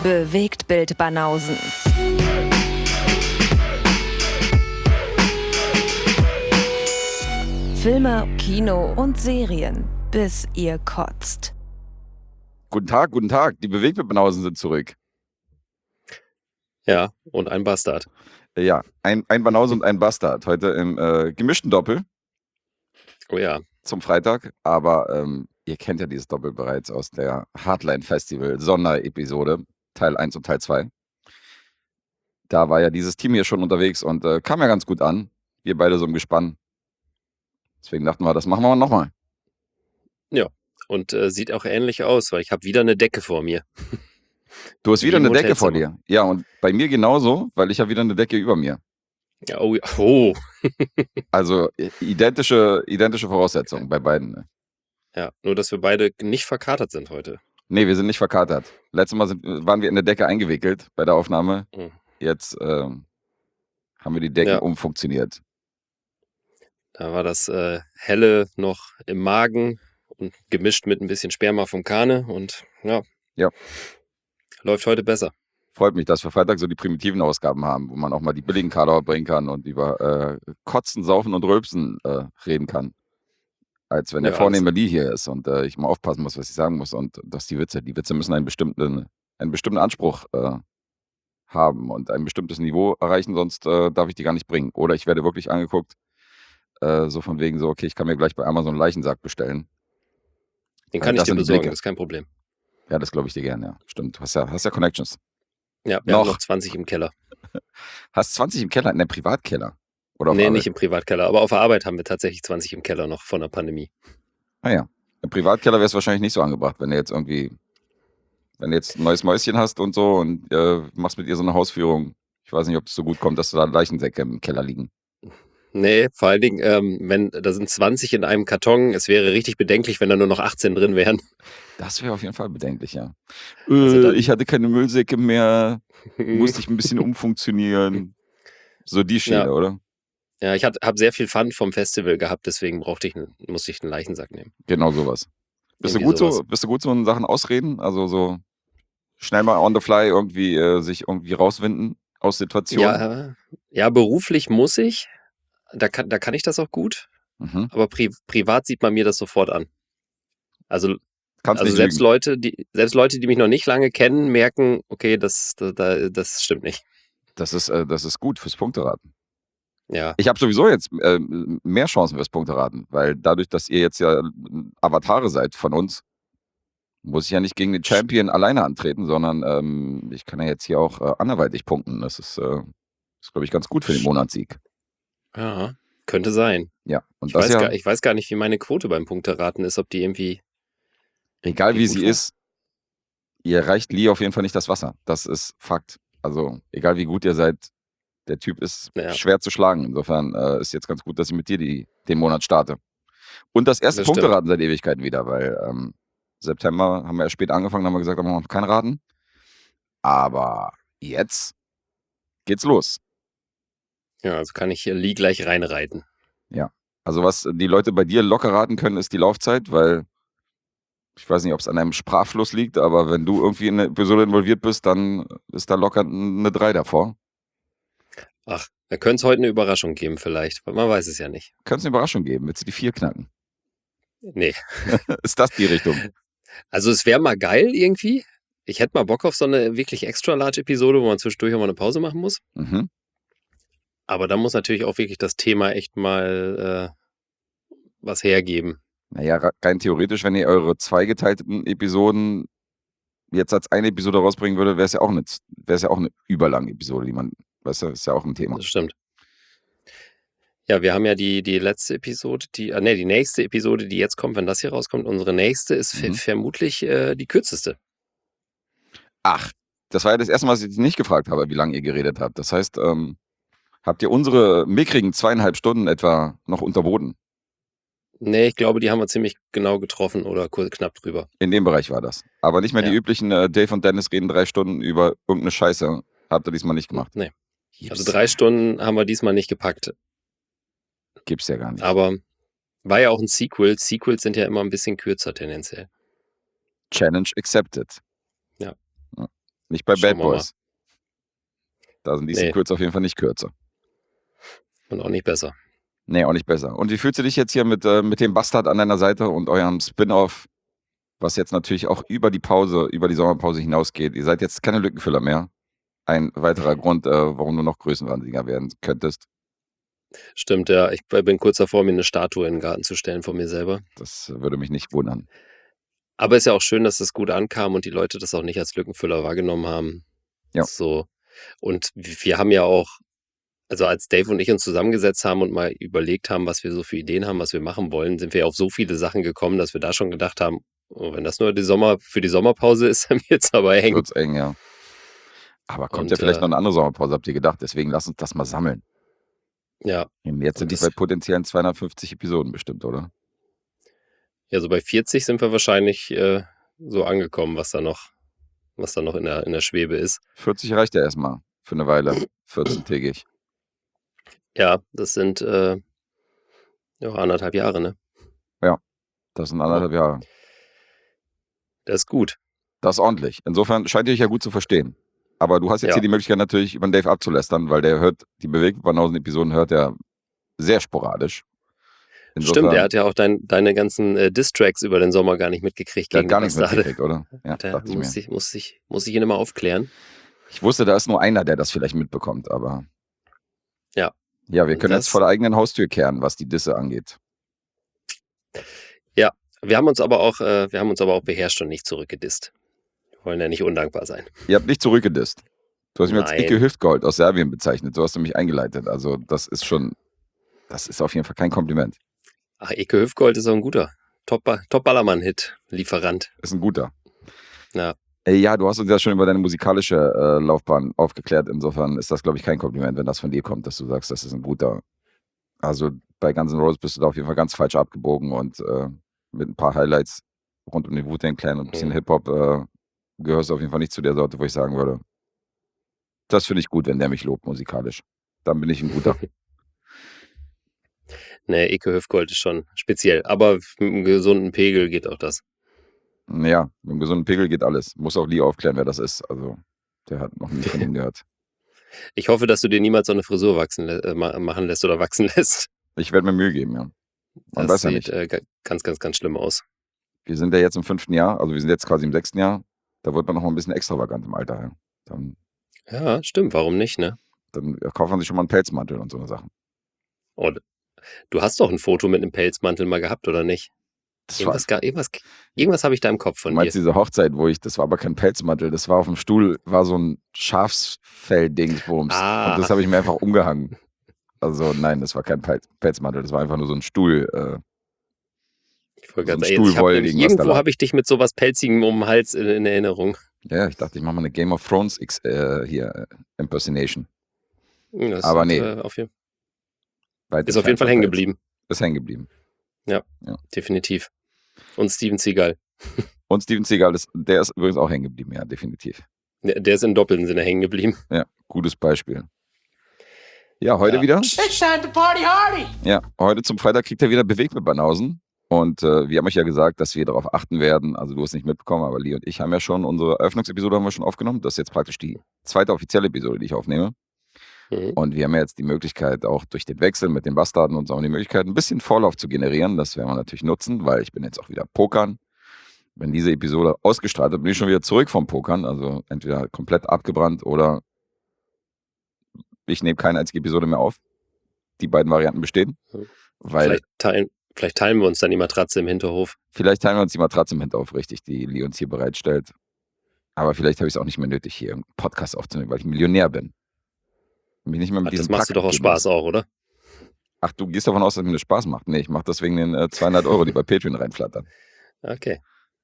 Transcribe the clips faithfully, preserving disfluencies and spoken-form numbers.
Bewegtbild Banausen. Filme, Kino und Serien, bis ihr kotzt. Guten Tag, guten Tag, die Bewegtbild Banausen sind zurück. Ja, und ein Bastard. Ja, ein, ein Banause und ein Bastard. Heute im äh, gemischten Doppel. Oh ja. Zum Freitag. Aber ähm, ihr kennt ja dieses Doppel bereits aus der Hardline Festival Sonderepisode, Teil eins und Teil zwei. Da war ja dieses Team hier schon unterwegs und äh, kam ja ganz gut an. Wir beide so im Gespann. Deswegen dachten wir, das machen wir nochmal. Ja, und äh, sieht auch ähnlich aus, weil ich habe wieder eine Decke vor mir. Du hast Wie wieder im eine Decke vor Hotelzimmer. dir. Ja, und bei mir genauso, weil ich habe wieder eine Decke über mir. Ja, oh, ja. oh. Also i- identische, identische Voraussetzungen bei beiden. Ne? Ja, nur dass wir beide nicht verkatert sind heute. Nee, wir sind nicht verkatert. Letztes Mal sind, waren wir in der Decke eingewickelt bei der Aufnahme. Mhm. Jetzt ähm, haben wir die Decken Ja. umfunktioniert. Da war das äh, Helle noch im Magen und gemischt mit ein bisschen Sperma vom Kahne und ja, Ja. läuft heute besser. Freut mich, dass wir Freitag so die primitiven Ausgaben haben, wo man auch mal die billigen Kader bringen kann und über äh, Kotzen, Saufen und Rülpsen äh, reden kann. Als wenn der Ja, vornehme Lee hier ist und äh, ich mal aufpassen muss, was ich sagen muss. Und dass die Witze, die Witze müssen einen bestimmten, einen bestimmten Anspruch äh, haben und ein bestimmtes Niveau erreichen, sonst äh, darf ich die gar nicht bringen. Oder ich werde wirklich angeguckt, äh, so von wegen so, okay, ich kann mir gleich bei Amazon einen Leichensack bestellen. Den Äh, kann ich das dir sind die besorgen, Blicke. das ist kein Problem. Ja, das glaube ich dir gerne, ja. Stimmt, du hast ja, hast ja Connections. Ja, wir haben Noch. noch zwanzig im Keller. Hast zwanzig im Keller, in der Privatkeller? Oder auf Nee, Arbeit? nicht im Privatkeller, aber auf der Arbeit haben wir tatsächlich zwanzig im Keller noch von der Pandemie. Ah ja, im Privatkeller wäre es wahrscheinlich nicht so angebracht, wenn du jetzt irgendwie, wenn du jetzt ein neues Mäuschen hast und so und äh, machst mit ihr so eine Hausführung. Ich weiß nicht, ob es so gut kommt, dass da Leichensäcke im Keller liegen. Nee, vor allen Dingen, ähm, wenn da sind zwanzig in einem Karton, es wäre richtig bedenklich, wenn da nur noch achtzehn drin wären. Das wäre auf jeden Fall bedenklich, ja. Also Äh, dann- ich hatte keine Müllsäcke mehr, musste ich ein bisschen umfunktionieren. So die Schiene, Ja. oder? Ja, ich habe sehr viel Fun vom Festival gehabt, deswegen brauchte ich, einen- musste ich einen Leichensack nehmen. Genau sowas. Bist du Irgendwie gut so, sowas. bist du gut so in Sachen Ausreden? Also so schnell mal on the fly irgendwie äh, sich irgendwie rauswinden aus Situationen? Ja, ja, beruflich muss ich, da kann, da kann ich das auch gut, Mhm. aber pri privat sieht man mir das sofort an. Also, Kannst also nicht selbst lügen. Leute, die, selbst Leute, die mich noch nicht lange kennen, merken, okay, das, da, da, das stimmt nicht. Das ist, äh, das ist gut fürs Punkteraten. Ja, Ich habe sowieso jetzt äh, mehr Chancen fürs Punkteraten, weil dadurch, dass ihr jetzt ja Avatare seid von uns, muss ich ja nicht gegen den Champion alleine antreten, sondern ähm, ich kann ja jetzt hier auch äh, anderweitig punkten. Das ist, äh, ist glaube ich, ganz gut für den Monatssieg. ja, könnte sein. Ja, und Ich das weiß, ja, gar, ich weiß gar nicht, wie meine Quote beim Punkteraten ist, ob die irgendwie. egal wie wie gut sie war? ist, ihr reicht Lee auf jeden Fall nicht das Wasser. Das ist Fakt. Also, egal wie gut ihr seid, der Typ ist Ja. schwer zu schlagen. Insofern äh, ist jetzt ganz gut, dass ich mit dir die, den Monat starte. Und das erste Das stimmt. Punkteraten seit Ewigkeiten wieder, weil ähm, September haben wir ja spät angefangen, haben wir gesagt, da machen wir noch kein Raten. Aber jetzt geht's los. Ja, also kann ich hier Lee gleich reinreiten. Also was die Leute bei dir locker raten können, ist die Laufzeit, weil ich weiß nicht, ob es an einem Sprachfluss liegt, aber wenn du irgendwie in eine Episode involviert bist, dann ist da locker eine drei davor. Ach, da könnte es heute eine Überraschung geben vielleicht, weil man weiß es ja nicht. Könnte es eine Überraschung geben, willst du die vier knacken? Nee. Ist das die Richtung? Also es wäre mal geil irgendwie. Ich hätte mal Bock auf so eine wirklich extra large Episode, wo man zwischendurch auch mal eine Pause machen muss. Mhm. Aber da muss natürlich auch wirklich das Thema echt mal äh, was hergeben. Naja, ra- rein theoretisch, wenn ihr eure zweigeteilten Episoden jetzt als eine Episode rausbringen würde, wäre es ja auch eine, wäre es ja auch eine überlange Episode, die man, weißt du, ist ja auch ein Thema. Das stimmt. Ja, wir haben ja die, die letzte Episode, die, äh, nee, die nächste Episode, die jetzt kommt, wenn das hier rauskommt, unsere nächste ist ver- Mhm. vermutlich äh, die kürzeste. Ach, das war ja das erste Mal, dass ich dich nicht gefragt habe, wie lange ihr geredet habt. Das heißt, ähm, habt ihr unsere mickrigen zweieinhalb Stunden etwa noch unterboten? Nee, ich glaube, die haben wir ziemlich genau getroffen oder kurz knapp drüber. In dem Bereich war das. Aber nicht mehr die Ja. üblichen äh, Dave und Dennis reden drei Stunden über irgendeine Scheiße. Habt ihr diesmal nicht gemacht. Nee. Gibt's, Also drei Stunden haben wir diesmal nicht gepackt. Gibt's ja gar nicht. Aber war ja auch ein Sequel. Sequels sind ja immer ein bisschen kürzer tendenziell. Challenge accepted. Ja. Ja. Nicht bei Schauen Bad wir mal. Boys. Da sind die Nee. Sequels auf jeden Fall nicht kürzer. Und auch nicht besser. Nee, auch nicht besser. Und wie fühlst du dich jetzt hier mit, äh, mit dem Bastard an deiner Seite und eurem Spin-off, was jetzt natürlich auch über die Pause, über die Sommerpause hinausgeht? Ihr seid jetzt keine Lückenfüller mehr. Ein weiterer Grund, äh, warum du noch Größenwahnsinniger werden könntest. Stimmt, ja. Ich bin kurz davor, mir eine Statue in den Garten zu stellen von mir selber. Das würde mich nicht wundern. Aber ist ja auch schön, dass es gut ankam und die Leute das auch nicht als Lückenfüller wahrgenommen haben. Ja. So. Und wir haben ja auch, also als Dave und ich uns zusammengesetzt haben und mal überlegt haben, was wir so für Ideen haben, was wir machen wollen, sind wir ja auf so viele Sachen gekommen, dass wir da schon gedacht haben, oh, wenn das nur die Sommer für die Sommerpause ist, dann wird's aber eng. Wird's eng, ja. Aber kommt Und, ja vielleicht äh, noch eine andere Sommerpause, habt ihr gedacht. Deswegen lass uns das mal sammeln. Ja, Und jetzt sind Und die das- bei potenziellen zweihundertfünfzig Episoden bestimmt, oder? ja, so bei vierzig sind wir wahrscheinlich äh, so angekommen, was da noch, was da noch in der, in der Schwebe ist. vierzig reicht ja erstmal für eine Weile. vierzehn-tägig. Ja, das sind äh, ja, anderthalb Jahre, ne? Das sind anderthalb Jahre. Das ist gut. Das ist ordentlich. Insofern scheint ihr euch ja gut zu verstehen. Aber du hast jetzt Ja. hier die Möglichkeit natürlich über den Dave abzulästern, weil der hört, die Bewegtbanausen-Episoden hört er sehr sporadisch. Stimmt, der hat ja auch dein, deine ganzen äh, Diss-Tracks über den Sommer gar nicht mitgekriegt. der hat gegen gar die nichts Bastarde. mitgekriegt, oder? Ja, Der dachte ich mir. muss ich, muss, ich, muss ich ihn immer aufklären. Ich wusste, da ist nur einer, der das vielleicht mitbekommt, aber. Ja. Ja, wir Und können das- jetzt vor der eigenen Haustür kehren, was die Disse angeht. Wir haben uns aber auch, äh, wir haben uns aber auch beherrscht und nicht zurückgedisst. Wir wollen ja nicht undankbar sein. Ihr habt nicht zurückgedisst. Du hast mich als Nein. Ike Hüftgold aus Serbien bezeichnet. So hast du mich eingeleitet. Also, das ist schon. Das ist auf jeden Fall kein Kompliment. Ach, Eke Hüftgold ist auch ein guter. Top-Ballermann-Hit, Lieferant. Ist ein guter. Ja. Ey, ja, du hast uns ja schon über deine musikalische äh, Laufbahn aufgeklärt. Insofern ist das, glaube ich, kein Kompliment, wenn das von dir kommt, dass du sagst, das ist ein guter. Also bei Guns N' Roses bist du da auf jeden Fall ganz falsch abgebogen und äh, mit ein paar Highlights rund um den Wu-Tang Clan und ein bisschen Mhm. Hip-Hop äh, gehörst du auf jeden Fall nicht zu der Sorte, wo ich sagen würde, das finde ich gut, wenn der mich lobt musikalisch. Dann bin ich ein guter. Nee, Eke Hüftgold ist schon speziell. Aber mit einem gesunden Pegel geht auch das. Ja, mit einem gesunden Pegel geht alles. Muss auch Lee aufklären, wer das ist. Also, der hat noch nie von ihm gehört. Ich hoffe, dass du dir niemals so eine Frisur wachsen, lä- äh, ma- machen lässt oder wachsen lässt. Ich werde mir Mühe geben, ja. Man Das weiß ja sieht nicht. äh, ga- ganz, ganz, ganz schlimm aus. Wir sind ja jetzt im fünften Jahr, also wir sind jetzt quasi im sechsten Jahr. Da wird man noch mal ein bisschen extravagant im Alter. Ja. Dann, Ja, stimmt. Warum nicht, ne? dann kauft man sich schon mal einen Pelzmantel und so eine Sachen. Oh, du hast doch ein Foto mit einem Pelzmantel mal gehabt, oder nicht? Das war, Irgendwas, ga- irgendwas, irgendwas habe ich da im Kopf du von dir. meinst diese Hochzeit, wo ich, das war aber kein Pelzmantel, das war auf dem Stuhl, war so ein Schafsfell-Dingsbums. Ah. Und das habe ich mir einfach umgehangen. Also nein, das war kein Pelz, Pelzmantel, das war einfach nur so ein Stuhl. Äh, Ich wollte so ein gerade sagen, ich hab Stuhlwoll, nämlich- irgendwas da irgendwo lag. habe ich dich mit sowas Pelzigem um den Hals in, in Erinnerung. ja, ich dachte, ich mache mal eine Game of Thrones X, äh, hier, äh, Impersonation. Das Aber hat, nee. Äh, auf jeden, Weit ist auf jeden entfernt Fall von hängen Pelz. geblieben. Ist hängen geblieben. Definitiv. Und Steven Seagal. Und Steven Seagal, ist, der ist übrigens auch hängen geblieben, ja, definitiv. Der, der ist im doppelten Sinne hängen geblieben. Ja, gutes Beispiel. Ja, heute Ja. wieder. It's time to party hardy. Ja, heute zum Freitag kriegt er wieder Bewegt mit Banausen. Und äh, wir haben euch ja gesagt, dass wir darauf achten werden. Also du hast nicht mitbekommen, aber Lee und ich haben ja schon unsere Eröffnungsepisode haben wir schon aufgenommen. Das ist jetzt praktisch die zweite offizielle Episode, die ich aufnehme. Mhm. Und wir haben ja jetzt die Möglichkeit, auch durch den Wechsel mit den Bastarden und so, die Möglichkeit, ein bisschen Vorlauf zu generieren. Das werden wir natürlich nutzen, weil ich bin jetzt auch wieder pokern. Wenn diese Episode ausgestrahlt wird, bin ich schon wieder zurück vom Pokern. Also entweder komplett abgebrannt oder ich nehme keine einzige Episode mehr auf. Die beiden Varianten bestehen. Mhm. Weil Vielleicht teilen, vielleicht teilen wir uns dann die Matratze im Hinterhof. vielleicht teilen wir uns die Matratze im Hinterhof, richtig, die Lee uns hier bereitstellt. Aber vielleicht habe ich es auch nicht mehr nötig, hier einen Podcast aufzunehmen, weil ich Millionär bin. Mich nicht mehr mit Ach, das diesem machst du Pack doch aus abgeben Spaß muss. auch, oder? Ach, du gehst davon aus, dass mir das Spaß macht? Nee, ich mache das wegen den äh, zweihundert Euro, die bei Patreon reinflattern. Okay.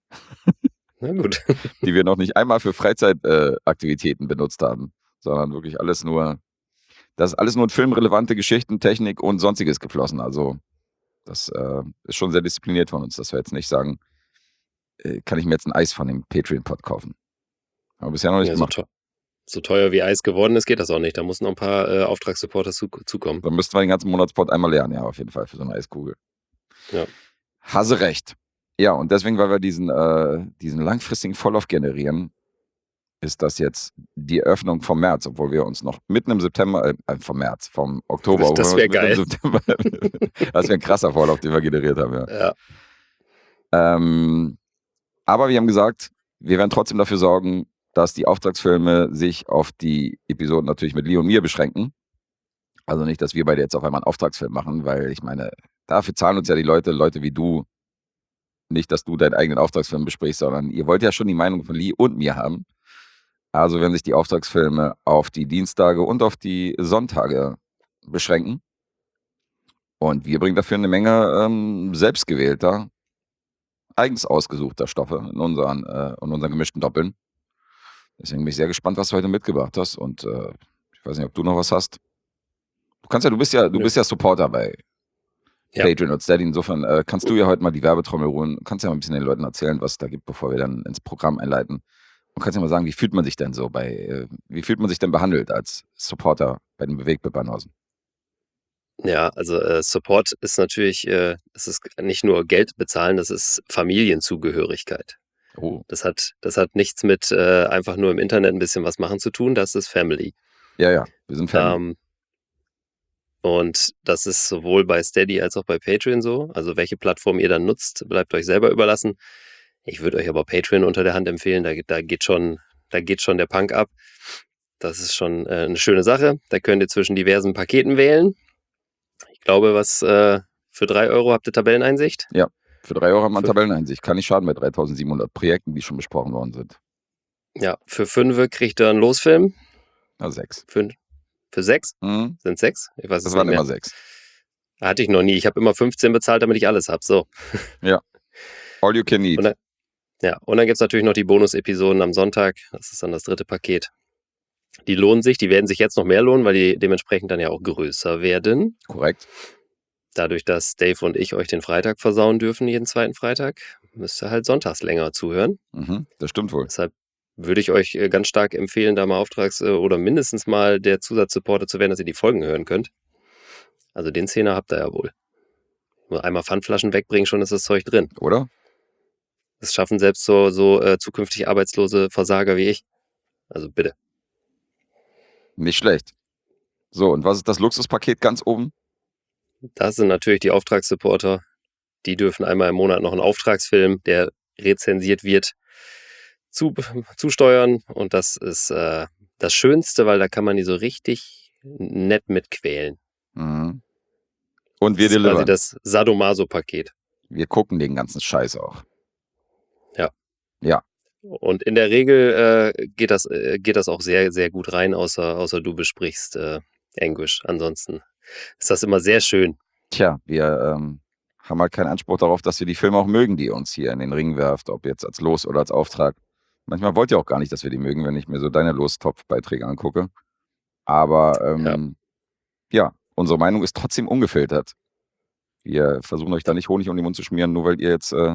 Na gut. Die wir noch nicht einmal für Freizeitaktivitäten äh, Aktivitäten benutzt haben, sondern wirklich alles nur, das ist alles nur in filmrelevante Geschichten, Technik und Sonstiges geflossen. Also das äh, ist schon sehr diszipliniert von uns, dass wir jetzt nicht sagen, äh, kann ich mir jetzt ein Eis von dem Patreon-Pod kaufen. Aber bisher noch nicht Ja, so, gemacht. teu so teuer wie Eis geworden ist, geht das auch nicht. Da müssen noch ein paar äh, Auftragssupporter zu zukommen. Dann müssten wir den ganzen Monatspot einmal lernen, ja, auf jeden Fall, für so eine Eiskugel. Ja. Hase recht. Ja, und deswegen, weil wir diesen, äh, diesen langfristigen Vorlauf generieren, ist das jetzt die Eröffnung vom März, obwohl wir uns noch mitten im September, äh, vom März, vom Oktober. Das wäre geil. September, das wäre ein krasser Vorlauf, den wir generiert haben, ja. Ja. Ähm, aber wir haben gesagt, wir werden trotzdem dafür sorgen, dass die Auftragsfilme sich auf die Episoden natürlich mit Lee und mir beschränken. Also nicht, dass wir beide jetzt auf einmal einen Auftragsfilm machen, weil ich meine, dafür zahlen uns ja die Leute, Leute wie du, nicht, dass du deinen eigenen Auftragsfilm besprichst, sondern ihr wollt ja schon die Meinung von Lee und mir haben. Also werden sich die Auftragsfilme auf die Dienstage und auf die Sonntage beschränken. Und wir bringen dafür eine Menge ähm, selbstgewählter, eigens ausgesuchter Stoffe in unseren, äh, in unseren gemischten Doppeln. Deswegen bin ich sehr gespannt, was du heute mitgebracht hast. Und äh, ich weiß nicht, ob du noch was hast. Du kannst ja, du bist ja, du bist ja Supporter bei Ja. Patreon und Steady. Insofern äh, kannst du ja heute mal die Werbetrommel holen. Kannst ja mal ein bisschen den Leuten erzählen, was es da gibt, bevor wir dann ins Programm einleiten. Und kannst ja mal sagen, wie fühlt man sich denn so bei, äh, wie fühlt man sich denn behandelt als Supporter bei den Bewegtbild Banausen? Ja, also äh, Support ist natürlich, äh, es ist nicht nur Geld bezahlen, das ist Familienzugehörigkeit. Oh. Das hat, das hat nichts mit äh, einfach nur im Internet ein bisschen was machen zu tun, das ist Family. Ja, ja, wir sind Family. Ähm, und das ist sowohl bei Steady als auch bei Patreon so. Also welche Plattform ihr dann nutzt, bleibt euch selber überlassen. Ich würde euch aber Patreon unter der Hand empfehlen, da, da, geht, schon, da geht schon der Punk ab. Das ist schon äh, eine schöne Sache. Da könnt ihr zwischen diversen Paketen wählen. Ich glaube, was äh, für drei Euro habt ihr Tabelleneinsicht? Ja, für drei Euro haben wir Für- Tabelleneinsicht. Kann nicht schaden bei dreitausendsiebenhundert Projekten, die schon besprochen worden sind. Ja, für fünf kriegt ihr einen Losfilm. Na, sechs. Für, für sechs? Mhm. Sind sechs? Ich weiß es Das nicht waren mehr. immer sechs. Hatte ich noch nie. Ich habe immer fünfzehn bezahlt, damit ich alles habe. So. All you can eat. Und dann- Ja, und dann gibt es natürlich noch die Bonus-Episoden am Sonntag. Das ist dann das dritte Paket. Die lohnen sich, die werden sich jetzt noch mehr lohnen, weil die dementsprechend dann ja auch größer werden. Korrekt. Dadurch, dass Dave und ich euch den Freitag versauen dürfen, jeden zweiten Freitag, müsst ihr halt sonntags länger zuhören. Mhm, das stimmt wohl. Deshalb würde ich euch äh, ganz stark empfehlen, da mal Auftrags- äh, oder mindestens mal der Zusatzsupporter zu werden, dass ihr die Folgen hören könnt. Also den Zehner habt ihr ja wohl. Nur einmal Pfandflaschen wegbringen, schon ist das Zeug drin. Oder? Das schaffen selbst so, so äh, zukünftig arbeitslose Versager wie ich. Also bitte. Nicht schlecht. So, und was ist das Luxuspaket ganz oben? Das sind natürlich die Auftragssupporter. Die dürfen einmal im Monat noch einen Auftragsfilm, der rezensiert wird, zu, zusteuern. Und das ist äh, das Schönste, weil da kann man die so richtig nett mitquälen. Mhm. Und wir das ist quasi delivern. das Sadomaso-Paket. Wir gucken den ganzen Scheiß auch. Ja. Ja. Und in der Regel äh, geht, das, äh, geht das auch sehr, sehr gut rein, außer, außer du besprichst äh, Englisch. Ansonsten ist das immer sehr schön. Tja, wir ähm, haben halt keinen Anspruch darauf, dass wir die Filme auch mögen, die ihr uns hier in den Ring werft, ob jetzt als Los oder als Auftrag. Manchmal wollt ihr auch gar nicht, dass wir die mögen, wenn ich mir so deine Lostopf-Beiträge angucke. Aber ähm, ja. ja, unsere Meinung ist trotzdem ungefiltert. Wir versuchen euch da nicht Honig um den Mund zu schmieren, nur weil ihr jetzt äh,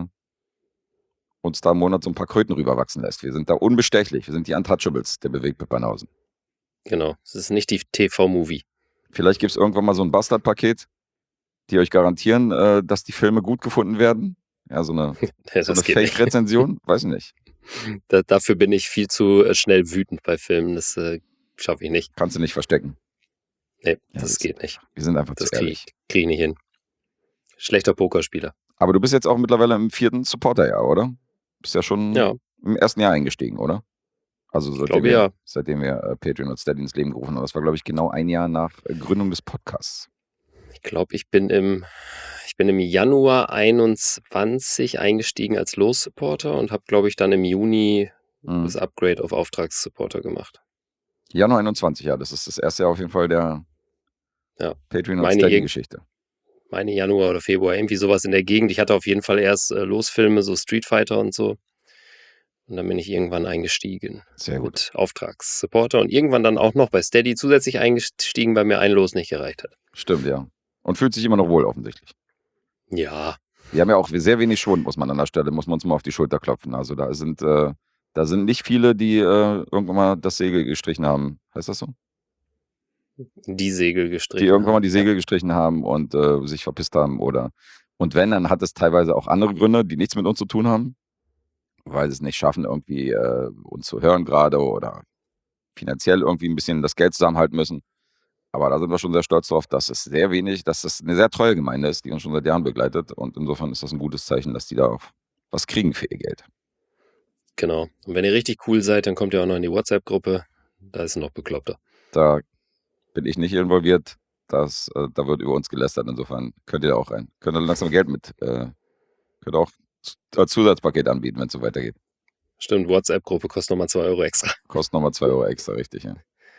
uns da im Monat so ein paar Kröten rüberwachsen lässt. Wir sind da unbestechlich. Wir sind die Untouchables der Bewegtbild Banausen. Genau, es ist nicht die T V-Movie. Vielleicht gibt es irgendwann mal so ein Bastard-Paket, die euch garantieren, äh, dass die Filme gut gefunden werden. Ja, so eine, Das so eine geht nicht. Fake-Rezension. Weiß ich nicht. Da, dafür bin ich viel zu äh, schnell wütend bei Filmen. Das äh, schaffe ich nicht. Kannst du nicht verstecken. Nee, Ja, das das- geht nicht. Wir sind einfach Das zu kriege ehrlich. ich, krieg ich nicht hin. Schlechter Pokerspieler. Aber du bist jetzt auch mittlerweile im vierten Supporter-Jahr, oder? Bist ja schon Ja, im ersten Jahr eingestiegen, oder? Also seitdem, glaube, wir, ja. seitdem wir äh, Patreon und Steady ins Leben gerufen haben. Das war, glaube ich, genau ein Jahr nach äh, Gründung des Podcasts. ich glaube, ich bin im ich bin im Januar einundzwanzig eingestiegen als Los-Supporter und habe, glaube ich, dann im Juni Mhm. das Upgrade auf Auftragssupporter gemacht. Januar einundzwanzig, ja. Das ist das erste Jahr auf jeden Fall der Ja. Patreon und Meine Steady-Geschichte. Meine Januar oder Februar, irgendwie sowas in der Gegend. Ich hatte auf jeden Fall erst äh, Losfilme, so Street Fighter und so. Und dann bin ich irgendwann eingestiegen Sehr gut. mit Auftragssupporter und irgendwann dann auch noch bei Steady zusätzlich eingestiegen, weil mir ein Los nicht gereicht hat. Stimmt, ja. Und fühlt sich immer noch wohl, offensichtlich. Ja, Wir haben ja auch sehr wenig Schwund, muss man an der Stelle, muss man uns mal auf die Schulter klopfen. Also da sind, äh, da sind nicht viele, die äh, irgendwann mal das Segel gestrichen haben. Heißt das so? die Segel gestrichen. Die irgendwann mal die Ja. Segel gestrichen haben und äh, sich verpisst haben oder und wenn, dann hat es teilweise auch andere Gründe, die nichts mit uns zu tun haben. weil sie es nicht schaffen, irgendwie äh, uns zu hören gerade oder finanziell irgendwie ein bisschen das Geld zusammenhalten müssen. Aber da sind wir schon sehr stolz drauf, dass es sehr wenig, dass das eine sehr treue Gemeinde ist, die uns schon seit Jahren begleitet. Und insofern ist das ein gutes Zeichen, dass die da auch was kriegen für ihr Geld. Genau. Und wenn ihr richtig cool seid, dann kommt ihr auch noch in die WhatsApp-Gruppe. Da ist es noch bekloppter. Da bin ich nicht involviert. Das, äh, da wird über uns gelästert. Insofern könnt ihr da auch rein. Könnt ihr langsam Geld mit, äh, könnt ihr auch als Zusatzpaket anbieten, wenn es so weitergeht. Stimmt, WhatsApp-Gruppe kostet nochmal zwei Euro extra. Kostet nochmal zwei Euro extra, richtig, ja.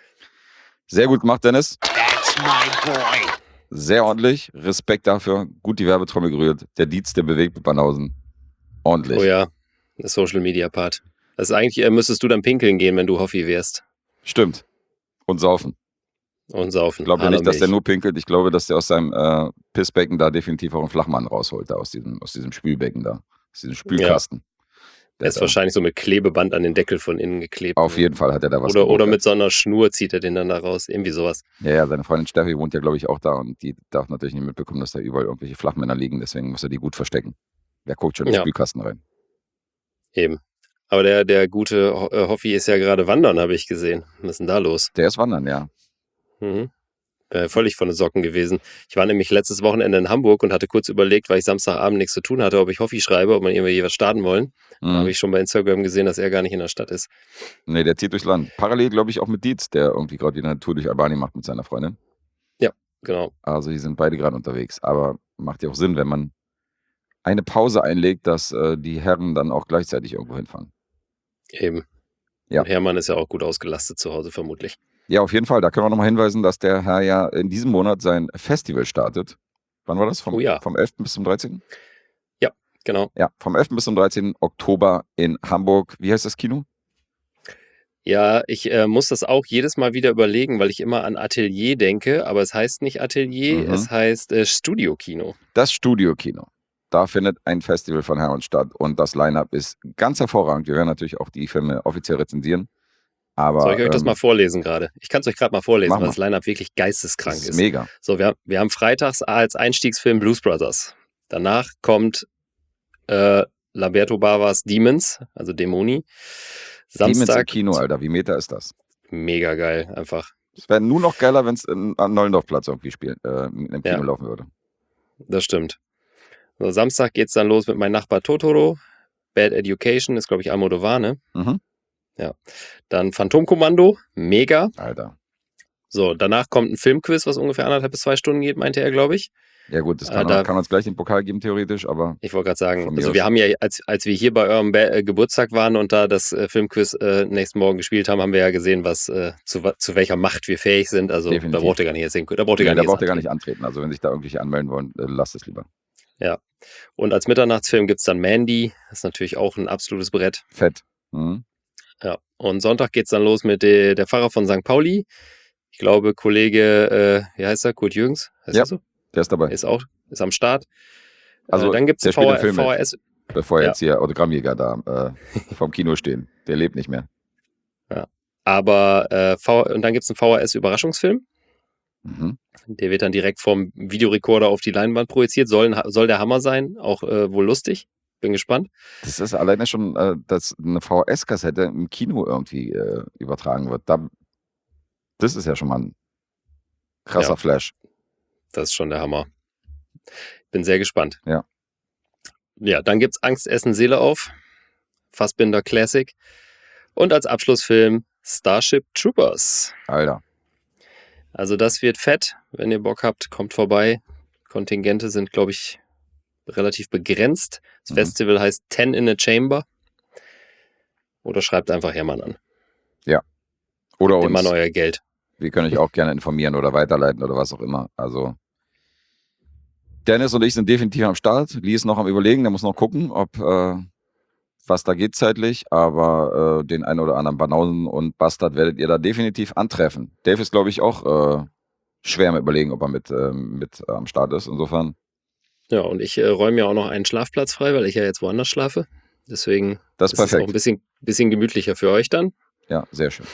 Sehr gut gemacht, Dennis. That's my boy. Sehr ordentlich. Respekt dafür. Gut die Werbetrommel gerührt. Der Dietz, der bewegt mit Banausen. Ordentlich. Oh ja, der Social-Media-Part. Das ist eigentlich, äh, müsstest du dann pinkeln gehen, wenn du Hoffi wärst. Stimmt. Und saufen. Und saufen. Ich glaube ja nicht, dass der Hadermilch. nur pinkelt. Ich glaube, dass der aus seinem äh, Pissbecken da definitiv auch einen Flachmann rausholt, da aus diesem, aus diesem Spülbecken da. Aus diesem Spülkasten. Der Der ist da- wahrscheinlich so mit Klebeband an den Deckel von innen geklebt. Auf jeden Fall hat er da was Oder, oder gebunkert. mit so einer Schnur zieht er den dann da raus. Irgendwie sowas. Ja, ja, seine Freundin Steffi wohnt ja, glaube ich, auch da und die darf natürlich nicht mitbekommen, dass da überall irgendwelche Flachmänner liegen, deswegen muss er die gut verstecken. Wer guckt schon in den Ja. Spülkasten rein? Eben. Aber der, der gute Ho- äh, Hoffi ist ja gerade wandern, habe ich gesehen. Was ist denn da los? Der ist wandern, ja. Mhm. Äh, völlig von den Socken gewesen. Ich war nämlich letztes Wochenende in Hamburg und hatte kurz überlegt, weil ich Samstagabend nichts zu tun hatte, ob ich Hoffi schreibe, ob wir irgendwie was starten wollen. Da Mhm. habe ich schon bei Instagram gesehen, dass er gar nicht in der Stadt ist. Nee, der zieht durchs Land. Parallel, glaube ich, auch mit Dietz, der irgendwie gerade wieder eine Tour durch Albanien macht mit seiner Freundin. Genau. Also die sind beide gerade unterwegs. Aber macht ja auch Sinn, wenn man eine Pause einlegt, dass äh, die Herren dann auch gleichzeitig irgendwo hinfahren. Eben. Ja. Und Hermann ist ja auch gut ausgelastet zu Hause, vermutlich. Ja, auf jeden Fall. Da können wir nochmal hinweisen, dass der Herr ja in diesem Monat sein Festival startet. Wann war das? Vom, Oh ja. vom elften bis zum dreizehnten? Genau. Ja, vom elften bis zum dreizehnten Oktober in Hamburg. Wie heißt das Kino? Ja, ich äh, muss das auch jedes Mal wieder überlegen, weil ich immer an Atelier denke, aber es heißt nicht Atelier, Mhm. es heißt äh, Studiokino. Das Studiokino. Da findet ein Festival von Herren statt und das Line-Up ist ganz hervorragend. Wir werden natürlich auch die Filme offiziell rezensieren. Aber, Soll ich euch das ähm, mal vorlesen gerade? Ich kann es euch gerade mal vorlesen, Mach weil mal. das Line-Up wirklich geisteskrank das ist. ist mega. So, wir, wir haben freitags als Einstiegsfilm Blues Brothers. Danach kommt äh, Lamberto Bavas Demons, also Dämoni. Demons im Samstag, Kino, Alter. Wie meta ist das? mega geil, einfach. Es wäre nur noch geiler, wenn es am Neulendorfplatz irgendwie spielen, äh, im Kino Ja. laufen würde. Das stimmt. So, Samstag geht's dann los mit Mein Nachbar Totoro. Bad Education ist, glaube ich, Almodovar, ne? Mhm. Dann Phantomkommando, mega. Alter. So, danach kommt ein Filmquiz, was ungefähr anderthalb bis zwei Stunden geht, meinte er, glaube ich. Ja gut, das Äh, kann, da- kann uns gleich den Pokal geben, theoretisch, aber Ich wollte gerade sagen, Von mir also aus. wir haben ja, als, als wir hier bei eurem Be äh, Geburtstag waren und da das äh, Filmquiz äh, nächsten Morgen gespielt haben, haben wir ja gesehen, was äh, zu, wa- zu welcher Macht wir fähig sind. Also Definitiv. da braucht ihr gar nicht jetzt hin. Da braucht ihr nee, gar da nicht, braucht ihr jetzt gar nicht antreten. Also wenn sich da irgendwelche anmelden wollen, äh, lasst es lieber. antreten. Und als Mitternachtsfilm gibt es dann Mandy. Das ist natürlich auch ein absolutes Brett. Fett. Mhm. Ja. Und Sonntag geht es dann los mit de, der Pfarrer von Sankt Pauli. Ich glaube, Kollege, äh, wie heißt er? Kurt Jürgens? Heißt Ja. er so? Der ist dabei. Ist auch, ist am Start. Also, äh, dann gibt es der spielt im Film V mit. H S. Bevor Ja. jetzt hier Autogrammjäger da äh, vom Kino stehen. Der lebt nicht mehr. Aber äh, v und dann gibt es einen V H S-Überraschungsfilm. Mhm. Der wird dann direkt vom Videorekorder auf die Leinwand projiziert. Soll, ein- soll der Hammer sein. Auch äh, wohl lustig. Bin gespannt. Das ist alleine schon, äh, dass eine V H S-Kassette im Kino irgendwie äh, übertragen wird. Da, das ist ja schon mal ein krasser Ja. Flash. Das ist schon der Hammer. Bin sehr gespannt. Ja. Ja, dann gibt's Angst, Essen, Seele auf. Fassbinder Classic. Und als Abschlussfilm Starship Troopers. Alter. Also das wird fett. Wenn ihr Bock habt, kommt vorbei. Kontingente sind, glaube ich, relativ begrenzt. Das Mhm. Festival heißt Ten in a Chamber. Oder schreibt einfach Hermann an. Oder Immer uns. euer Geld. Wir können euch auch gerne informieren oder weiterleiten oder was auch immer. Also Dennis und ich sind definitiv am Start. Lee ist noch am Überlegen, der muss noch gucken, ob äh, was da geht zeitlich. Aber äh, den einen oder anderen Banausen und Bastard werdet ihr da definitiv antreffen. Dave ist, glaube ich, auch äh, schwer am Überlegen, ob er mit, äh, mit äh, am Start ist. Insofern, Ja, und ich äh, räume ja auch noch einen Schlafplatz frei, weil ich ja jetzt woanders schlafe. Deswegen das ist ist es auch ein perfekt. bisschen, bisschen gemütlicher für euch dann. Ja, sehr schön.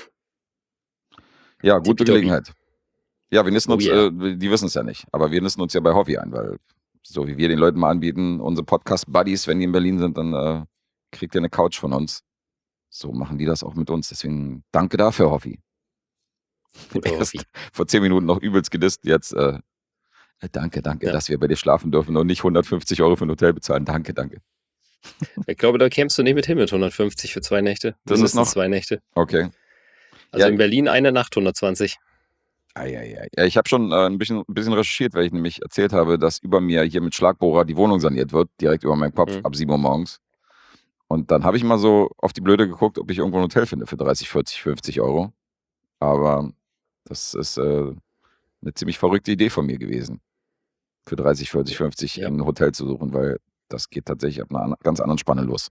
Ja, gute Tippitoppi. Gelegenheit. Ja, wir nisten Oh uns, yeah. äh, die wissen es ja nicht, aber wir nisten uns ja bei Hobby ein, weil so wie wir den Leuten mal anbieten, unsere Podcast-Buddies, wenn die in Berlin sind, dann äh, kriegt ihr eine Couch von uns. So machen die das auch mit uns. Deswegen danke dafür, Hoffi. Guter Erst Hoffi. vor zehn Minuten noch übelst gedisst. Jetzt äh, danke, danke, Ja. dass wir bei dir schlafen dürfen und nicht hundertfünfzig Euro für ein Hotel bezahlen. Danke, danke. Ich glaube, da kämst du nicht mit hin mit hundertfünfzig für zwei Nächte. Das ist Mindestens noch- zwei Nächte. Okay. Also Ja. in Berlin eine Nacht hundertzwanzig. Eieiei. Ja, ich habe schon äh, ein, bisschen, ein bisschen recherchiert, weil ich nämlich erzählt habe, dass über mir hier mit Schlagbohrer die Wohnung saniert wird, direkt über meinem Kopf, Mhm. ab sieben Uhr morgens. Und dann habe ich mal so auf die Blöde geguckt, ob ich irgendwo ein Hotel finde für dreißig, vierzig, fünfzig Euro. Aber das ist äh, eine ziemlich verrückte Idee von mir gewesen, für dreißig, vierzig, fünfzig Ja. ein Hotel zu suchen, weil das geht tatsächlich ab einer an- ganz anderen Spanne los.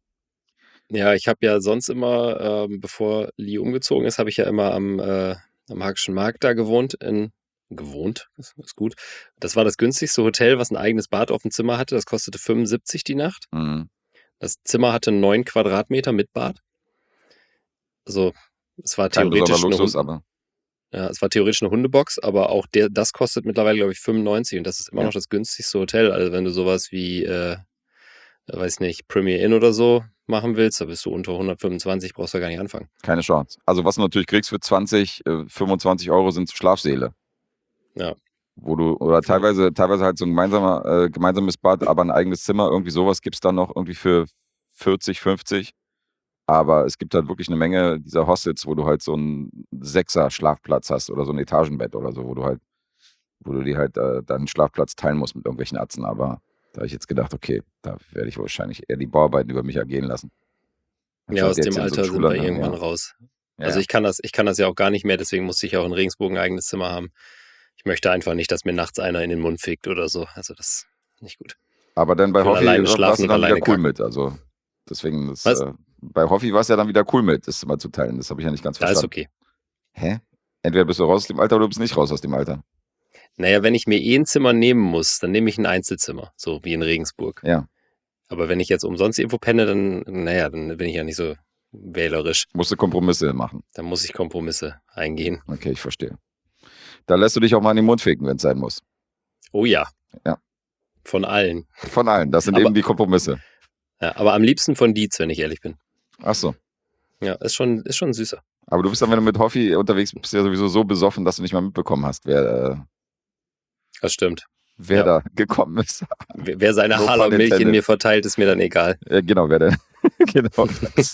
Ja, ich habe ja sonst immer, ähm, bevor Lee umgezogen ist, habe ich ja immer am, äh, am Hackischen Markt da gewohnt. In, gewohnt, das ist gut. Das war das günstigste Hotel, was ein eigenes Bad auf dem Zimmer hatte. Das kostete fünfundsiebzig die Nacht. Mhm. Das Zimmer hatte neun Quadratmeter mit Bad. Also es war Kein theoretisch besonderer eine Luxus, Hund- aber ja, es war theoretisch eine Hundebox, aber auch der, das kostet mittlerweile, glaube ich, fünfundneunzig und das ist immer Ja. noch das günstigste Hotel. Also wenn du sowas wie, äh, weiß nicht, Premier Inn oder so machen willst, da bist du unter hundertfünfundzwanzig, brauchst du gar nicht anfangen. keine Chance. Also was du natürlich kriegst für zwanzig, äh, fünfundzwanzig Euro sind Schlafsäle. Ja. Wo du, oder teilweise, teilweise halt so ein gemeinsamer, äh, gemeinsames Bad, aber ein eigenes Zimmer, irgendwie sowas gibt's dann noch irgendwie für vierzig, fünfzig. Aber es gibt halt wirklich eine Menge dieser Hostels, wo du halt so einen Sechser-Schlafplatz hast oder so ein Etagenbett oder so, wo du halt, wo du dir halt äh, deinen Schlafplatz teilen musst mit irgendwelchen Atzen. Aber da habe ich jetzt gedacht, okay, da werde ich wahrscheinlich eher die Bauarbeiten über mich ergehen lassen. Ja, Anstatt aus jetzt dem in so Alter ein sind Schulland, wir ne? irgendwann Ja. raus. Ja, Also ja. ich kann das, ich kann das ja auch gar nicht mehr, deswegen musste ich auch in Regensburg ein eigenes Zimmer haben. Ich möchte einfach nicht, dass mir nachts einer in den Mund fickt oder so. Also das ist nicht gut. Aber dann bei Ich will Hoffi alleine warst schlafen du und dann wieder alleine cool kacken. mit. Also deswegen, das, Was? äh, bei Hoffi war es ja dann wieder cool mit, das mal zu teilen. Das habe ich ja nicht ganz Da ist verstanden. okay. Hä? Entweder bist du raus aus dem Alter oder du bist nicht raus aus dem Alter. Naja, wenn ich mir eh ein Zimmer nehmen muss, dann nehme ich ein Einzelzimmer, so wie in Regensburg. Ja. Aber wenn ich jetzt umsonst irgendwo penne, dann, naja, dann bin ich ja nicht so wählerisch. Musst du Kompromisse machen. Dann muss ich Kompromisse eingehen. Okay, ich verstehe. Da lässt du dich auch mal in den Mund ficken, wenn es sein muss. Oh ja. Ja. Von allen. Von allen. Das sind Aber- eben die Kompromisse. Ja, aber am liebsten von Dietz, wenn ich ehrlich bin. Ach so. Ja, ist schon, ist schon süßer. Aber du bist dann, wenn du mit Hoffi unterwegs bist, ja sowieso so besoffen, dass du nicht mal mitbekommen hast, wer, äh, Das stimmt. wer Ja. da gekommen ist. Wer wer seine No pun Haarmilch in intended. mir verteilt, ist mir dann egal. Äh, genau, wer denn? genau. Das,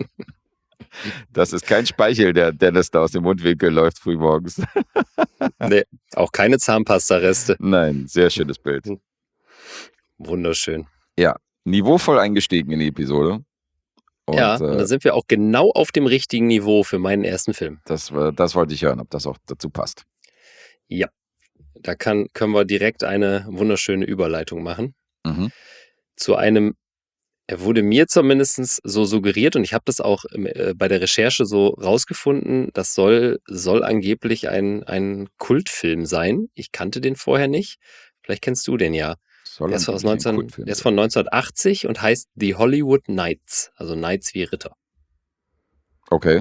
das ist kein Speichel, der Dennis da aus dem Mundwinkel läuft frühmorgens. Nee, auch keine Zahnpasta-Reste. Nein, sehr schönes Bild. Wunderschön. Niveauvoll eingestiegen in die Episode. Und ja, und äh, dann sind wir auch genau auf dem richtigen Niveau für meinen ersten Film. das, äh, das wollte ich hören, ob das auch dazu passt. Ja, da kann, können wir direkt eine wunderschöne Überleitung machen. Mhm. Zu einem, er wurde mir zumindest so suggeriert und ich habe das auch äh, bei der Recherche so rausgefunden, das soll, soll angeblich ein, ein Kultfilm sein. Ich kannte den vorher nicht. Vielleicht kennst du den ja. Soll Der ist, aus angeblich ein neunzehn, Kultfilm der ist sein. von neunzehnhundertachtzig und heißt The Hollywood Knights, also Knights wie Ritter. Okay.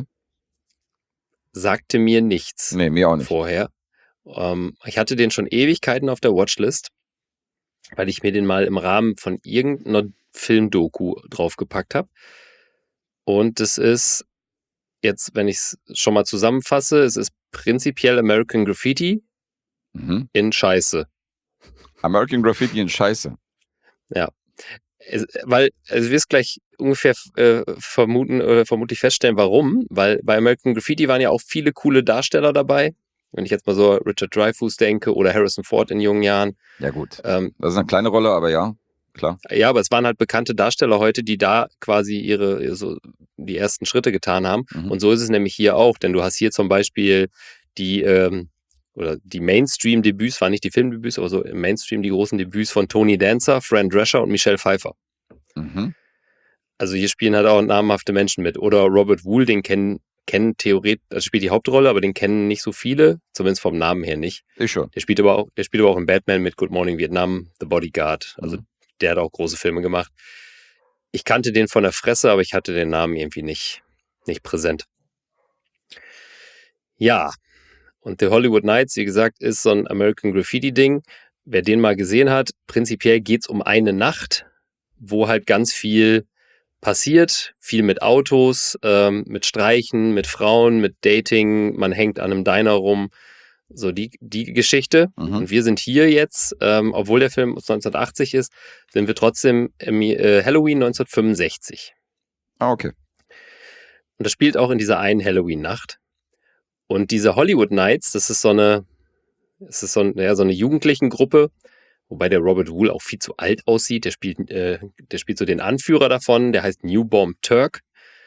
Sagte mir nichts Nee, mir auch nicht. vorher. Ähm, ich hatte den schon Ewigkeiten auf der Watchlist, weil ich mir den mal im Rahmen von irgendeiner Filmdoku draufgepackt habe. Und es ist jetzt, wenn ich es schon mal zusammenfasse, es ist prinzipiell American Graffiti Mhm. in Scheiße. American Graffiti in Scheiße. Es, weil, also du wirst gleich ungefähr äh, vermuten, äh, vermutlich feststellen, warum. Weil bei American Graffiti waren ja auch viele coole Darsteller dabei. Wenn ich jetzt mal so Richard Dreyfuss denke oder Harrison Ford in jungen Jahren. Ja, gut. Ähm, Das ist eine kleine Rolle, aber ja, klar. ja, aber es waren halt bekannte Darsteller heute, die da quasi ihre, so die ersten Schritte getan haben. Mhm. Und so ist es nämlich hier auch, denn du hast hier zum Beispiel die, ähm, oder die Mainstream-Debüts, waren nicht die Filmdebüts, aber so im Mainstream die großen Debüts von Tony Danza, Fran Drescher und Michelle Pfeiffer. Mhm. Also hier spielen halt auch namhafte Menschen mit. Oder Robert Wool, den kennen, kennen theoretisch, also spielt die Hauptrolle, aber den kennen nicht so viele, zumindest vom Namen her nicht. Ich schon. Der spielt aber auch, der spielt aber auch in Batman mit Good Morning Vietnam, The Bodyguard. Also Mhm. der hat auch große Filme gemacht. Ich kannte den von der Fresse, aber ich hatte den Namen irgendwie nicht, nicht präsent. Ja, und The Hollywood Knights, wie gesagt, ist so ein American Graffiti-Ding. Wer den mal gesehen hat, prinzipiell geht's um eine Nacht, wo halt ganz viel passiert, viel mit Autos, ähm, mit Streichen, mit Frauen, mit Dating, man hängt an einem Diner rum, so die, die Geschichte. Mhm. Und wir sind hier jetzt, ähm, obwohl der Film aus neunzehnhundertachtzig ist, sind wir trotzdem im äh, Halloween neunzehnhundertfünfundsechzig. Ah, okay. Und das spielt auch in dieser einen Halloween-Nacht. Und diese Hollywood Nights, das ist so eine, es ist so, ein, ja, so eine Jugendlichen-Gruppe, wobei der Robert Wool auch viel zu alt aussieht. Der spielt, äh, der spielt so den Anführer davon, der heißt New Bomb Turk.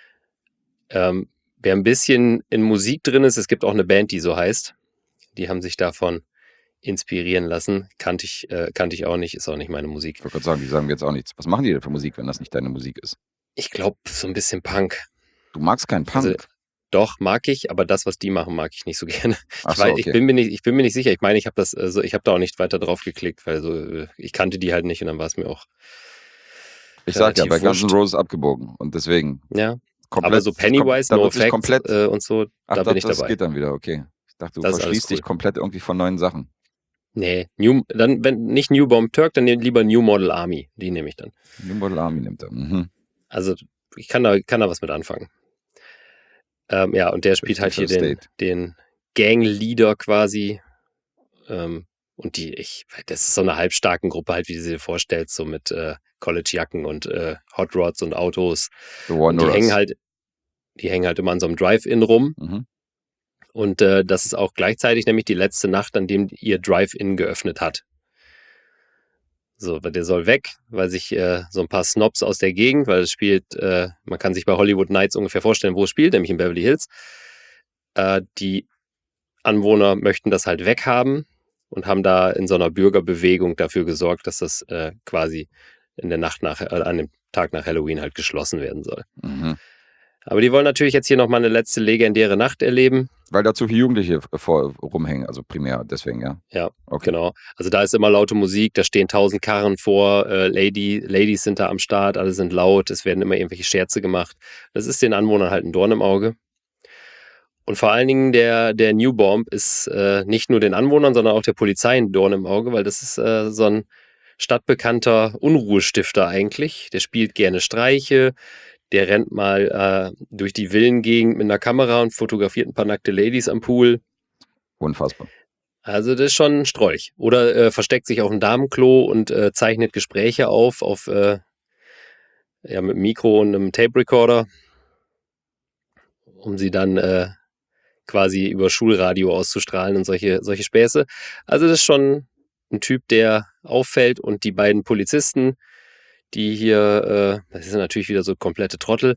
Ähm, wer ein bisschen in Musik drin ist, es gibt auch eine Band, die so heißt. Die haben sich davon inspirieren lassen. Kannte ich, äh, kannte ich auch nicht, ist auch nicht meine Musik. Ich wollte gerade sagen, die sagen mir jetzt auch nichts. Was machen die denn für Musik, wenn das nicht deine Musik ist? Ich glaube, so ein bisschen Punk. Du magst keinen Punk? Also, doch, mag ich, aber das, was die machen, mag ich nicht so gerne. Ach Ich, so, weiß, okay. ich, bin, mir nicht, ich bin mir nicht sicher. Ich meine, ich habe das, also ich habe da auch nicht weiter drauf geklickt, weil so, äh, ich kannte die halt nicht und dann war es mir auch. Ich sag ja, relativ bei Guns N' wurscht. Roses abgebogen und deswegen Ja, komplett. aber so Pennywise, da No wird sich Effect komplett, äh, und so, ach, da das, bin ich das dabei. geht dann wieder, okay. Ich dachte, du Das ist alles verschließt dich cool. komplett irgendwie von neuen Sachen. Nee, New, dann, wenn nicht New Bomb Turk, dann nehm lieber New Model Army. Die nehme ich dann. New Model Army nimmt er. Mhm. Also, ich kann da, kann da was mit anfangen. Ähm, ja, und der spielt halt hier Fifty den, First den Gangleader quasi. Ähm, und die, ich, das ist so eine halbstarken Gruppe, halt, wie du sie dir vorstellst, so mit äh, College-Jacken und äh, Hot Rods und Autos. The Und die Wanderers. hängen halt, die hängen halt immer an so einem Drive-In rum. Mhm. Und äh, das ist auch gleichzeitig nämlich die letzte Nacht, an dem ihr Drive-In geöffnet hat. So, weil der soll weg, weil sich äh, so ein paar Snobs aus der Gegend, weil es spielt, äh, man kann sich bei Hollywood Nights ungefähr vorstellen, wo es spielt, nämlich in Beverly Hills. Äh, die Anwohner möchten das halt weghaben und haben da in so einer Bürgerbewegung dafür gesorgt, dass das äh, quasi in der Nacht nach, äh, an dem Tag nach Halloween halt geschlossen werden soll. Mhm. Aber die wollen natürlich jetzt hier nochmal eine letzte legendäre Nacht erleben. Weil da zu viele Jugendliche vor, rumhängen, also primär deswegen, ja. Ja, Okay. genau. Also da ist immer laute Musik, da stehen tausend Karren vor, äh, Lady, Ladies sind da am Start, alle sind laut, es werden immer irgendwelche Scherze gemacht. Das ist den Anwohnern halt ein Dorn im Auge. Und vor allen Dingen der, der New Bomb ist äh, nicht nur den Anwohnern, sondern auch der Polizei ein Dorn im Auge, weil das ist äh, so ein stadtbekannter Unruhestifter eigentlich. Der spielt gerne Streiche, der rennt mal äh, durch die Villengegend mit einer Kamera und fotografiert ein paar nackte Ladies am Pool. Unfassbar. Also das ist schon ein Strolch. Oder äh, versteckt sich auf dem Damenklo und äh, zeichnet Gespräche auf, auf äh, ja, mit einem Mikro und einem Tape-Recorder, um sie dann äh, quasi über Schulradio auszustrahlen und solche, solche Späße. Also das ist schon ein Typ, der auffällt, und die beiden Polizisten, die hier, äh, das sind natürlich wieder so komplette Trottel.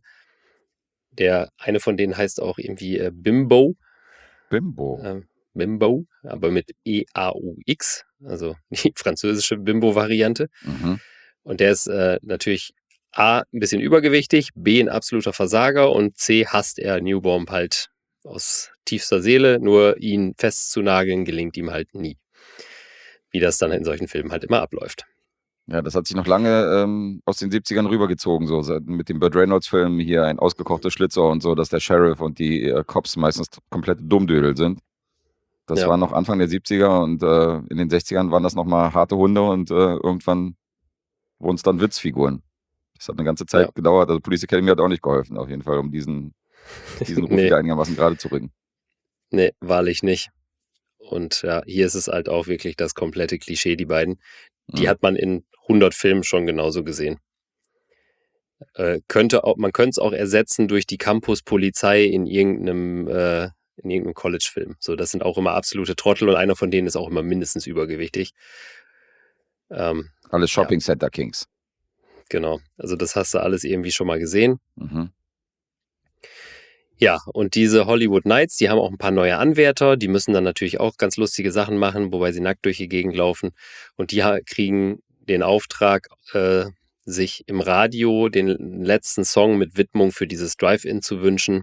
Der eine von denen heißt auch irgendwie äh, Bimbo. Bimbo. Ähm, Bimbo, aber mit E A U X, also die französische Bimbo-Variante. Mhm. Und der ist äh, natürlich A, ein bisschen übergewichtig, B, ein absoluter Versager und C, hasst er New Bomb halt aus tiefster Seele, nur ihn festzunageln gelingt ihm halt nie. Wie das dann in solchen Filmen halt immer abläuft. Ja, das hat sich noch lange ähm, aus den siebzigern rübergezogen, so seit- mit dem Burt Reynolds-Film hier ein ausgekochtes Schlitzohr und so, dass der Sheriff und die äh, Cops meistens komplette Dummdödel sind. Das Ja. war noch Anfang der siebziger und äh, in den sechzigern waren das nochmal harte Hunde und äh, irgendwann wurden es dann Witzfiguren. Das hat eine ganze Zeit Ja. gedauert. Also Police Academy hat auch nicht geholfen, auf jeden Fall, um diesen, diesen Ruf Nee. wieder einigermaßen gerade zu rücken. Nee, wahrlich nicht. Und ja, hier ist es halt auch wirklich das komplette Klischee, die beiden. Die Mhm. hat man in hundert Filmen schon genauso gesehen. Äh, könnte auch, man könnte es auch ersetzen durch die Campus-Polizei in irgendeinem, äh, in irgendeinem College-Film. So, das sind auch immer absolute Trottel und einer von denen ist auch immer mindestens übergewichtig. Ähm, Alles Shopping Center Kings. genau, also das hast du alles irgendwie schon mal gesehen. Mhm. Ja, und diese Hollywood Nights, die haben auch ein paar neue Anwärter, die müssen dann natürlich auch ganz lustige Sachen machen, wobei sie nackt durch die Gegend laufen. Und die ha- kriegen den Auftrag, äh, sich im Radio den letzten Song mit Widmung für dieses Drive-In zu wünschen.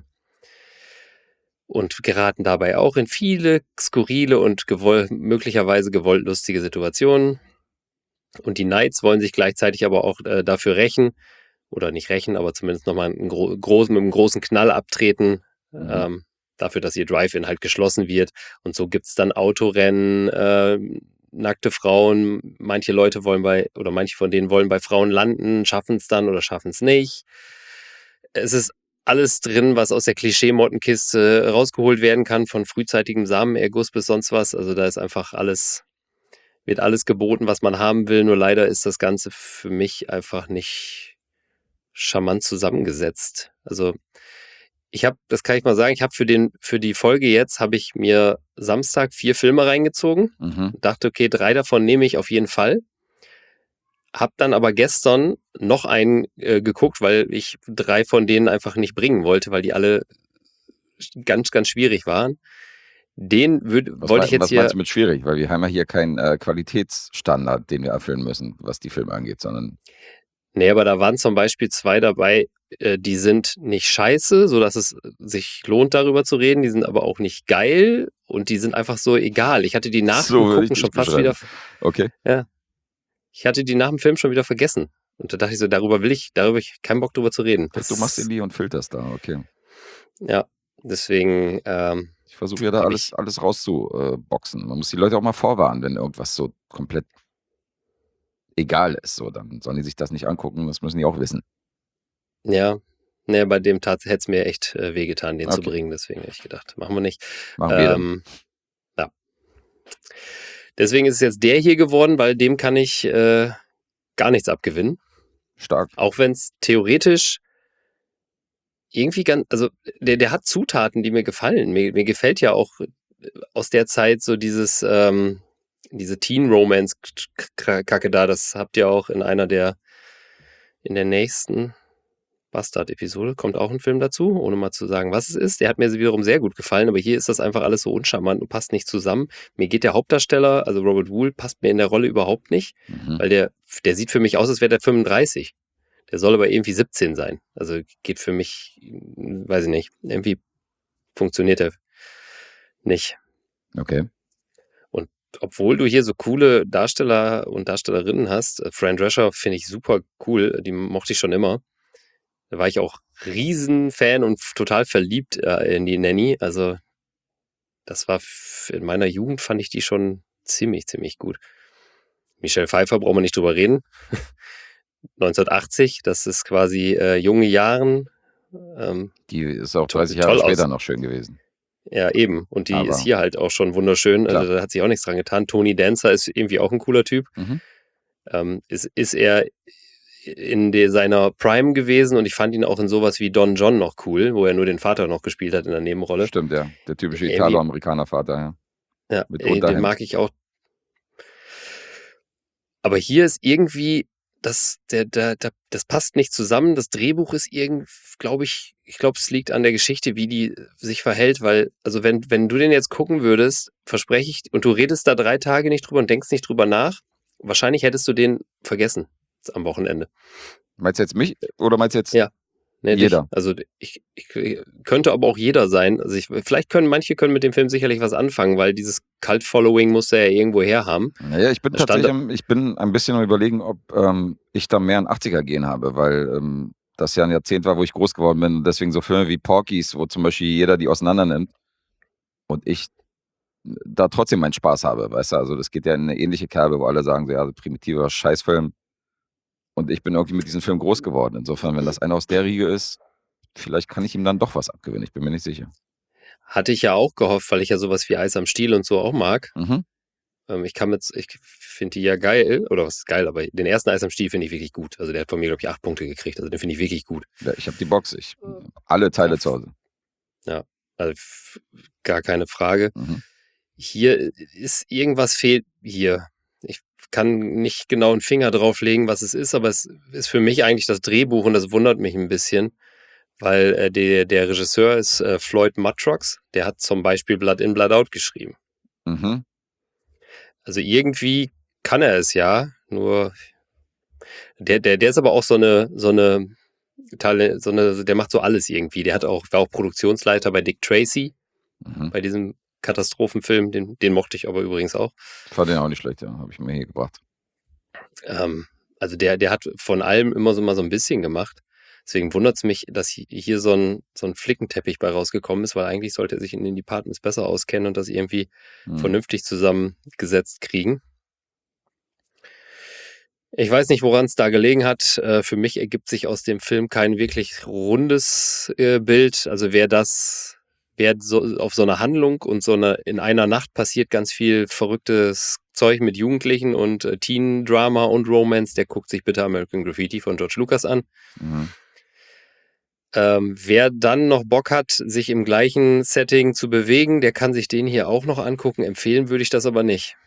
Und geraten dabei auch in viele skurrile und gewoll möglicherweise gewollt lustige Situationen. Und die Knights wollen sich gleichzeitig aber auch äh, dafür rächen, oder nicht rächen, aber zumindest nochmal einen gro großen, mit einem großen Knall abtreten, Mhm. ähm, dafür, dass ihr Drive-In halt geschlossen wird. Und so gibt's dann Autorennen, äh, nackte Frauen. Manche Leute wollen bei, oder manche von denen wollen bei Frauen landen, schaffen es dann oder schaffen es nicht. es ist alles drin, was aus der Klischee-Mottenkiste rausgeholt werden kann, von frühzeitigem Samenerguss bis sonst was. Also da ist einfach alles, wird alles geboten, was man haben will. Nur leider ist das Ganze für mich einfach nicht charmant zusammengesetzt. Also ich habe, das kann ich mal sagen, ich habe für den, für die Folge jetzt, habe ich mir Samstag vier Filme reingezogen. Mhm. Dachte, okay, drei davon nehme ich auf jeden Fall. Hab dann aber gestern noch einen äh, geguckt, weil ich drei von denen einfach nicht bringen wollte, weil die alle ganz, ganz schwierig waren. Den würd, Was, wollte mei- ich jetzt was hier. meinst du mit schwierig? Weil wir haben ja hier keinen äh, Qualitätsstandard, den wir erfüllen müssen, was die Filme angeht, sondern Nee, aber da waren zum Beispiel zwei dabei, äh, die sind nicht scheiße, sodass es sich lohnt, darüber zu reden. Die sind aber auch nicht geil und die sind einfach so egal. Ich hatte die nach so dem würde ich Gucken dich schon fast beschreiben. wieder. Okay. Ja, ich hatte die nach dem Film schon wieder vergessen. Und da dachte ich so, darüber will ich, darüber hab ich keinen Bock drüber zu reden. Du machst den Lee und filterst da, okay. Ja, deswegen ähm, Ich versuche ja da Hab alles, ich- alles rauszuboxen. Man muss die Leute auch mal vorwarnen, wenn irgendwas so komplett egal ist. So, dann sollen die sich das nicht angucken, das müssen die auch wissen. ja, ne, bei dem Tat hätte es mir echt äh, wehgetan, den zu Okay. bringen. Deswegen habe ich gedacht, machen wir nicht. Machen wir dann. Ähm, ja. Deswegen ist es jetzt der hier geworden, weil dem kann ich äh, gar nichts abgewinnen. Stark. Auch wenn es theoretisch irgendwie ganz, also der, der hat Zutaten, die mir gefallen. Mir, mir gefällt ja auch äh, aus der Zeit so dieses, ähm, diese Teen-Romance-Kacke da. Das habt ihr auch in einer der, in der nächsten Bastard-Episode, kommt auch ein Film dazu, ohne mal zu sagen, was es ist. Der hat mir wiederum sehr gut gefallen, aber hier ist das einfach alles so uncharmant und passt nicht zusammen. Mir geht der Hauptdarsteller, also Robert Wool, passt mir in der Rolle überhaupt nicht, Mhm. weil der, der sieht für mich aus, als wäre der fünfunddreißig. Der soll aber irgendwie siebzehn sein. Also geht für mich, weiß ich nicht, irgendwie funktioniert er nicht. Okay. Obwohl du hier so coole Darsteller und Darstellerinnen hast, äh, Fran Drescher finde ich super cool, die mochte ich schon immer. Da war ich auch Riesenfan und f- total verliebt äh, in die Nanny. Also das war f- in meiner Jugend fand ich die schon ziemlich, ziemlich gut. Michelle Pfeiffer, brauchen wir nicht drüber reden. neunzehnhundertachtzig, das ist quasi äh, junge Jahren. Ähm, Die ist auch To- dreißig Jahre toll später aus. noch schön gewesen. ja, eben. Und die Aber- ist hier halt auch schon wunderschön. Also Klar. da hat sich auch nichts dran getan. Tony Dancer ist irgendwie auch ein cooler Typ. Mhm. Ähm, ist, ist er in der, seiner Prime gewesen und ich fand ihn auch in sowas wie Don John noch cool, wo er nur den Vater noch gespielt hat in der Nebenrolle. Stimmt, ja. Der typische Irgendwie- Italo-Amerikaner-Vater, ja. Ja, Mit ey, den Unterhemd. mag ich auch. Aber hier ist irgendwie, das, der, der, der, das passt nicht zusammen. Das Drehbuch ist irgendwie, glaube ich, ich glaube, es liegt an der Geschichte, wie die sich verhält, weil, also wenn, wenn du den jetzt gucken würdest, verspreche ich, und du redest da drei Tage nicht drüber und denkst nicht drüber nach, wahrscheinlich hättest du den vergessen am Wochenende. Meinst du jetzt mich oder meinst du jetzt Ja. Nee, dich. Jeder. Also ich, ich könnte aber auch jeder sein. Also ich, vielleicht können manche können mit dem Film sicherlich was anfangen, weil dieses Cult-Following muss er ja irgendwo her haben. Naja, ich bin Da stand tatsächlich am, ich bin ein bisschen am überlegen, ob ähm, ich da mehr ein achtziger-Gen habe, weil ähm, das ja ein Jahrzehnt war, wo ich groß geworden bin und deswegen so Filme wie Porky's, wo zum Beispiel jeder die auseinander nimmt und ich da trotzdem meinen Spaß habe, weißt du, also das geht ja in eine ähnliche Kerbe, wo alle sagen, so, ja, so primitiver Scheißfilm und ich bin irgendwie mit diesem Film groß geworden. Insofern, wenn das einer aus der Riege ist, vielleicht kann ich ihm dann doch was abgewinnen, ich bin mir nicht sicher. Hatte ich ja auch gehofft, weil ich ja sowas wie Eis am Stiel und so auch mag. Mhm. Ähm, ich kann mit, ich finde die ja geil, oder was ist geil, aber den ersten Eis am Stiel finde ich wirklich gut. Also der hat von mir, glaube ich, acht Punkte gekriegt. Also den finde ich wirklich gut. Ja, ich habe die Box, ich alle Teile Ja. zu Hause. Also f- gar keine Frage. Mhm. Hier ist irgendwas fehlt hier. Ich kann nicht genau einen Finger drauflegen, was es ist, aber es ist für mich eigentlich das Drehbuch und das wundert mich ein bisschen, weil äh, der, der Regisseur ist äh, Floyd Mattrox, der hat zum Beispiel Blood In, Blood Out geschrieben. Mhm. Also irgendwie kann er es ja, nur der, der, der ist aber auch so eine, so eine, Tale- so eine, der macht so alles irgendwie. Der hat auch, war auch Produktionsleiter bei Dick Tracy, Mhm. bei diesem Katastrophenfilm, den, den mochte ich aber übrigens auch. Fand den auch nicht schlecht, ja, habe ich mir hier gebracht. Ähm, also der, der hat von allem immer so mal so ein bisschen gemacht. Deswegen wundert es mich, dass hi- hier so ein, so ein Flickenteppich bei rausgekommen ist, weil eigentlich sollte er sich in den Departments besser auskennen und das irgendwie Mhm. vernünftig zusammengesetzt kriegen. Ich weiß nicht, woran es da gelegen hat. Äh, für mich ergibt sich aus dem Film kein wirklich rundes äh, Bild. Also wer das, wer so auf so eine Handlung und so eine in einer Nacht passiert ganz viel verrücktes Zeug mit Jugendlichen und äh, Teen-Drama und Romance, der guckt sich bitte American Graffiti von George Lucas an. Mhm. Ähm, wer dann noch Bock hat, sich im gleichen Setting zu bewegen, der kann sich den hier auch noch angucken. Empfehlen würde ich das aber nicht.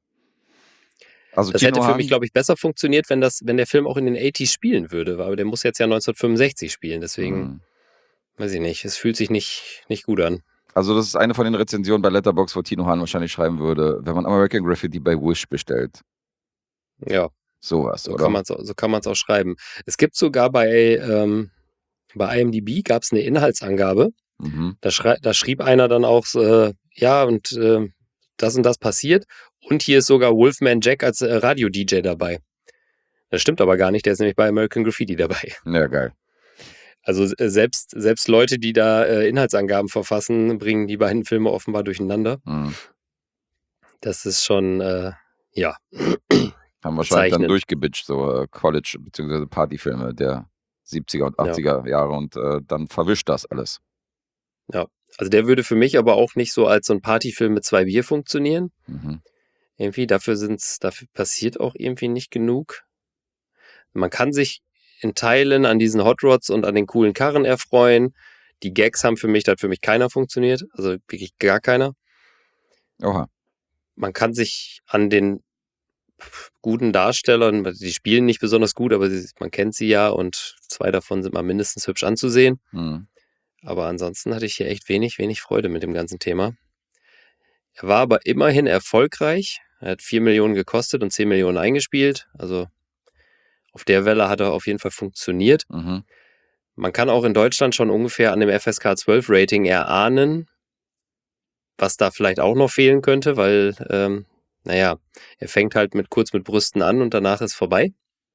Also Das Tino hätte für Hahn, mich, glaube ich, besser funktioniert, wenn das, wenn der Film auch in den achtziger spielen würde. Aber der muss jetzt ja neunzehnhundertfünfundsechzig spielen. Deswegen, Mhm. weiß ich nicht, es fühlt sich nicht, nicht gut an. Also das ist eine von den Rezensionen bei Letterboxd, wo Tino Hahn wahrscheinlich schreiben würde, wenn man American Graffiti bei Wish bestellt. Ja, Sowas, so oder? kann man es so kann man es auch schreiben. Es gibt sogar bei, ähm, bei I M D B gab es eine Inhaltsangabe. Mhm. Da, schrei da schrieb einer dann auch, so, äh, ja, und äh, das und das passiert. Und hier ist sogar Wolfman Jack als äh, Radio-D J dabei. Das stimmt aber gar nicht, der ist nämlich bei American Graffiti dabei. Ja, geil. Also äh, selbst, selbst Leute, die da äh, Inhaltsangaben verfassen, bringen die beiden Filme offenbar durcheinander. Mhm. Das ist schon, äh, ja, Haben wahrscheinlich dann bezeichnend. durchgebitcht, so äh, College- bzw. Partyfilme der siebziger und Ja. achtziger Jahre und äh, dann verwischt das alles. Ja, also der würde für mich aber auch nicht so als so ein Partyfilm mit zwei Bier funktionieren. Mhm. Irgendwie, dafür sind's, dafür passiert auch irgendwie nicht genug. Man kann sich in Teilen an diesen Hot Rods und an den coolen Karren erfreuen. Die Gags haben für mich, da hat für mich keiner funktioniert, also wirklich gar keiner. Oha. Man kann sich an den guten Darstellern, die spielen nicht besonders gut, aber sie, man kennt sie ja und zwei davon sind mal mindestens hübsch anzusehen. Mhm. Aber ansonsten hatte ich hier echt wenig, wenig Freude mit dem ganzen Thema. Er war aber immerhin erfolgreich. Er hat vier Millionen gekostet und zehn Millionen eingespielt. Also auf der Welle hat er auf jeden Fall funktioniert. Mhm. Man kann auch in Deutschland schon ungefähr an dem F S K zwölf Rating erahnen, was da vielleicht auch noch fehlen könnte, weil, ähm, naja, er fängt halt mit kurz mit Brüsten an und danach ist vorbei.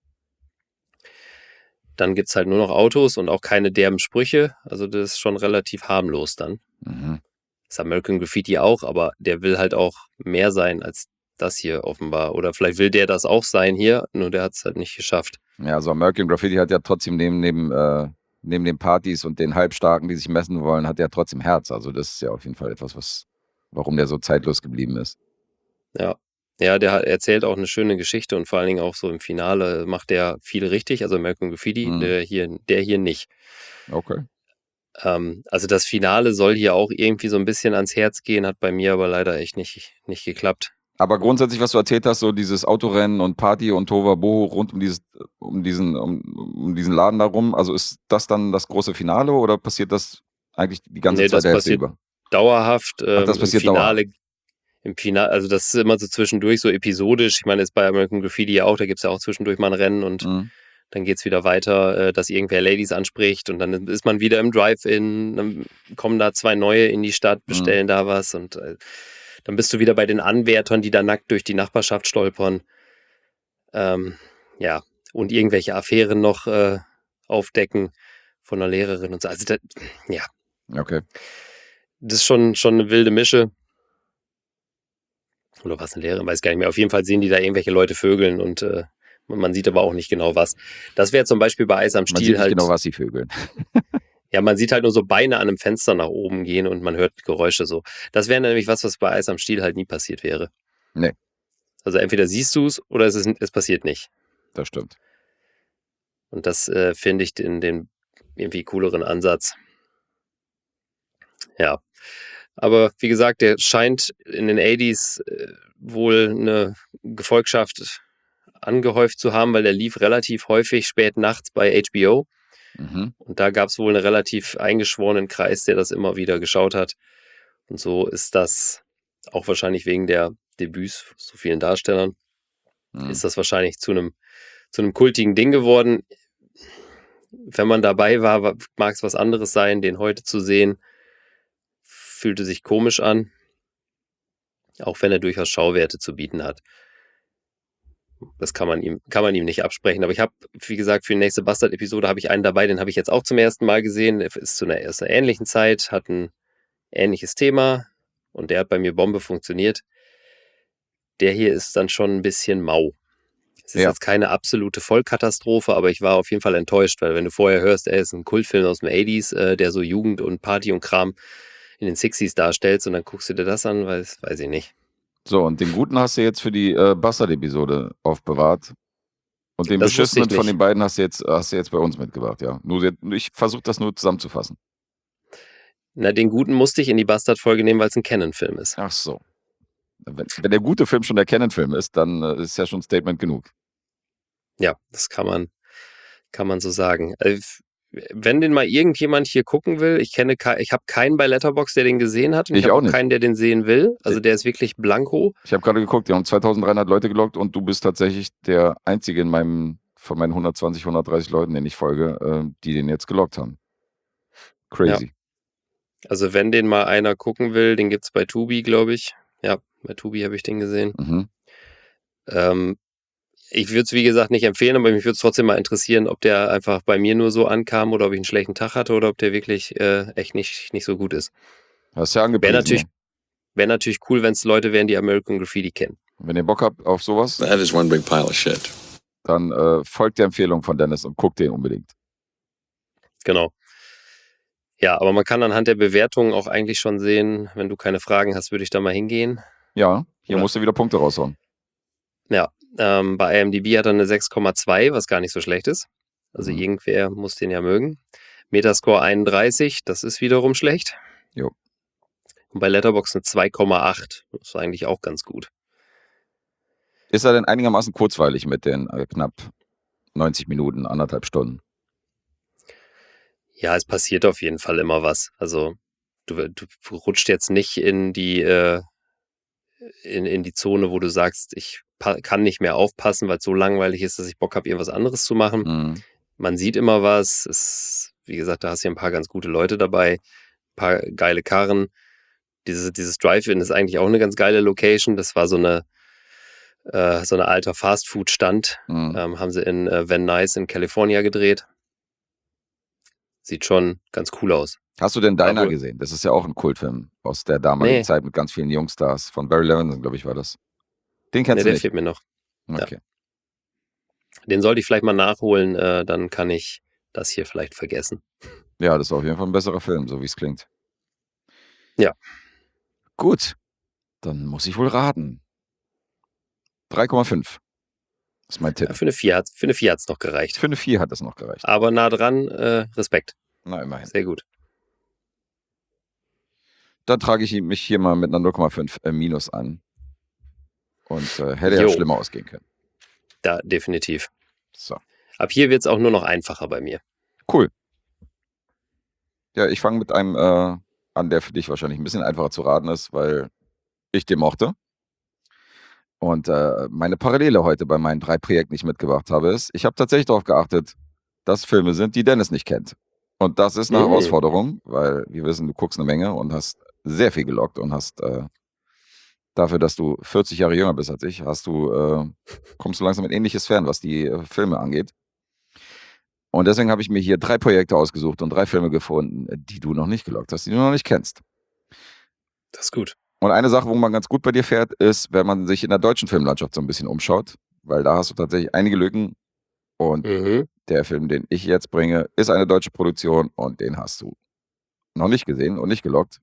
Dann gibt's halt nur noch Autos und auch keine derben Sprüche. Also das ist schon relativ harmlos dann. Mhm. Das ist American Graffiti auch, aber der will halt auch mehr sein als das hier offenbar. Oder vielleicht will der das auch sein hier, nur der hat es halt nicht geschafft. Ja, also American Graffiti hat ja trotzdem neben, neben, äh, neben den Partys und den Halbstarken, die sich messen wollen, hat er trotzdem Herz. Also das ist ja auf jeden Fall etwas, was, warum der so zeitlos geblieben ist. Ja. Ja, der hat- erzählt auch eine schöne Geschichte und vor allen Dingen auch so im Finale macht der viel richtig. Also American Graffiti, Mhm. der hier, der hier nicht. Okay. Ähm, also das Finale soll hier auch irgendwie so ein bisschen ans Herz gehen, hat bei mir aber leider echt nicht, nicht geklappt. Aber grundsätzlich, was du erzählt hast, so dieses Autorennen und Party und Tohuwabohu rund um dieses, um diesen, um, um diesen Laden da rum, also ist das dann das große Finale oder passiert das eigentlich die ganze Nee, Zeit das der Hälfte passiert über? dauerhaft. Ähm, das im passiert Finale, im Finale, also das ist immer so zwischendurch so episodisch. Ich meine, jetzt bei American Graffiti ja auch, da gibt's ja auch zwischendurch mal ein Rennen und Mhm. dann geht's wieder weiter, äh, dass irgendwer Ladies anspricht und dann ist man wieder im Drive-In, dann kommen da zwei neue in die Stadt, bestellen da was und äh, dann bist du wieder bei den Anwärtern, die da nackt durch die Nachbarschaft stolpern. Ähm, ja, und irgendwelche Affären noch äh, aufdecken von einer Lehrerin und so. Also, da, ja, Okay. das ist schon, schon eine wilde Mische. Oder was eine Lehrerin, weiß gar nicht mehr. Auf jeden Fall sehen die da irgendwelche Leute vögeln und äh, man sieht aber auch nicht genau was. Das wäre zum Beispiel bei Eis am Man Stiel sieht nicht halt. genau, was sie vögeln. Ja, man sieht halt nur so Beine an einem Fenster nach oben gehen und man hört Geräusche so. Das wäre nämlich was, was bei Eis am Stiel halt nie passiert wäre. Nee, Also entweder siehst du es oder es, ist, es passiert nicht. das stimmt. Und das äh, finde ich den, den irgendwie cooleren Ansatz. Ja. Aber wie gesagt, der scheint in den achtziger äh, wohl eine Gefolgschaft angehäuft zu haben, weil der lief relativ häufig spät nachts bei H B O. Mhm. Und da gab es wohl einen relativ eingeschworenen Kreis, der das immer wieder geschaut hat. Und so ist das auch wahrscheinlich wegen der Debüts von so vielen Darstellern, Mhm. ist das wahrscheinlich zu einem zu einem kultigen Ding geworden. Wenn man dabei war, mag es was anderes sein, den heute zu sehen. Fühlte sich komisch an, auch wenn er durchaus Schauwerte zu bieten hat. Das kann man ihm, kann man ihm nicht absprechen. Aber ich habe, wie gesagt, für die nächste Bastard-Episode habe ich einen dabei, den habe ich jetzt auch zum ersten Mal gesehen. Er ist zu einer, aus einer ähnlichen Zeit, hat ein ähnliches Thema und der hat bei mir Bombe funktioniert. Der hier ist dann schon ein bisschen mau. Es ist Ja. jetzt keine absolute Vollkatastrophe, aber ich war auf jeden Fall enttäuscht, weil wenn du vorher hörst, er ist ein Kultfilm aus den achtziger, äh, der so Jugend und Party und Kram in den sechzigern darstellt und dann guckst du dir das an, weiß, weiß ich nicht. So, und den guten hast du jetzt für die äh, Bastard-Episode aufbewahrt. Und den Das wusste ich beschissenen von nicht. den beiden hast du jetzt, hast du jetzt bei uns mitgebracht, ja. Nur, jetzt- ich versuche das nur zusammenzufassen. Na, den guten musste ich in die Bastard-Folge nehmen, weil es ein Canon-Film ist. Ach so. Wenn, wenn der gute Film schon der Canon-Film ist, dann äh, ist ja schon Statement genug. Ja, das kann man, kann man so sagen. Also, f- wenn den mal irgendjemand hier gucken will, ich kenne, ke- ich habe keinen bei Letterboxd, der den gesehen hat und ich, Ich habe auch auch nicht. keinen, der den sehen will. Also der ist wirklich blanko. Ich habe gerade geguckt, die haben zweitausenddreihundert Leute gelockt und du bist tatsächlich der Einzige in meinem, von meinen hundertzwanzig, hundertdreißig Leuten, denen ich folge, äh, die den jetzt gelockt haben. Crazy. Also wenn den mal einer gucken will, den gibt's bei Tubi, glaube ich. Ja, bei Tubi habe ich den gesehen. Mhm. Ähm, ich würde es wie gesagt nicht empfehlen, aber mich würde es trotzdem mal interessieren, ob der einfach bei mir nur so ankam oder ob ich einen schlechten Tag hatte oder ob der wirklich äh, echt nicht, nicht so gut ist. Hast du ja Wäre angepriesen. natürlich, ne? wär natürlich cool, wenn es Leute wären, die American Graffiti kennen. Wenn ihr Bock habt auf sowas, That is one big pile of shit. dann äh, folgt der Empfehlung von Dennis und guckt den unbedingt. Genau. Ja, aber man kann anhand der Bewertungen auch eigentlich schon sehen, wenn du keine Fragen hast, würde ich da mal hingehen. Ja, hier Oder? musst du wieder Punkte raushauen. Ja, ähm, bei I M D B hat er eine sechs Komma zwei, was gar nicht so schlecht ist. Also Mhm. irgendwer muss den ja mögen. Metascore einunddreißig, das ist wiederum schlecht. Jo. Und bei Letterboxd eine zwei Komma acht, das ist eigentlich auch ganz gut. Ist er denn einigermaßen kurzweilig mit den äh, knapp neunzig Minuten, anderthalb Stunden? Ja, es passiert auf jeden Fall immer was. Also du, du rutscht jetzt nicht in die, äh, in, in die Zone, wo du sagst, ich pa- kann nicht mehr aufpassen, weil es so langweilig ist, dass ich Bock habe, irgendwas anderes zu machen. Mhm. Man sieht immer was. Es, wie gesagt, da hast du ja ein paar ganz gute Leute dabei, ein paar geile Karren. Dieses, dieses Drive-In ist eigentlich auch eine ganz geile Location. Das war so eine, äh, so eine alter Fast-Food-Stand. Mhm. Ähm, haben sie in äh, Van Nuys in California gedreht. Sieht schon ganz cool aus. Hast du denn Diner Obwohl- gesehen? Das ist ja auch ein Kultfilm aus der damaligen Nee. Zeit mit ganz vielen Jungstars. Von Barry Levinson, glaube ich, war das. Den Nee, kennst der du nicht? fehlt mir noch. ja. Okay. Den sollte ich vielleicht mal nachholen, äh, dann kann ich das hier vielleicht vergessen. Ja, das ist auf jeden Fall ein besserer Film, so wie es klingt. Ja. Gut, dann muss ich wohl raten. drei Komma fünf ist mein Tipp. Ja, für eine vier hat für eine vier hat's noch gereicht. Für eine vier hat das noch gereicht. Aber nah dran, äh, Respekt. Na, immerhin. Sehr gut. Dann trage ich mich hier mal mit einer null Komma fünf äh, Minus an. Und äh, hätte ja Jo. schlimmer ausgehen können. Da definitiv. So, Ab hier wird's auch nur noch einfacher bei mir. cool. Ja, ich fange mit einem äh, an, der für dich wahrscheinlich ein bisschen einfacher zu raten ist, weil ich den mochte. Und äh, meine Parallele heute bei meinen drei Projekten, die ich mitgebracht habe, ist, ich habe tatsächlich darauf geachtet, dass Filme sind, die Dennis nicht kennt. Und das ist eine Mhm. Herausforderung, weil wir wissen, du guckst eine Menge und hast sehr viel gelockt und hast äh, dafür, dass du vierzig Jahre jünger bist als ich, hast du, äh, kommst du langsam in ähnliches Fern, was die äh, Filme angeht. Und deswegen habe ich mir hier drei Projekte ausgesucht und drei Filme gefunden, die du noch nicht gelockt hast, die du noch nicht kennst. Das ist gut. Und eine Sache, wo man ganz gut bei dir fährt, ist, wenn man sich in der deutschen Filmlandschaft so ein bisschen umschaut, weil da hast du tatsächlich einige Lücken. Und Mhm. der Film, den ich jetzt bringe, ist eine deutsche Produktion und den hast du noch nicht gesehen und nicht gelockt.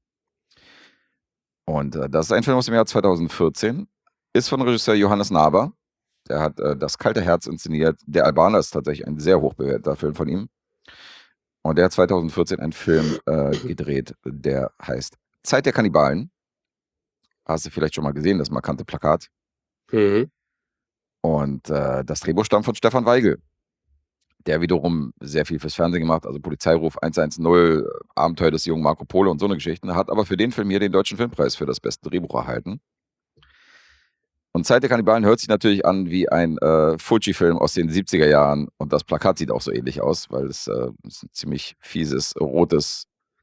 Und äh, das ist ein Film aus dem Jahr zweitausendvierzehn, ist von Regisseur Johannes Naber. Der hat äh, Das kalte Herz inszeniert. Der Albaner ist tatsächlich ein sehr hochbewerteter Film von ihm. Und der hat zweitausendvierzehn einen Film äh, gedreht, der heißt Zeit der Kannibalen. Hast du vielleicht schon mal gesehen, das markante Plakat. Mhm. Und äh, das Drehbuch stammt von Stefan Weigel, der wiederum sehr viel fürs Fernsehen gemacht, also Polizeiruf hundertzehn, äh, Abenteuer des jungen Marco Polo und so eine Geschichten, hat aber für den Film hier den Deutschen Filmpreis für das beste Drehbuch erhalten. Und Zeit der Kannibalen hört sich natürlich an wie ein äh, Fulci-Film aus den siebziger Jahren und das Plakat sieht auch so ähnlich aus, weil es äh, ist ein ziemlich fieses, rotes,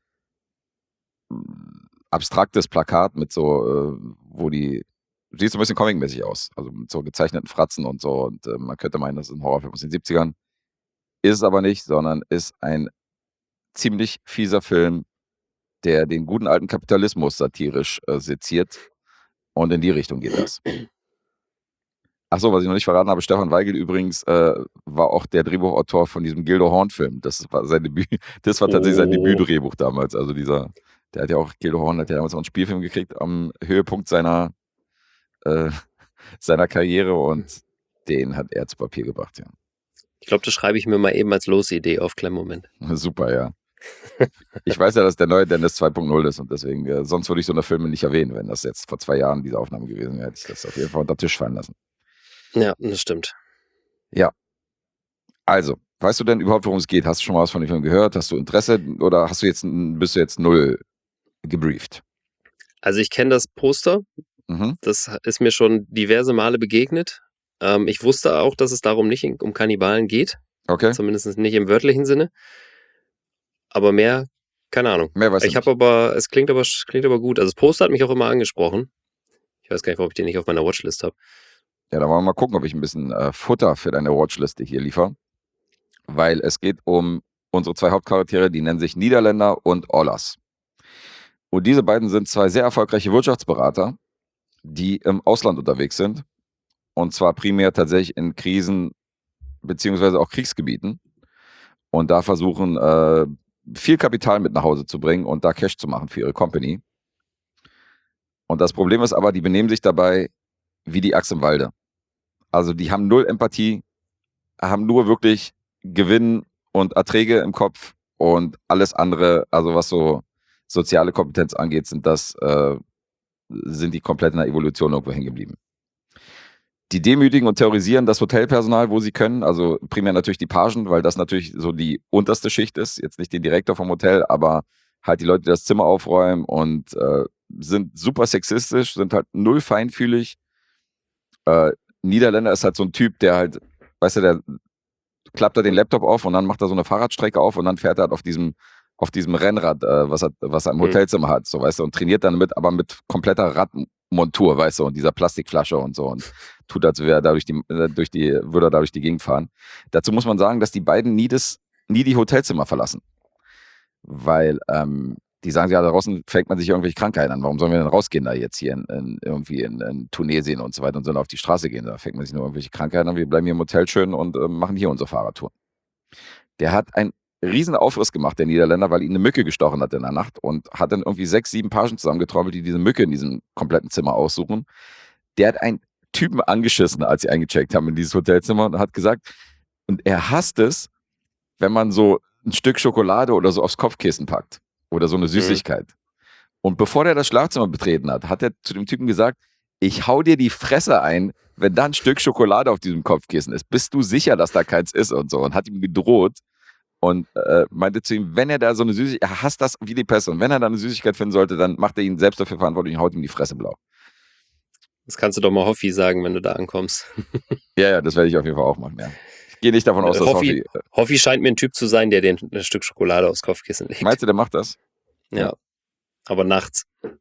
mh, abstraktes Plakat mit so, äh, wo die, sieht so ein bisschen comicmäßig aus, also mit so gezeichneten Fratzen und so und äh, man könnte meinen, das ist ein Horrorfilm aus den siebzigern. Ist es aber nicht, sondern ist ein ziemlich fieser Film, der den guten alten Kapitalismus satirisch äh, seziert und in die Richtung geht das. Achso, was ich noch nicht verraten habe, Stefan Weigel übrigens äh, war auch der Drehbuchautor von diesem Gildo Horn-Film. Das war sein Debüt, das war tatsächlich sein Oh. Debütdrehbuch damals. Also dieser, der hat ja auch, Gildo Horn hat ja damals auch einen Spielfilm gekriegt am Höhepunkt seiner, äh, seiner Karriere und den hat er zu Papier gebracht, ja. Ich glaube, das schreibe ich mir mal eben als Losidee auf, kleinen Moment. Super, ja. Ich weiß ja, dass der neue Dennis zwei Punkt null ist und deswegen, äh, sonst würde ich so eine Filme nicht erwähnen. Wenn das jetzt vor zwei Jahren diese Aufnahme gewesen wäre, hätte ich das auf jeden Fall unter den Tisch fallen lassen. Ja, das stimmt. Ja. Also, weißt du denn überhaupt, worum es geht? Hast du schon mal was von dem Film gehört? Hast du Interesse oder hast du jetzt, bist du jetzt null gebrieft? Also ich kenne das Poster. Mhm. Das ist mir schon diverse Male begegnet. Ähm, ich wusste auch, dass es darum nicht um Kannibalen geht. Okay. Zumindest nicht im wörtlichen Sinne. Aber mehr, keine Ahnung. Mehr weiß ich habe aber, es klingt aber, klingt aber gut. Also das Poster hat mich auch immer angesprochen. Ich weiß gar nicht, ob ich den nicht auf meiner Watchlist habe. Ja, da wollen wir mal gucken, ob ich ein bisschen äh, Futter für deine Watchliste hier liefere. Weil es geht um unsere zwei Hauptcharaktere, die nennen sich Niederländer und Ollas. Und diese beiden sind zwei sehr erfolgreiche Wirtschaftsberater, die im Ausland unterwegs sind. Und zwar primär tatsächlich in Krisen beziehungsweise auch Kriegsgebieten. Und da versuchen, äh, viel Kapital mit nach Hause zu bringen und da Cash zu machen für ihre Company. Und das Problem ist aber, die benehmen sich dabei wie die Axt im Walde. Also die haben null Empathie, haben nur wirklich Gewinn und Erträge im Kopf und alles andere, also was so soziale Kompetenz angeht, sind das, äh, sind die komplett in der Evolution irgendwo hängen geblieben. Die demütigen und terrorisieren das Hotelpersonal, wo sie können, also primär natürlich die Pagen, weil das natürlich so die unterste Schicht ist, jetzt nicht den Direktor vom Hotel, aber halt die Leute, die das Zimmer aufräumen und äh, sind super sexistisch, sind halt null feinfühlig. Äh, Niederländer ist halt so ein Typ, der halt, weißt du, der klappt er den Laptop auf und dann macht er so eine Fahrradstrecke auf und dann fährt er halt auf diesem, auf diesem Rennrad, äh, was, er, was er im Hotelzimmer hat, so, weißt du, und trainiert dann mit, aber mit kompletter Radmontur, weißt du, und dieser Plastikflasche und so und tut, als wäre er dadurch die, äh, durch die, würde er dadurch die Gegend fahren. Dazu muss man sagen, dass die beiden nie, das, nie die Hotelzimmer verlassen. Weil, ähm, die sagen, ja, da draußen fängt man sich irgendwelche Krankheiten an. Warum sollen wir denn rausgehen da jetzt hier in, in, irgendwie in, in Tunesien und so weiter und sollen auf die Straße gehen? Da fängt man sich nur irgendwelche Krankheiten an. Wir bleiben hier im Hotel schön und äh, machen hier unsere Fahrradtour. Der hat einen riesen Aufriss gemacht, der Niederländer, weil ihn eine Mücke gestochen hat in der Nacht und hat dann irgendwie sechs, sieben Pagen zusammengetrommelt, die diese Mücke in diesem kompletten Zimmer aussuchen. Der hat einen Typen angeschissen, als sie eingecheckt haben in dieses Hotelzimmer und hat gesagt, und er hasst es, wenn man so ein Stück Schokolade oder so aufs Kopfkissen packt. Oder so eine Süßigkeit. Mhm. Und bevor der das Schlafzimmer betreten hat, hat er zu dem Typen gesagt, ich hau dir die Fresse ein, wenn da ein Stück Schokolade auf diesem Kopfkissen ist. Bist du sicher, dass da keins ist und so? Und hat ihm gedroht und äh, meinte zu ihm, wenn er da so eine Süßigkeit, er hasst das wie die Pest. Und wenn er da eine Süßigkeit finden sollte, dann macht er ihn selbst dafür verantwortlich und haut ihm die Fresse blau. Das kannst du doch mal Hoffi sagen, wenn du da ankommst. Ja, ja, das werde ich auf jeden Fall auch machen, ja. Ich gehe nicht davon aus, dass Hoffi, Hoffi... Hoffi scheint mir ein Typ zu sein, der den ein Stück Schokolade aufs Kopfkissen legt. Meinst du, der macht das? Ja, aber nachts.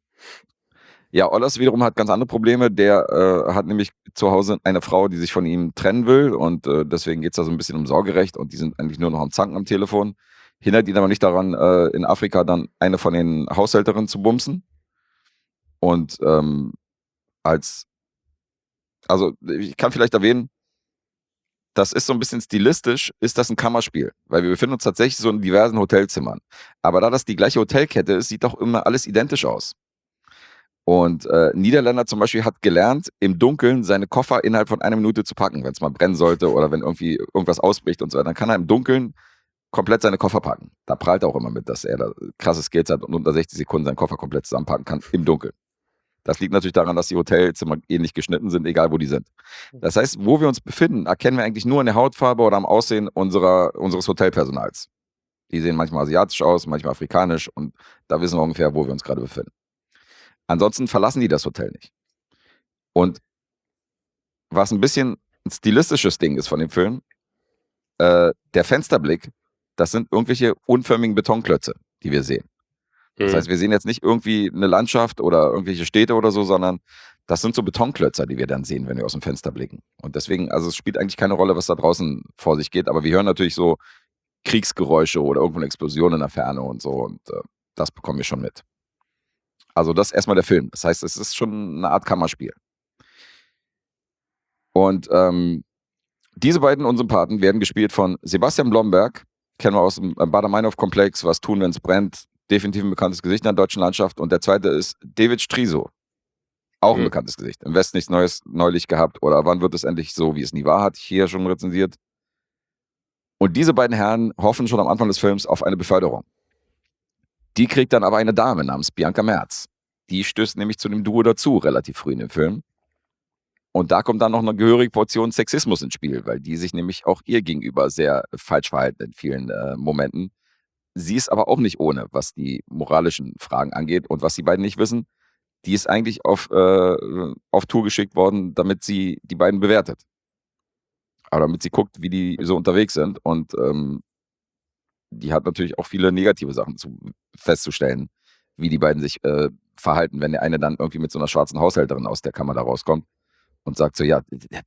Ja, Ollas wiederum hat ganz andere Probleme. Der äh, hat nämlich zu Hause eine Frau, die sich von ihm trennen will und äh, deswegen geht es da so ein bisschen um Sorgerecht und die sind eigentlich nur noch am Zanken am Telefon. Hindert ihn aber nicht daran, äh, in Afrika dann eine von den Haushälterinnen zu bumsen. Und ähm, als, also ich kann vielleicht erwähnen, das ist so ein bisschen stilistisch, ist das ein Kammerspiel, weil wir befinden uns tatsächlich so in diversen Hotelzimmern. Aber da das die gleiche Hotelkette ist, sieht doch immer alles identisch aus. Und äh, Niederländer zum Beispiel hat gelernt, im Dunkeln seine Koffer innerhalb von einer Minute zu packen, wenn es mal brennen sollte oder wenn irgendwie irgendwas ausbricht und so weiter. Dann kann er im Dunkeln komplett seine Koffer packen. Da prahlt er auch immer mit, dass er da krasse Skills hat und unter sechzig Sekunden seinen Koffer komplett zusammenpacken kann im Dunkeln. Das liegt natürlich daran, dass die Hotelzimmer ähnlich geschnitten sind, egal wo die sind. Das heißt, wo wir uns befinden, erkennen wir eigentlich nur an der Hautfarbe oder am Aussehen unserer, unseres Hotelpersonals. Die sehen manchmal asiatisch aus, manchmal afrikanisch und da wissen wir ungefähr, wo wir uns gerade befinden. Ansonsten verlassen die das Hotel nicht. Und was ein bisschen ein stilistisches Ding ist von dem Film, äh, der Fensterblick, das sind irgendwelche unförmigen Betonklötze, die wir sehen. Das heißt, wir sehen jetzt nicht irgendwie eine Landschaft oder irgendwelche Städte oder so, sondern das sind so Betonklötzer, die wir dann sehen, wenn wir aus dem Fenster blicken. Und deswegen, also es spielt eigentlich keine Rolle, was da draußen vor sich geht, aber wir hören natürlich so Kriegsgeräusche oder irgendwo eine Explosion in der Ferne und so und äh, das bekommen wir schon mit. Also das ist erstmal der Film. Das heißt, es ist schon eine Art Kammerspiel. Und ähm, diese beiden Unsympathen werden gespielt von Sebastian Blomberg, kennen wir aus dem Baader-Meinhof-Komplex, Was tun, wenn es brennt, definitiv ein bekanntes Gesicht in der deutschen Landschaft. Und der zweite ist David Striso, auch ein Hm. bekanntes Gesicht. Im Westen nichts Neues neulich gehabt oder wann wird es endlich so, wie es nie war, hatte ich hier schon rezensiert. Und diese beiden Herren hoffen schon am Anfang des Films auf eine Beförderung. Die kriegt dann aber eine Dame namens Bianca Merz. Die stößt nämlich zu dem Duo dazu, relativ früh in dem Film. Und da kommt dann noch eine gehörige Portion Sexismus ins Spiel, weil die sich nämlich auch ihr gegenüber sehr falsch verhalten in vielen äh, Momenten. Sie ist aber auch nicht ohne, was die moralischen Fragen angeht. Und was die beiden nicht wissen, die ist eigentlich auf, äh, auf Tour geschickt worden, damit sie die beiden bewertet. Aber damit sie guckt, wie die so unterwegs sind. Und ähm, die hat natürlich auch viele negative Sachen zu, festzustellen, wie die beiden sich äh, verhalten, wenn der eine dann irgendwie mit so einer schwarzen Haushälterin aus der Kammer da rauskommt und sagt so, ja,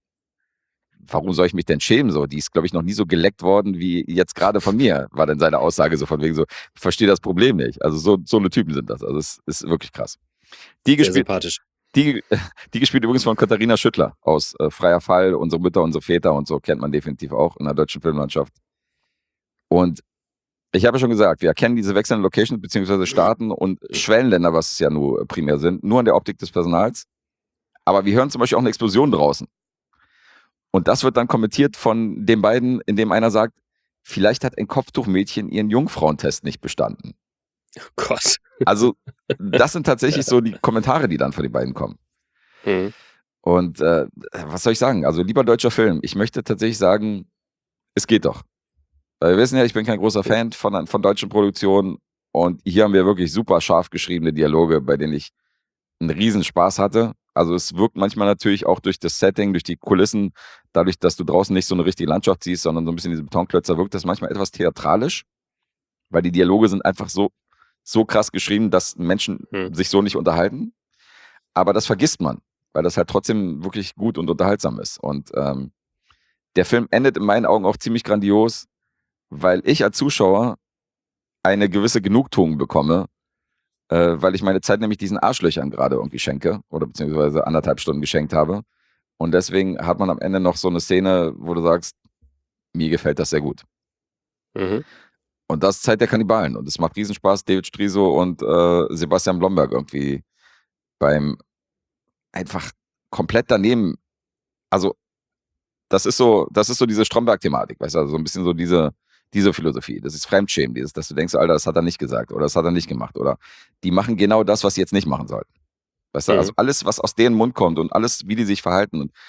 warum soll ich mich denn schämen? So, die ist, glaube ich, noch nie so geleckt worden wie jetzt gerade von mir, war dann seine Aussage so von wegen so, ich verstehe das Problem nicht. Also so, so eine Typen sind das. Also es ist wirklich krass. Die Sehr gespielt, sympathisch. die, die gespielt übrigens von Katharina Schüttler aus äh, Freier Fall, Unsere Mütter, unsere Väter und so, kennt man definitiv auch in der deutschen Filmlandschaft. Und ich habe ja schon gesagt, wir erkennen diese wechselnden Locations bzw. Staaten und Schwellenländer, was es ja nur primär sind, nur an der Optik des Personals. Aber wir hören zum Beispiel auch eine Explosion draußen. Und das wird dann kommentiert von den beiden, indem einer sagt, vielleicht hat ein Kopftuchmädchen ihren Jungfrauentest nicht bestanden. Oh Gott. Also das sind tatsächlich so die Kommentare, die dann von den beiden kommen. Mhm. Und äh, was soll ich sagen? Also lieber deutscher Film, ich möchte tatsächlich sagen, es geht doch. Weil wir wissen ja, ich bin kein großer Fan von, von deutschen Produktionen und hier haben wir wirklich super scharf geschriebene Dialoge, bei denen ich einen riesen Spaß hatte. Also es wirkt manchmal natürlich auch durch das Setting, durch die Kulissen, dadurch, dass du draußen nicht so eine richtige Landschaft siehst, sondern so ein bisschen diese Betonklötzer, wirkt das manchmal etwas theatralisch, weil die Dialoge sind einfach so, so krass geschrieben, dass Menschen Hm. sich so nicht unterhalten. Aber das vergisst man, weil das halt trotzdem wirklich gut und unterhaltsam ist. Und ähm, der Film endet in meinen Augen auch ziemlich grandios, weil ich als Zuschauer eine gewisse Genugtuung bekomme, äh, weil ich meine Zeit nämlich diesen Arschlöchern gerade irgendwie schenke oder beziehungsweise anderthalb Stunden geschenkt habe. Und deswegen hat man am Ende noch so eine Szene, wo du sagst, mir gefällt das sehr gut. Mhm. Und das ist Zeit der Kannibalen. Und es macht Riesenspaß, David Striso und äh, Sebastian Blomberg irgendwie beim einfach komplett daneben. Also, das ist so, das ist so diese Stromberg-Thematik, weißt du, also so ein bisschen so diese, diese Philosophie. Das ist Fremdschämen, dieses, dass du denkst, Alter, das hat er nicht gesagt oder das hat er nicht gemacht. Oder die machen genau das, was sie jetzt nicht machen sollten. Weißt du, Mhm. also alles, was aus deren Mund kommt und alles, wie die sich verhalten und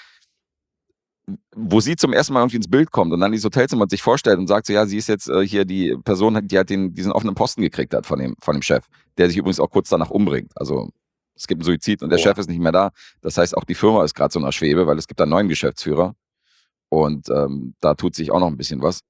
wo sie zum ersten Mal irgendwie ins Bild kommt und dann dieses Hotelzimmer sich vorstellt und sagt so, ja, sie ist jetzt äh, hier die Person, die halt den, diesen offenen Posten gekriegt hat von dem, von dem Chef, der sich übrigens auch kurz danach umbringt. Also es gibt einen Suizid und der Boah. Chef ist nicht mehr da. Das heißt, auch die Firma ist gerade so in der Schwebe, weil es gibt da einen neuen Geschäftsführer und ähm, da tut sich auch noch ein bisschen was.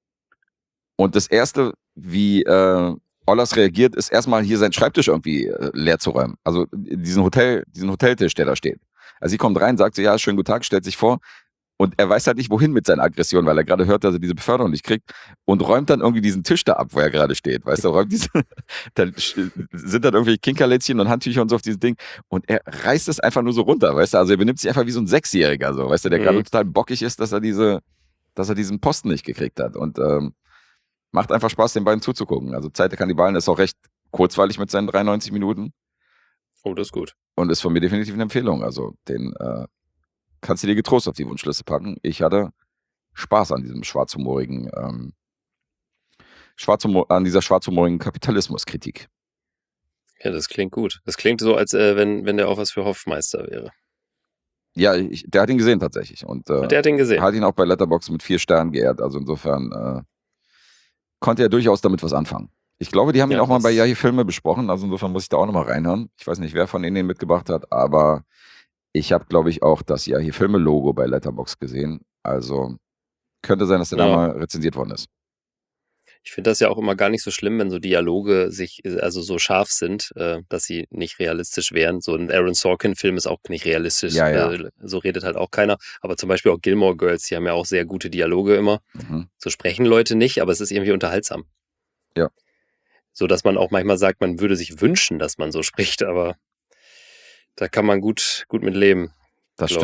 Und das Erste, wie äh, Ollers reagiert, ist erstmal hier seinen Schreibtisch irgendwie äh, leer zu räumen. Also diesen Hotel, diesen Hoteltisch, der da steht. Also sie kommt rein, sagt so, ja, schönen guten Tag, stellt sich vor. Und er weiß halt nicht, wohin mit seiner Aggression, weil er gerade hört, dass er diese Beförderung nicht kriegt und räumt dann irgendwie diesen Tisch da ab, wo er gerade steht. Weißt du, räumt diese, dann sind dann irgendwie Kinkerlätzchen und Handtücher und so auf diesem Ding und er reißt es einfach nur so runter, weißt du, also er benimmt sich einfach wie so ein Sechsjähriger, so, weißt du, der Mhm. gerade total bockig ist, dass er diese, dass er diesen Posten nicht gekriegt hat und ähm, macht einfach Spaß, den beiden zuzugucken. Also Zeit der Kannibalen ist auch recht kurzweilig mit seinen dreiundneunzig Minuten Oh, das ist gut. und ist von mir definitiv eine Empfehlung. Also den äh, kannst du dir getrost auf die Wunschliste packen. Ich hatte Spaß an diesem schwarzhumorigen, ähm, schwarzhumor an dieser schwarzhumorigen Kapitalismuskritik. Ja, das klingt gut. Das klingt so, als äh, wenn, wenn der auch was für Hoffmeister wäre. Ja, ich, der hat ihn gesehen tatsächlich und äh, Der hat den gesehen. hat ihn auch bei Letterboxd mit vier Sternen geehrt. Also insofern äh, konnte er durchaus damit was anfangen. Ich glaube, die haben ihn Ja, auch mal bei das- Yahi Filme besprochen. Also insofern muss ich da auch nochmal reinhören. Ich weiß nicht, wer von ihnen den mitgebracht hat, aber ich habe, glaube ich, auch das Yahi Filme Logo bei Letterboxd gesehen. Also könnte sein, dass der da Ja. mal rezensiert worden ist. Ich finde das ja auch immer gar nicht so schlimm, wenn so Dialoge sich, äh, also so scharf sind, äh, dass sie nicht realistisch wären. So ein Aaron Sorkin-Film ist auch nicht realistisch. Ja, ja. Äh, so redet halt auch keiner. Aber zum Beispiel auch Gilmore Girls, die haben ja auch sehr gute Dialoge immer. Mhm. So sprechen Leute nicht, aber es ist irgendwie unterhaltsam. Ja. So dass man auch manchmal sagt, man würde sich wünschen, dass man so spricht, aber da kann man gut, gut mit leben. Das Glaub stimmt. ich.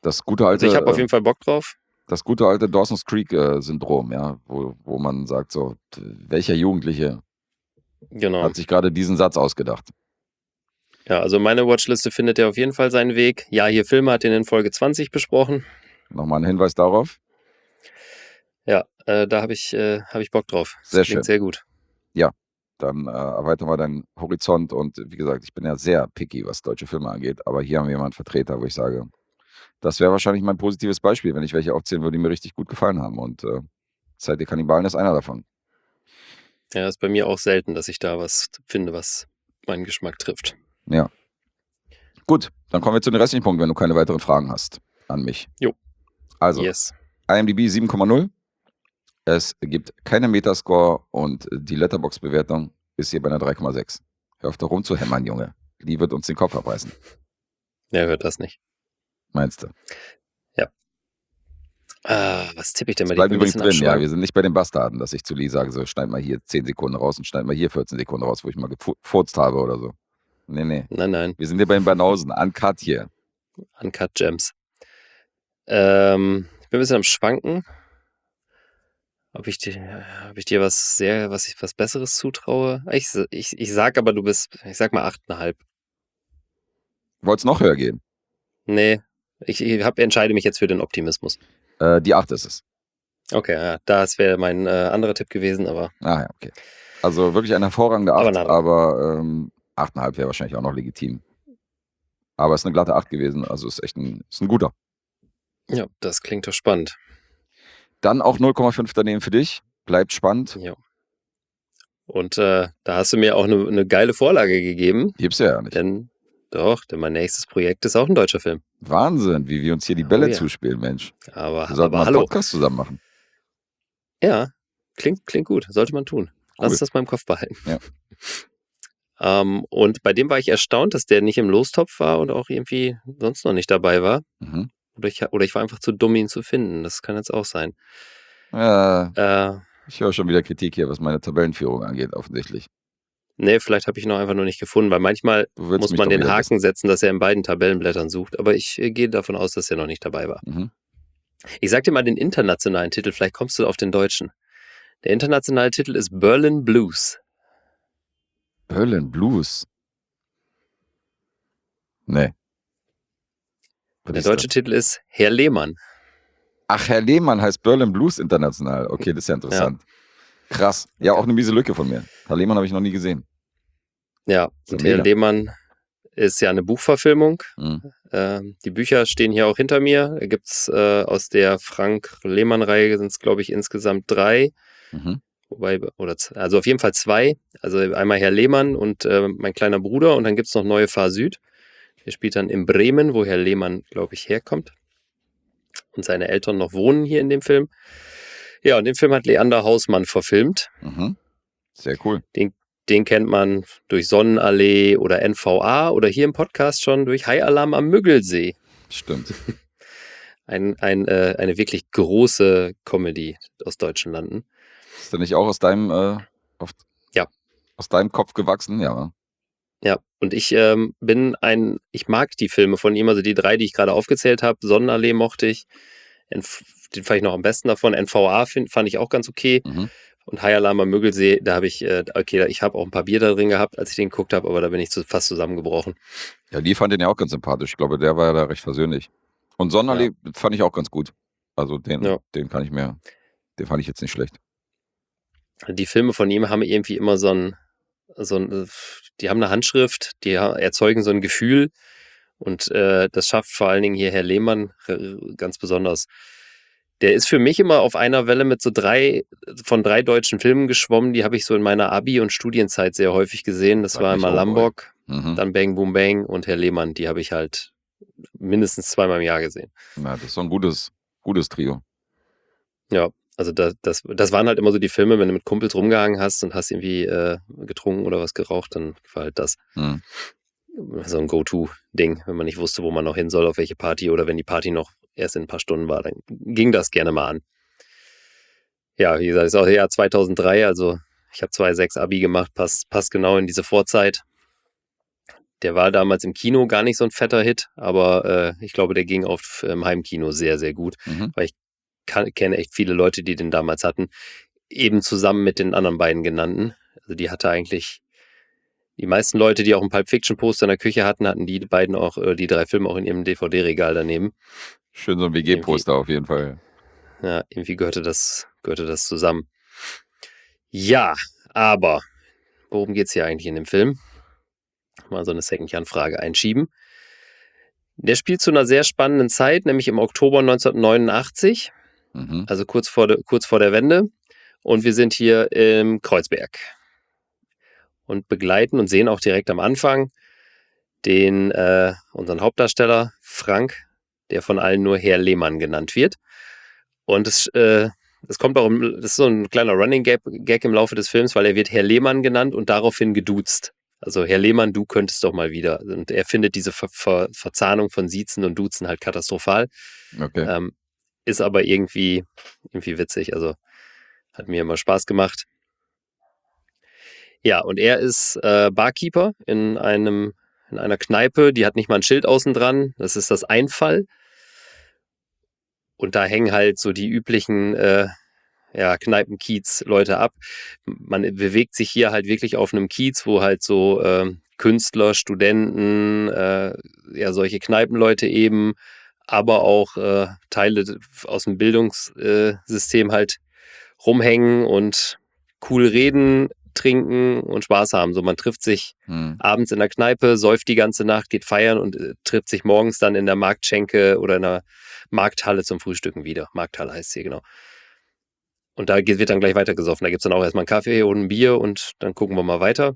Das gute Also alte, ich habe auf äh, jeden Fall Bock drauf. das gute alte Dawson's Creek-Syndrom, ja, wo, wo man sagt so, t- welcher Jugendliche Genau. hat sich gerade diesen Satz ausgedacht? Ja, also meine Watchliste findet ja auf jeden Fall seinen Weg. Ja, hier Filme hat ihn in Folge zwanzig besprochen. Nochmal ein Hinweis darauf. Ja, äh, da habe ich, äh, hab ich Bock drauf. Das Sehr klingt schön. sehr gut. Dann äh, erweitern wir deinen Horizont und wie gesagt, ich bin ja sehr picky, was deutsche Filme angeht, aber hier haben wir jemanden Vertreter, wo ich sage, das wäre wahrscheinlich mein positives Beispiel, wenn ich welche aufzählen würde, die mir richtig gut gefallen haben und äh, Zeit der Kannibalen ist einer davon. Ja, ist bei mir auch selten, dass ich da was finde, was meinen Geschmack trifft. Ja. Gut, dann kommen wir zu den restlichen Punkten, wenn du keine weiteren Fragen hast an mich. Jo. Also, Yes. IMDb sieben Komma null. Es gibt keine Metascore und die Letterboxd-Bewertung ist hier bei einer drei Komma sechs. Hör auf da rumzuhämmern, Junge. Die wird uns den Kopf abreißen. Wer hört das nicht? Meinst du? Ah, was tippe ich denn Das mal? bleibt Ich bin ein übrigens bisschen drin, ja. abschweifen. Wir sind nicht bei den Bastarden, dass ich zu Lee sage, so schneid mal hier zehn Sekunden raus und schneid mal hier vierzehn Sekunden raus, wo ich mal gefurzt habe oder so. Nee, nee. Nein, nein. Wir sind hier bei den Banausen. Uncut hier. Uncut Gems. Ähm, ich bin ein bisschen am Schwanken. Ob ich dir, ob ich dir was sehr, was ich was Besseres zutraue? Ich, ich, ich sag aber, du bist, ich sag mal acht Komma fünf. Wollt's noch höher gehen? Nee, ich, ich hab, entscheide mich jetzt für den Optimismus. Äh, die acht ist es. Okay, ja, das wäre mein äh, anderer Tipp gewesen, aber Ah ja, okay. Also wirklich eine hervorragende Aber acht, na- aber ähm, acht Komma fünf wäre wahrscheinlich auch noch legitim. Aber es ist eine glatte acht gewesen, also ist echt ein, ist ein guter. ja, das klingt doch spannend. Dann auch null Komma fünf daneben für dich. Bleibt spannend. Ja. Und äh, da hast du mir auch eine, eine geile Vorlage gegeben, Gibt's ja nicht. denn doch, denn mein nächstes Projekt ist auch ein deutscher Film. Wahnsinn, wie wir uns hier die Bälle Oh ja. zuspielen, Mensch. Aber, Wir sollten mal aber einen hallo. Podcast zusammen machen. Ja, klingt, klingt gut. Sollte man tun. Lass Cool. uns das mal im Kopf behalten. Ja. Ähm, und bei dem war ich erstaunt, dass der nicht im Lostopf war und auch irgendwie sonst noch nicht dabei war. Mhm. Oder ich, oder ich war einfach zu dumm, ihn zu finden. Das kann jetzt auch sein. Ja, Äh, ich höre schon wieder Kritik hier, was meine Tabellenführung angeht, offensichtlich. nee, vielleicht habe ich ihn noch einfach nur nicht gefunden, weil manchmal Du willst muss mich man doch den wieder Haken setzen, dass er in beiden Tabellenblättern sucht. Aber ich äh, gehe davon aus, dass er noch nicht dabei war. Mhm. Ich sag dir mal den internationalen Titel, vielleicht kommst du auf den deutschen. Der internationale Titel ist Berlin Blues. Berlin Blues. Nee. Was Der ist deutsche das? Titel ist Herr Lehmann. Ach, Herr Lehmann heißt Berlin Blues international. Okay, das ist ja interessant. Krass. Ja, auch eine miese Lücke von mir. Herr Lehmann habe ich noch nie gesehen. Ja, Ist ja und Herr mega. Lehmann ist ja eine Buchverfilmung. Mhm. Ähm, die Bücher stehen hier auch hinter mir. Da gibt's äh, aus der Frank-Lehmann-Reihe sind es, glaube ich, insgesamt drei. Mhm. Wobei, oder z- also auf jeden Fall zwei. Also einmal Herr Lehmann und äh, mein kleiner Bruder und dann gibt's noch Neue Fahr Süd. Der spielt dann in Bremen, wo Herr Lehmann, glaube ich, herkommt. Und seine Eltern noch wohnen hier in dem Film. Ja, und den Film hat Leander Hausmann verfilmt. Mhm. Sehr cool. Den kennt man durch Sonnenallee oder N V A oder hier im Podcast schon durch High Alarm am Müggelsee. Stimmt. Ein, ein, äh, eine wirklich große Comedy aus deutschen Landen. Ist der nicht auch aus deinem, äh, auf, Ja. aus deinem Kopf gewachsen? Ja. Ja, und ich ähm, bin ein, ich mag die Filme von ihm, also die drei, die ich gerade aufgezählt habe. Sonnenallee mochte ich, N- den fand ich noch am besten davon. N V A find, fand ich auch ganz okay. Mhm. Und High Alarm am Müggelsee, da habe ich, äh, okay, ich habe auch ein paar Bier da drin gehabt, als ich den geguckt habe, aber da bin ich zu, fast zusammengebrochen. Ja, die fand den ja auch ganz sympathisch. Ich glaube, der war ja da recht versöhnlich. Und Sonnenallee fand ich auch ganz gut. Also den, Ja. den kann ich mir, den fand ich jetzt nicht schlecht. Die Filme von ihm haben irgendwie immer so ein, so ein, die haben eine Handschrift, die ha- erzeugen so ein Gefühl und äh, das schafft vor allen Dingen hier Herr Lehmann äh, ganz besonders. Der ist für mich immer auf einer Welle mit so drei, von drei deutschen Filmen geschwommen, die habe ich so in meiner Abi- und Studienzeit sehr häufig gesehen. Das Sag war nicht einmal oh boy. Lambok, Mhm. dann Bang Boom Bang und Herr Lehmann, die habe ich halt mindestens zweimal im Jahr gesehen. Ja, das ist so ein gutes, gutes Trio. Ja, also das, das, das waren halt immer so die Filme, wenn du mit Kumpels rumgehangen hast und hast irgendwie äh, getrunken oder was geraucht, dann war halt das Mhm. so ein Go-To-Ding, wenn man nicht wusste, wo man noch hin soll, auf welche Party oder wenn die Party noch erst in ein paar Stunden war, dann ging das gerne mal an. Ja, wie gesagt, ist auch Jahr zweitausenddrei, also ich habe zwei Komma sechs Abi gemacht, passt, passt genau in diese Vorzeit. Der war damals im Kino gar nicht so ein fetter Hit, aber äh, ich glaube, der ging auf im Heimkino sehr, sehr gut, Mhm. weil ich kann, kenne echt viele Leute, die den damals hatten, eben zusammen mit den anderen beiden genannten. Also die hatte eigentlich die meisten Leute, die auch ein Pulp Fiction Poster in der Küche hatten, hatten die beiden auch, äh, die drei Filme auch in ihrem D V D-Regal daneben. Schön so ein W G-Poster auf jeden Fall. Ja, irgendwie gehörte das, gehörte das zusammen. Ja, aber worum geht's hier eigentlich in dem Film? Mal so eine Second-Hand-Frage einschieben. Der spielt zu einer sehr spannenden Zeit, nämlich im Oktober neunzehnhundertneunundachtzig, Mhm. also kurz vor, der, kurz vor der Wende. Und wir sind hier im Kreuzberg und begleiten und sehen auch direkt am Anfang den äh, unseren Hauptdarsteller Frank, der von allen nur Herr Lehmann genannt wird. Und es, äh, es kommt auch, im, das ist so ein kleiner Running Gag, Gag im Laufe des Films, weil er wird Herr Lehmann genannt und daraufhin geduzt. Also Herr Lehmann, du könntest doch mal wieder. Und er findet diese Ver Ver Verzahnung von Siezen und Duzen halt katastrophal. Okay. Ähm, ist aber irgendwie, irgendwie witzig. Also hat mir immer Spaß gemacht. Ja, und er ist äh, Barkeeper in einem in einer Kneipe, die hat nicht mal ein Schild außen dran. Das ist das Einfall. Und da hängen halt so die üblichen äh, ja, Kneipenkiez-Leute ab. Man bewegt sich hier halt wirklich auf einem Kiez, wo halt so äh, Künstler, Studenten, äh, ja, solche Kneipenleute eben, aber auch äh, Teile aus dem Bildungssystem halt rumhängen und cool reden, trinken und Spaß haben. So, man trifft sich Hm. abends in der Kneipe, säuft die ganze Nacht, geht feiern und äh, trifft sich morgens dann in der Marktschenke oder in der Markthalle zum Frühstücken wieder. Markthalle heißt sie, genau. Und da geht, wird dann gleich weiter gesoffen. Da gibt es dann auch erstmal einen Kaffee und ein Bier und dann gucken wir mal weiter.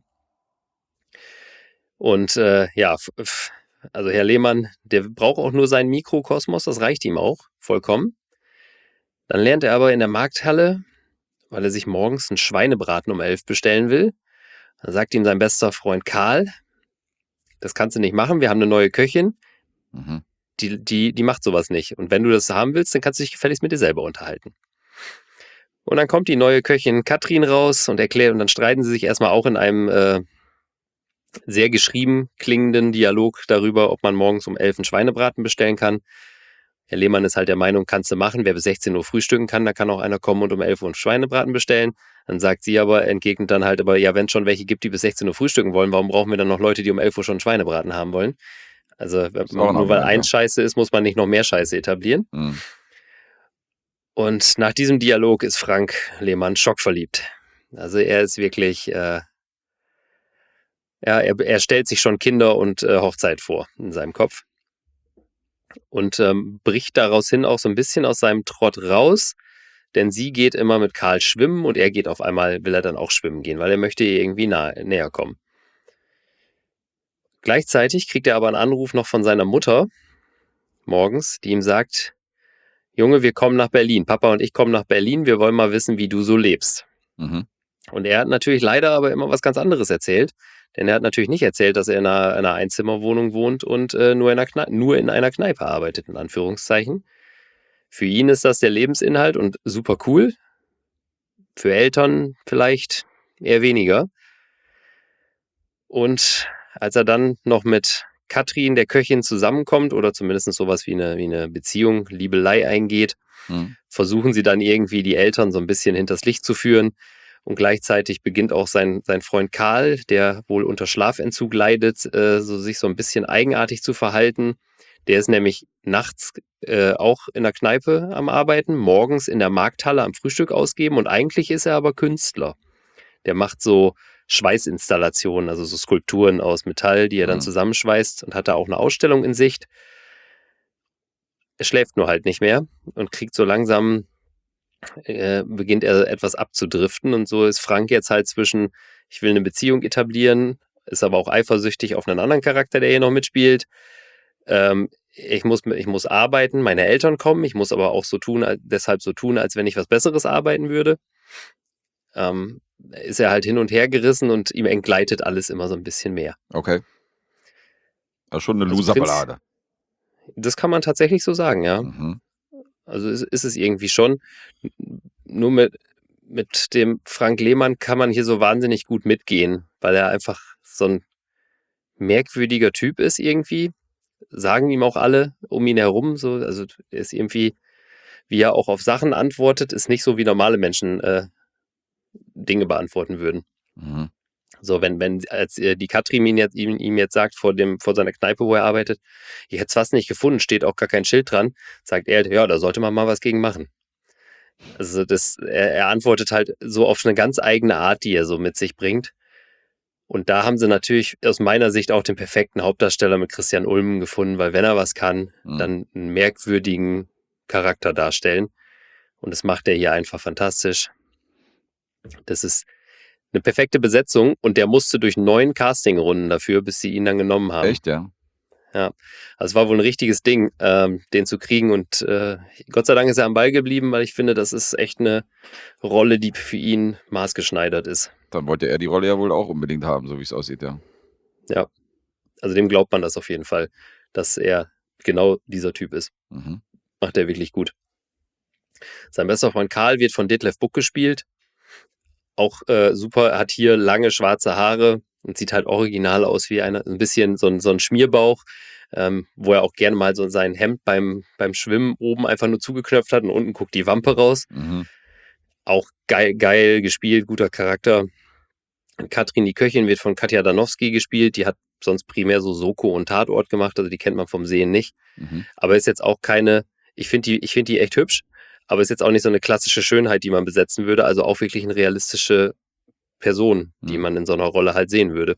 Und äh, ja, f- f- also Herr Lehmann, der braucht auch nur seinen Mikrokosmos, das reicht ihm auch vollkommen. Dann lernt er aber in der Markthalle, weil er sich morgens einen Schweinebraten um elf bestellen will. Dann sagt ihm sein bester Freund Karl, das kannst du nicht machen, wir haben eine neue Köchin, Mhm. die, die, die macht sowas nicht. Und wenn du das haben willst, dann kannst du dich gefälligst mit dir selber unterhalten. Und dann kommt die neue Köchin Katrin raus und erklärt, und dann streiten sie sich erstmal auch in einem äh, sehr geschrieben klingenden Dialog darüber, ob man morgens um elf einen Schweinebraten bestellen kann. Herr Lehmann ist halt der Meinung, kannst du machen, wer bis sechzehn Uhr frühstücken kann, da kann auch einer kommen und um elf Uhr einen Schweinebraten bestellen. Dann sagt sie aber, entgegnet dann halt aber, ja, wenn es schon welche gibt, die bis sechzehn Uhr frühstücken wollen, warum brauchen wir dann noch Leute, die um elf Uhr schon einen Schweinebraten haben wollen? Also Ist auch ein nur weil Argument, eins ja. scheiße ist, muss man nicht noch mehr Scheiße etablieren. Hm. Und nach diesem Dialog ist Frank Lehmann schockverliebt. Also er ist wirklich, äh, ja, er, er stellt sich schon Kinder und äh, Hochzeit vor in seinem Kopf. Und ähm, bricht daraus hin auch so ein bisschen aus seinem Trott raus, denn sie geht immer mit Karl schwimmen und er geht auf einmal, will er dann auch schwimmen gehen, weil er möchte ihr irgendwie nahe, näher kommen. Gleichzeitig kriegt er aber einen Anruf noch von seiner Mutter morgens, die ihm sagt, Junge, wir kommen nach Berlin, Papa und ich kommen nach Berlin, wir wollen mal wissen, wie du so lebst. Mhm. Und er hat natürlich leider aber immer was ganz anderes erzählt, denn er hat natürlich nicht erzählt, dass er in einer, einer Einzimmerwohnung wohnt und äh, nur, in einer Kneipe, nur in einer Kneipe arbeitet, in Anführungszeichen. Für ihn ist das der Lebensinhalt und super cool. Für Eltern vielleicht eher weniger. Und als er dann noch mit Katrin, der Köchin, zusammenkommt oder zumindest sowas wie eine, wie eine Beziehung, Liebelei eingeht, Hm. versuchen sie dann irgendwie die Eltern so ein bisschen hinters Licht zu führen. Und gleichzeitig beginnt auch sein, sein Freund Karl, der wohl unter Schlafentzug leidet, äh, so sich so ein bisschen eigenartig zu verhalten. Der ist nämlich nachts äh, auch in der Kneipe am Arbeiten, morgens in der Markthalle am Frühstück ausgeben und eigentlich ist er aber Künstler. Der macht so Schweißinstallationen, also so Skulpturen aus Metall, die er dann Hm. zusammenschweißt und hat da auch eine Ausstellung in Sicht. Er schläft nur halt nicht mehr und kriegt so langsam, äh, beginnt er etwas abzudriften und so ist Frank jetzt halt zwischen, ich will eine Beziehung etablieren, ist aber auch eifersüchtig auf einen anderen Charakter, der hier noch mitspielt. Ähm, ich muss, ich muss arbeiten, meine Eltern kommen, ich muss aber auch so tun, als- deshalb so tun, als wenn ich was Besseres arbeiten würde. Ähm, ist er halt hin und her gerissen und ihm entgleitet alles immer so ein bisschen mehr. Okay. Das ist schon eine Also Loser-Ballade. Das kann man tatsächlich so sagen, ja. Mhm. Also ist, ist es irgendwie schon. Nur mit, mit dem Frank Lehmann kann man hier so wahnsinnig gut mitgehen, weil er einfach so ein merkwürdiger Typ ist irgendwie. Sagen ihm auch alle um ihn herum. So. Also er ist irgendwie, wie er auch auf Sachen antwortet, ist nicht so, wie normale Menschen äh, Dinge beantworten würden. Mhm. So, wenn, wenn als äh, die Katrin ihn jetzt, ihm, ihm jetzt sagt, vor, dem, vor seiner Kneipe, wo er arbeitet, ich hätte was nicht gefunden, steht auch gar kein Schild dran, sagt er, ja, da sollte man mal was gegen machen. Also das, er, er antwortet halt so auf eine ganz eigene Art, die er so mit sich bringt. Und da haben sie natürlich aus meiner Sicht auch den perfekten Hauptdarsteller mit Christian Ulm gefunden, weil wenn er was kann, Mhm. dann einen merkwürdigen Charakter darstellen. Und das macht er hier einfach fantastisch. Das ist eine perfekte Besetzung und der musste durch neun Castingrunden dafür, bis sie ihn dann genommen haben. Echt, ja? Ja, also es war wohl ein richtiges Ding, ähm, den zu kriegen und äh, Gott sei Dank ist er am Ball geblieben, weil ich finde, das ist echt eine Rolle, die für ihn maßgeschneidert ist. Dann wollte er die Rolle ja wohl auch unbedingt haben, so wie es aussieht, ja. Ja, also dem glaubt man das auf jeden Fall, dass er genau dieser Typ ist. Mhm. Macht er wirklich gut. Sein bester Freund Karl wird von Detlef Buck gespielt. Auch äh, super, er hat hier lange schwarze Haare und sieht halt original aus wie einer, ein bisschen so ein, so ein Schmierbauch, ähm, wo er auch gerne mal so sein Hemd beim, beim Schwimmen oben einfach nur zugeknöpft hat und unten guckt die Wampe raus. Mhm. Auch geil, geil gespielt, guter Charakter. Katrin, die Köchin, wird von Katja Danowski gespielt. Die hat sonst primär so Soko und Tatort gemacht, also die kennt man vom Sehen nicht. Mhm. Aber ist jetzt auch keine, ich finde die, ich finde die echt hübsch, aber ist jetzt auch nicht so eine klassische Schönheit, die man besetzen würde, also auch wirklich eine realistische Person, die Mhm. man in so einer Rolle halt sehen würde.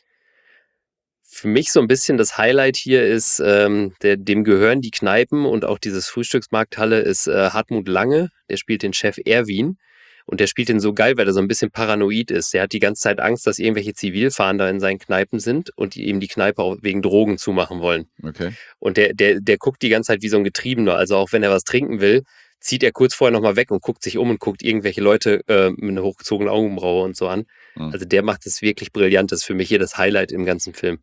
Für mich so ein bisschen das Highlight hier ist, ähm, der, dem gehören die Kneipen und auch dieses Frühstücksmarkthalle ist äh, Hartmut Lange, der spielt den Chef Erwin und der spielt den so geil, weil er so ein bisschen paranoid ist. Der hat die ganze Zeit Angst, dass irgendwelche Zivilfahnder in seinen Kneipen sind und die ihm die Kneipe auch wegen Drogen zumachen wollen. Okay. Und der, der, der guckt die ganze Zeit wie so ein Getriebener. Also auch wenn er was trinken will, zieht er kurz vorher nochmal weg und guckt sich um und guckt irgendwelche Leute äh, mit einer hochgezogenen Augenbraue und so an. Mhm. Also der macht es wirklich brillant. Das ist für mich hier das Highlight im ganzen Film.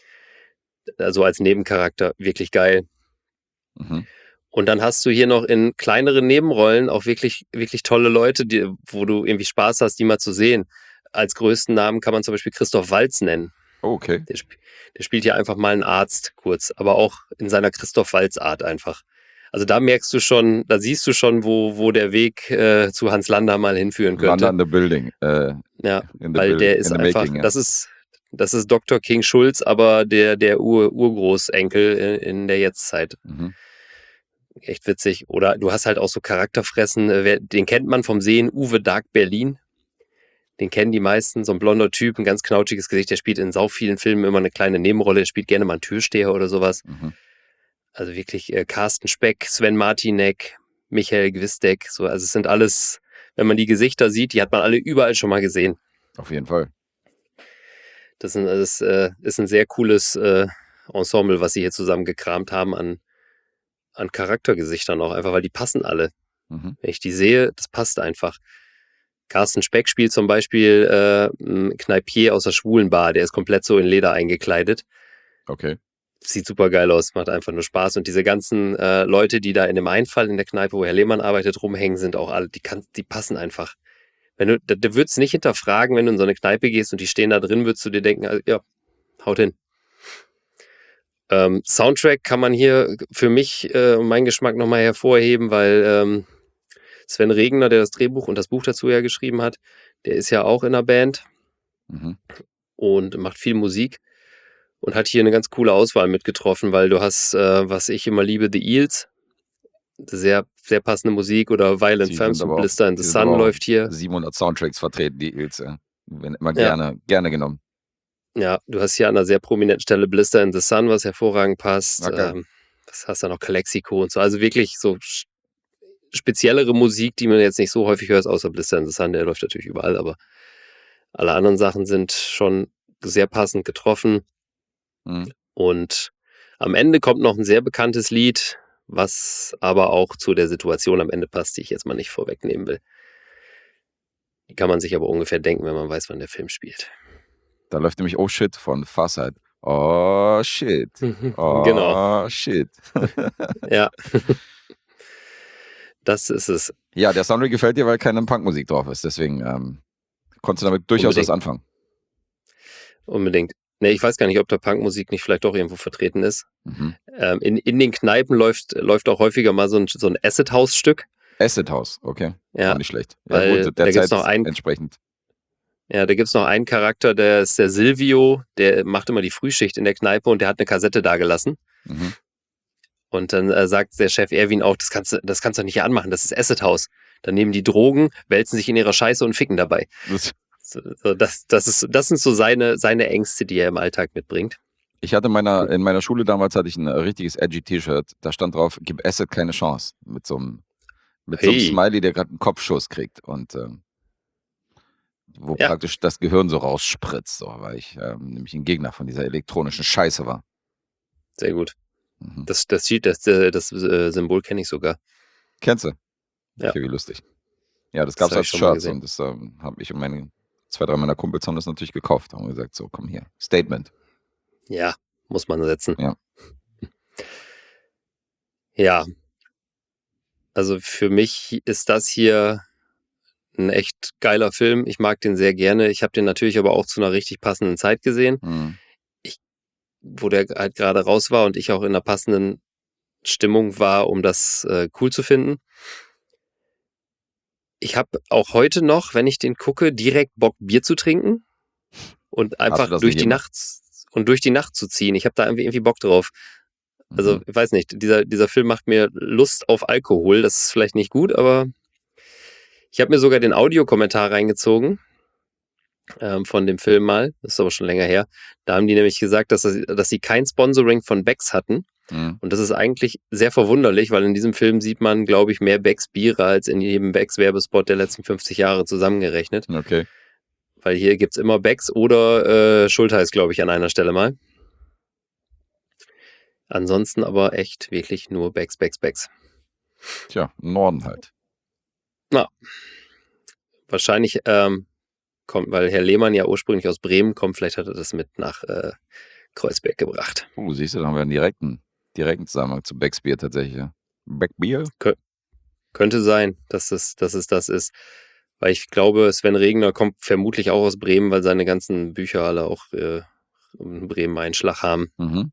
Also als Nebencharakter wirklich geil. Mhm. Und dann hast du hier noch in kleineren Nebenrollen auch wirklich, wirklich tolle Leute, die, wo du irgendwie Spaß hast, die mal zu sehen. Als größten Namen kann man zum Beispiel Christoph Waltz nennen. Oh, okay. Der, sp der spielt hier einfach mal einen Arzt kurz, aber auch in seiner Christoph Waltz-Art einfach. Also da merkst du schon, da siehst du schon, wo, wo der Weg äh, zu Hans Lander mal hinführen könnte. Wander in the building. Äh, Ja, in the weil building, der ist in the einfach, making, ja. das ist, das ist Doktor King Schulz, aber der, der Ur Urgroßenkel in, in der Jetztzeit. Mhm. Echt witzig. Oder du hast halt auch so Charakterfressen, äh, wer, den kennt man vom Sehen, Uwe Dark Berlin. Den kennen die meisten, so ein blonder Typ, ein ganz knautschiges Gesicht, der spielt in sau vielen Filmen immer eine kleine Nebenrolle, der spielt gerne mal einen Türsteher oder sowas. Mhm. Also wirklich äh, Carsten Speck, Sven Martinek, Michael Gwisdek, so, also es sind alles, wenn man die Gesichter sieht, die hat man alle überall schon mal gesehen. Auf jeden Fall. Das, sind, das äh, ist ein sehr cooles äh, Ensemble, was sie hier zusammengekramt haben an, an Charaktergesichtern auch, einfach weil die passen alle. Mhm. Wenn ich die sehe, das passt einfach. Carsten Speck spielt zum Beispiel äh, einen Kneipier aus der Schwulenbar, der ist komplett so in Leder eingekleidet. Okay. Sieht super geil aus, macht einfach nur Spaß. Und diese ganzen äh, Leute, die da in dem Einfall in der Kneipe, wo Herr Lehmann arbeitet, rumhängen, sind auch alle, die, kann, die passen einfach. Wenn du, da, da würdest du nicht hinterfragen, wenn du in so eine Kneipe gehst und die stehen da drin, würdest du dir denken, also, ja, haut hin. Ähm, Soundtrack kann man hier für mich äh, und meinen Geschmack nochmal hervorheben, weil ähm, Sven Regner, der das Drehbuch und das Buch dazu ja geschrieben hat, der ist ja auch in einer Band Mhm. und macht viel Musik und hat hier eine ganz coole Auswahl mitgetroffen, weil du hast, äh, was ich immer liebe, The Eels, sehr, sehr passende Musik, oder Violent Die Femmes sind und aber auch, Blister in die the sind Sun aber auch läuft hier. siebenhundert Soundtracks vertreten, die Ils, ja. Werden immer Ja. gerne, gerne genommen. Ja, du hast hier an einer sehr prominenten Stelle Blister in the Sun, was hervorragend passt. Okay. Ähm, was hast du noch? Calexico und so. Also wirklich so sch- speziellere Musik, die man jetzt nicht so häufig hört, außer Blister in the Sun, der läuft natürlich überall, aber alle anderen Sachen sind schon sehr passend getroffen. Mhm. Und am Ende kommt noch ein sehr bekanntes Lied, was aber auch zu der Situation am Ende passt, die ich jetzt mal nicht vorwegnehmen will. Die kann man sich aber ungefähr denken, wenn man weiß, wann der Film spielt. Da läuft nämlich Oh Shit von Farsight. Oh Shit. Oh Genau, Shit. ja. Das ist es. Ja, der Soundtrack gefällt dir, weil keine Punkmusik drauf ist. Deswegen ähm, konntest du damit durchaus was Unbedingt. anfangen. Unbedingt. Ne, ich weiß gar nicht, ob da Punkmusik nicht vielleicht doch irgendwo vertreten ist. Mhm. Ähm, in, in den Kneipen läuft, läuft auch häufiger mal so ein, so ein Acid-House-Stück. Acid House, okay. Auch Ja, nicht schlecht. Ja weil gut, der da gibt's Zeit noch einen, entsprechend. ja, da gibt's noch einen Charakter, der ist der Silvio, der macht immer die Frühschicht in der Kneipe und der hat eine Kassette dagelassen. Mhm. Und dann äh, sagt der Chef Erwin auch, das kannst du, das kannst du nicht hier anmachen, das ist Acid House. Dann nehmen die Drogen, wälzen sich in ihrer Scheiße und ficken dabei. Das, So, so, das, das, ist, das sind so seine, seine Ängste, die er im Alltag mitbringt. ich hatte in meiner, in meiner Schule damals hatte ich ein richtiges edgy T-Shirt. Da stand drauf, gib Acid keine Chance. Mit so einem, mit so einem Hey, Smiley, der gerade einen Kopfschuss kriegt. Und ähm, wo ja, praktisch das Gehirn so rausspritzt, so, weil ich ähm, nämlich ein Gegner von dieser elektronischen Scheiße war. sehr gut. Mhm. Das, das, sieht, das, äh, das äh, Symbol kenne ich sogar. Kennst du? Ja, Okay, wie lustig. Ja, das das gab es habe ich als schon mal Shirts gesehen. und das ähm, habe ich und meine zwei, drei meiner Kumpels haben das natürlich gekauft. Haben gesagt, so, komm hier, Statement. Ja, muss man setzen. Ja. Ja, also für mich ist das hier ein echt geiler Film. Ich mag den sehr gerne. Ich habe den natürlich aber auch zu einer richtig passenden Zeit gesehen. Mhm. Ich, wo der halt gerade raus war und ich auch in einer passenden Stimmung war, um das äh, cool zu finden. Ich habe auch heute noch, wenn ich den gucke, direkt Bock, Bier zu trinken und Hast du einfach das durch nicht die immer? Nacht und durch die Nacht zu ziehen. Ich habe da irgendwie, irgendwie Bock drauf. Also, Mhm. ich weiß nicht, dieser, dieser Film macht mir Lust auf Alkohol. Das ist vielleicht nicht gut, aber ich habe mir sogar den Audiokommentar reingezogen ähm, von dem Film mal. Das ist aber schon länger her. Da haben die nämlich gesagt, dass, das, dass sie kein Sponsoring von Becks hatten. Mhm. Und das ist eigentlich sehr verwunderlich, weil in diesem Film sieht man, glaube ich, mehr Becks Biere als in jedem Becks Werbespot der letzten fünfzig Jahre zusammengerechnet. Okay. Weil hier gibt's immer Becks oder äh, Schultheiß, glaube ich, an einer Stelle mal. Ansonsten aber echt wirklich nur Becks, Becks, Becks. Tja, im Norden halt. Na, wahrscheinlich ähm, kommt, weil Herr Lehmann ja ursprünglich aus Bremen kommt, vielleicht hat er das mit nach äh, Kreuzberg gebracht. Oh, siehst du, da haben wir einen direkten, direkten Zusammenhang zu Becks Bier tatsächlich. Ja. Beckbier? Kö könnte sein, dass es, dass es das ist. Weil ich glaube, Sven Regner kommt vermutlich auch aus Bremen, weil seine ganzen Bücher alle auch äh, in Bremen Einschlag haben. Mhm.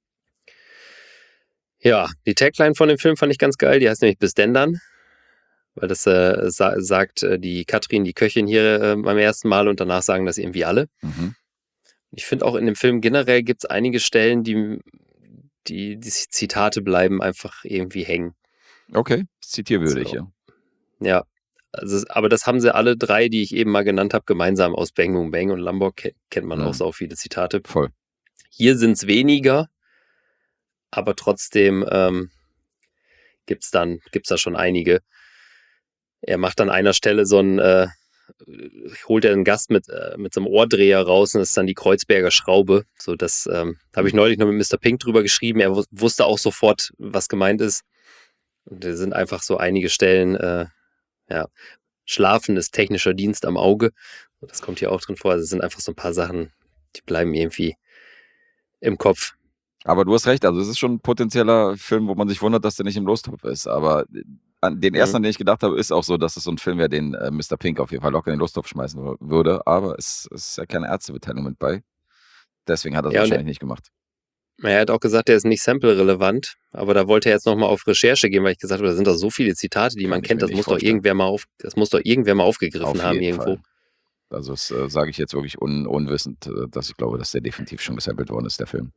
Ja, die Tagline von dem Film fand ich ganz geil. Die heißt nämlich Bis denn dann. Weil das äh, sa sagt äh, die Katrin, die Köchin hier äh, beim ersten Mal und danach sagen das irgendwie alle. Mhm. Ich finde auch in dem Film generell gibt es einige Stellen, die, die, die Zitate bleiben einfach irgendwie hängen. Okay, zitierwürdig, So. ja. Ja, also, aber das haben sie alle drei, die ich eben mal genannt habe, gemeinsam aus Bang Boom Bang und Lombok ke kennt man Mhm. auch so viele Zitate. Voll. Hier sind es weniger, aber trotzdem ähm, gibt es dann gibt's da schon einige. Er macht an einer Stelle so ein, äh, holt er einen Gast mit, äh, mit so einem Ohrdreher raus und das ist dann die Kreuzberger Schraube. So, das ähm, habe ich Mhm. neulich noch mit Mister Pink drüber geschrieben. Er wu wusste auch sofort, was gemeint ist. Und da sind einfach so einige Stellen, äh, ja, Schlafen ist technischer Dienst am Auge. Das kommt hier auch drin vor. Also es sind einfach so ein paar Sachen, die bleiben irgendwie im Kopf. Aber du hast recht, also es ist schon ein potenzieller Film, wo man sich wundert, dass der nicht im Lostopf ist. Aber äh, an den ersten, Mhm. an den ich gedacht habe, ist auch so, dass es so ein Film wäre, den äh, Mister Pink auf jeden Fall locker in den Lostopf schmeißen wür- würde. Aber es, es ist ja keine Ärztebeteiligung mit bei. Deswegen hat er es Ja, und er, wahrscheinlich nicht gemacht. er hat auch gesagt, der ist nicht sample-relevant, aber da wollte er jetzt nochmal auf Recherche gehen, weil ich gesagt habe, da sind doch so viele Zitate, die Kann man ich kennt, mir das nicht muss doch vorstellen. irgendwer mal auf, das muss doch irgendwer mal aufgegriffen Auf haben jeden irgendwo. Fall. Also das äh, sage ich jetzt wirklich un unwissend, äh, dass ich glaube, dass der definitiv schon gesampelt worden ist, der Film.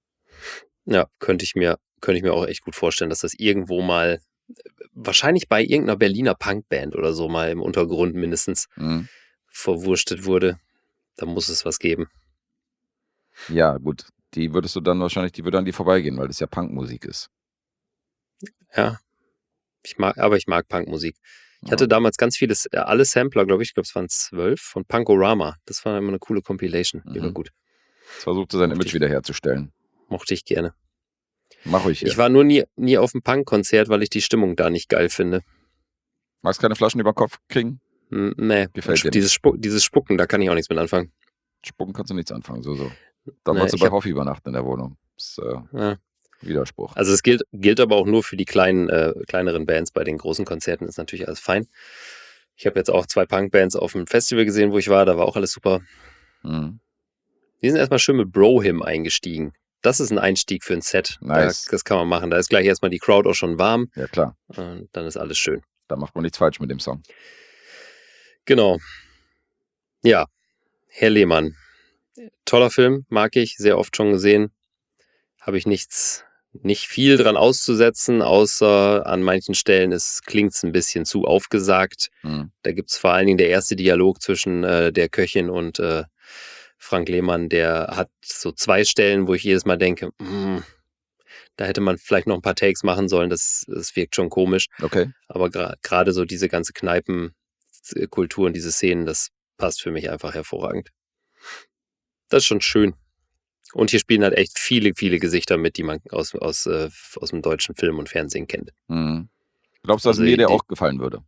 Ja, könnte ich mir, könnte ich mir auch echt gut vorstellen, dass das irgendwo mal, wahrscheinlich bei irgendeiner Berliner Punkband oder so mal im Untergrund mindestens Mhm. verwurstet wurde. Da muss es was geben. Ja, gut. Die würdest du dann wahrscheinlich, die würde an die vorbeigehen, weil das ja Punkmusik ist. Ja, ich mag, aber ich mag Punkmusik. Ich Ja. hatte damals ganz viele, äh, alle Sampler, glaube ich, ich glaube es waren zwölf, von Punkorama. Das war immer eine coole Compilation. Die war Mhm. gut. Jetzt versucht er sein Mochte Image ich, wiederherzustellen. mochte ich gerne. Mach ruhig Ich hier. war nur nie, nie auf einem Punk-Konzert, weil ich die Stimmung da nicht geil finde. Magst keine Flaschen über den Kopf kriegen? Hm, Nee, und Gefällt sch- dir dieses, nicht. Spu dieses Spucken, da kann ich auch nichts mit anfangen. Spucken kannst du nichts anfangen, so, so. Da Nee, wolltest du ich bei hab, Hoffi übernachten in der Wohnung. Das ist äh, ja. Widerspruch. Also es gilt, gilt aber auch nur für die kleinen, äh, kleineren Bands. Bei den großen Konzerten ist natürlich alles fein. Ich habe jetzt auch zwei Punkbands auf dem Festival gesehen, wo ich war. Da war auch alles super. Mhm. Wir sind erstmal schön mit Brohim eingestiegen. Das ist ein Einstieg für ein Set. Nice. Da, das kann man machen. Da ist gleich erstmal die Crowd auch schon warm. Ja, klar. Und dann ist alles schön. Da macht man nichts falsch mit dem Song. Genau. Ja, Herr Lehmann. Toller Film, mag ich, sehr oft schon gesehen. Habe ich nichts, nicht viel dran auszusetzen, außer an manchen Stellen klingt es ein bisschen zu aufgesagt. Mhm. Da gibt es vor allen Dingen der erste Dialog zwischen äh, der Köchin und äh, Frank Lehmann, der hat so zwei Stellen, wo ich jedes Mal denke, mm, da hätte man vielleicht noch ein paar Takes machen sollen, das, das wirkt schon komisch. Okay. Aber gerade gra- so diese ganze Kneipenkultur und diese Szenen, das passt für mich einfach hervorragend. Das ist schon schön. Und hier spielen halt echt viele, viele Gesichter mit, die man aus, aus, äh, aus dem deutschen Film und Fernsehen kennt. Mhm. Glaubst du, dass Also mir der die- auch gefallen würde?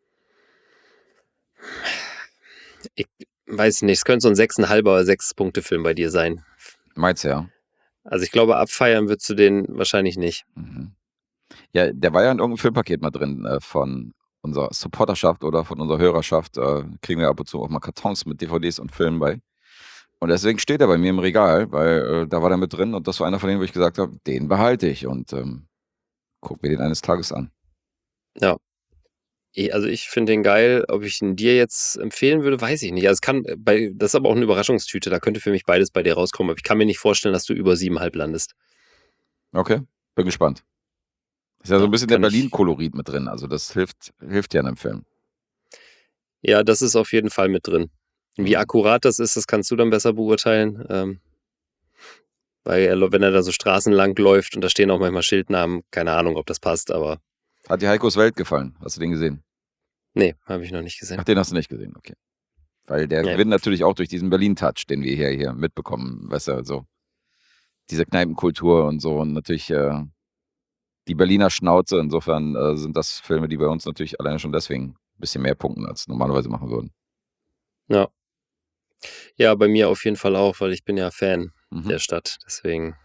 Ich weiß nicht, es könnte so ein sechseinhalber oder Sechs-Punkte-Film bei dir sein. Meinst du, ja? Also ich glaube, abfeiern würdest du den wahrscheinlich nicht. Mhm. Ja, der war ja in irgendeinem Filmpaket mal drin äh, von unserer Supporterschaft oder von unserer Hörerschaft. Äh, kriegen wir ab und zu auch mal Kartons mit D V Ds und Filmen bei. Und deswegen steht er bei mir im Regal, weil äh, da war der mit drin und das war einer von denen, wo ich gesagt habe, den behalte ich und ähm, guck mir den eines Tages an. Ja. Ich- Also ich finde den geil. Ob ich ihn dir jetzt empfehlen würde, weiß ich nicht. Also es kann bei, das ist aber auch eine Überraschungstüte. Da könnte für mich beides bei dir rauskommen. Aber ich kann mir nicht vorstellen, dass du über siebeneinhalb landest. Okay, bin gespannt. Ist ja so Ja, ein bisschen der kann ich- Berlin-Kolorit mit drin, also das hilft, hilft ja in einem Film. Ja, das ist auf jeden Fall mit drin. Wie Mhm. akkurat das ist, das kannst du dann besser beurteilen. Ähm, weil er, wenn er da so Straßen lang läuft und da stehen auch manchmal Schildnamen, keine Ahnung, ob das passt, aber Hat dir Heikos Welt gefallen? Hast du den gesehen? nee, habe ich noch nicht gesehen. Ach, den hast du nicht gesehen, okay. Weil der Nee. gewinnt natürlich auch durch diesen Berlin-Touch, den wir hier, hier mitbekommen, weißt du, so diese Kneipenkultur und so und natürlich äh, die Berliner Schnauze. Insofern äh, sind das Filme, die bei uns natürlich alleine schon deswegen ein bisschen mehr punkten, als normalerweise machen würden. Ja. Ja, bei mir auf jeden Fall auch, weil ich bin ja Fan Mhm. der Stadt. Deswegen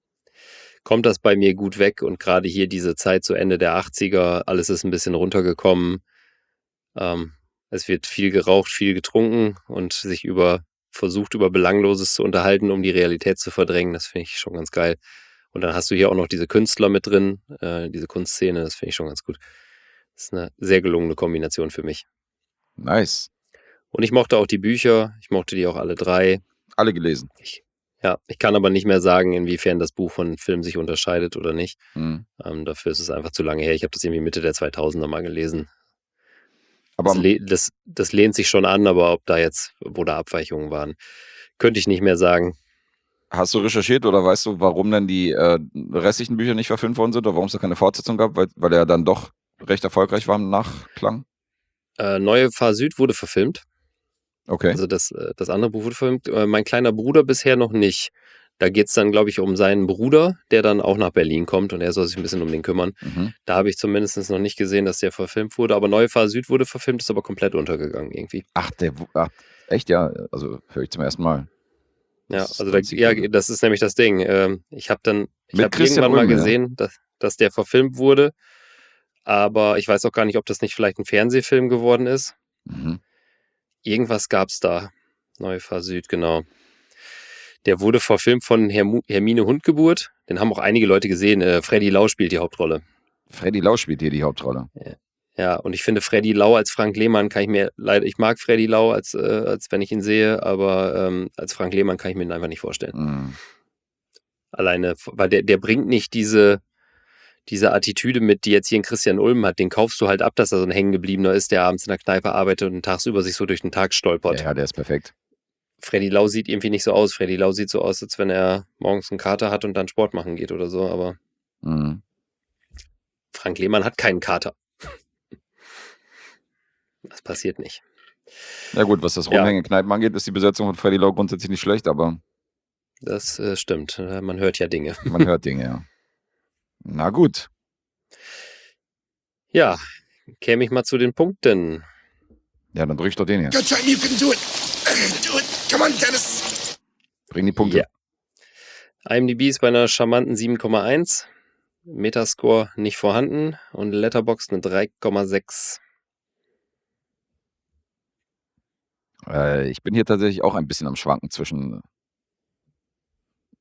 kommt das bei mir gut weg und gerade hier diese Zeit zu Ende der achtziger, alles ist ein bisschen runtergekommen. Ähm, es wird viel geraucht, viel getrunken und sich über versucht, über Belangloses zu unterhalten, um die Realität zu verdrängen. Das finde ich schon ganz geil. Und dann hast du hier auch noch diese Künstler mit drin, äh, diese Kunstszene, das finde ich schon ganz gut. Das ist eine sehr gelungene Kombination für mich. Nice. Und ich mochte auch die Bücher, ich mochte die auch alle drei. Alle gelesen. Ich, ja, ich kann aber nicht mehr sagen, inwiefern das Buch von Film sich unterscheidet oder nicht. Mhm. Ähm, dafür ist es einfach zu lange her. Ich habe das irgendwie Mitte der zweitausender mal gelesen. Aber Das, le das, das lehnt sich schon an, aber ob da jetzt, wo da Abweichungen waren, könnte ich nicht mehr sagen. hast du recherchiert oder weißt du, warum denn die äh, restlichen Bücher nicht verfilmt worden sind oder warum es da keine Fortsetzung gab, weil, weil er dann doch recht erfolgreich war im Nachklang? Äh, Neue Fahr Süd wurde verfilmt. Okay. Also das, äh, das andere Buch wurde verfilmt. Äh, mein kleiner Bruder bisher noch nicht. Da geht es dann, glaube ich, um seinen Bruder, der dann auch nach Berlin kommt und er soll sich ein bisschen um den kümmern. Mhm. Da habe ich zumindest noch nicht gesehen, dass der verfilmt wurde. Aber Neue Fahr Süd wurde verfilmt, ist aber komplett untergegangen irgendwie. Ach, der, wu- ach, echt, ja, also höre ich zum ersten Mal. Ja, Das ist also da, Prinzip, ja, also. das ist nämlich das Ding. Ähm, ich habe dann, ich Mit habe Christian irgendwann mal Ulm, ja. gesehen, dass, dass der verfilmt wurde. Aber ich weiß auch gar nicht, ob das nicht vielleicht ein Fernsehfilm geworden ist. Mhm. Irgendwas gab es da. Neue Fahr Süd, genau. Der wurde verfilmt von Hermu Hermine Hundgeburt. Den haben auch einige Leute gesehen. Äh, Freddy Lau spielt die Hauptrolle. Freddy Lau spielt hier die Hauptrolle. Ja, und ich finde Freddy Lau als Frank Lehmann kann ich mir leider, ich mag Freddy Lau, als, äh, als wenn ich ihn sehe, aber ähm, als Frank Lehmann kann ich mir ihn einfach nicht vorstellen. Mhm. Alleine, weil der, der bringt nicht diese, diese Attitüde mit, die jetzt hier in Christian Ulm hat. Den kaufst du halt ab, dass er so ein Hängengebliebener ist, der abends in der Kneipe arbeitet und tagsüber sich so durch den Tag stolpert. Ja, ja, der ist perfekt. Freddy Lau sieht irgendwie nicht so aus. Freddy Lau sieht so aus, als wenn er morgens einen Kater hat und dann Sport machen geht oder so, aber Mhm. Frank Lehmann hat keinen Kater. Das passiert nicht. Ja gut, was das Ja. Rumhängen in Kneipen angeht, ist die Besetzung von Freddy Lau grundsätzlich nicht schlecht, aber Das äh, stimmt. Äh, Man hört ja Dinge. man hört Dinge, ja. Na gut. Ja, käme ich mal zu den Punkten. Ja, dann drück ich doch den hier. Good time, you can do it. Do it. Come on, Dennis. Bring die Punkte. Ja. IMDb ist bei einer charmanten sieben Komma eins. Metascore nicht vorhanden und Letterboxd eine drei Komma sechs. Äh, ich bin hier tatsächlich auch ein bisschen am Schwanken zwischen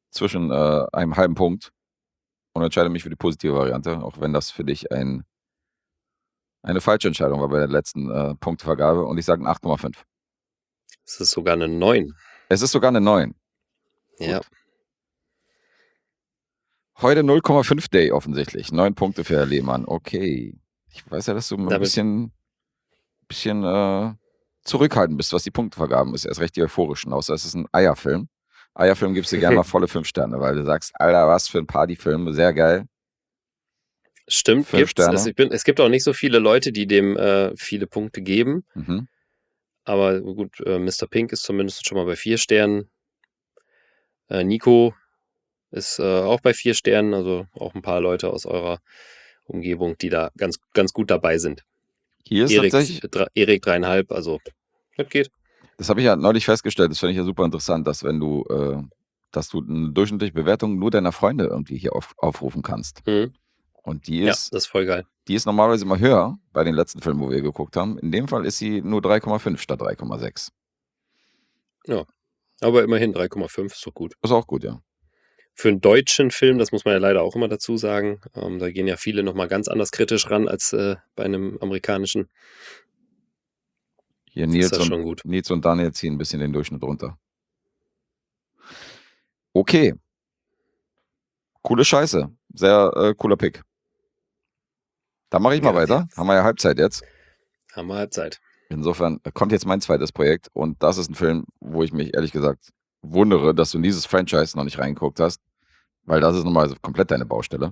zwischen äh, einem halben Punkt und entscheide mich für die positive Variante, auch wenn das für dich ein, eine falsche Entscheidung war bei der letzten äh, Punktevergabe. Und ich sage ein acht Komma fünf. Es ist sogar eine neun. Es ist sogar eine neun. Ja. Gut. Heute null Komma fünf Day offensichtlich. Neun Punkte für Herr Lehmann. Okay. Ich weiß ja, dass du ein Damit- bisschen, bisschen äh, zurückhaltend bist, was die Punktevergaben ist. Erst recht die euphorischen, außer es ist ein Eierfilm. Eierfilm gibst du gerne mal volle fünf Sterne, weil du sagst, Alter, was für ein Partyfilm, sehr geil. Stimmt, Fünf gibt's. Sterne. Es, ich bin, es gibt auch nicht so viele Leute, die dem äh, viele Punkte geben. Mhm. Aber gut, äh, Mister Pink ist zumindest schon mal bei vier Sternen. Äh, Nico ist äh, auch bei vier Sternen. Also auch ein paar Leute aus eurer Umgebung, die da ganz, ganz gut dabei sind. Hier ist Erik, tatsächlich, dre- Erik dreieinhalb, also das geht. das habe ich ja neulich festgestellt, das finde ich ja super interessant, dass wenn du, äh, dass du eine durchschnittliche Bewertung nur deiner Freunde irgendwie hier auf, aufrufen kannst. Mhm. Und die Ja, ist, das ist voll geil. die ist normalerweise immer höher bei den letzten Filmen, wo wir geguckt haben. In dem Fall ist sie nur drei Komma fünf statt drei Komma sechs. Aber immerhin drei Komma fünf ist doch gut. Ist auch gut, ja. Für einen deutschen Film, das muss man ja leider auch immer dazu sagen, ähm, da gehen ja viele nochmal ganz anders kritisch ran als äh, bei einem amerikanischen. Hier Ist Nils das und, schon gut. Nils und Daniel ziehen ein bisschen den Durchschnitt runter. Okay. Coole Scheiße. Sehr äh, cooler Pick. Dann mache ich mal Ja. weiter. Haben wir ja Halbzeit jetzt. Haben wir Halbzeit. Insofern kommt jetzt mein zweites Projekt und das ist ein Film, wo ich mich ehrlich gesagt wundere, dass du in dieses Franchise noch nicht reingeguckt hast, weil das ist normalerweise komplett deine Baustelle.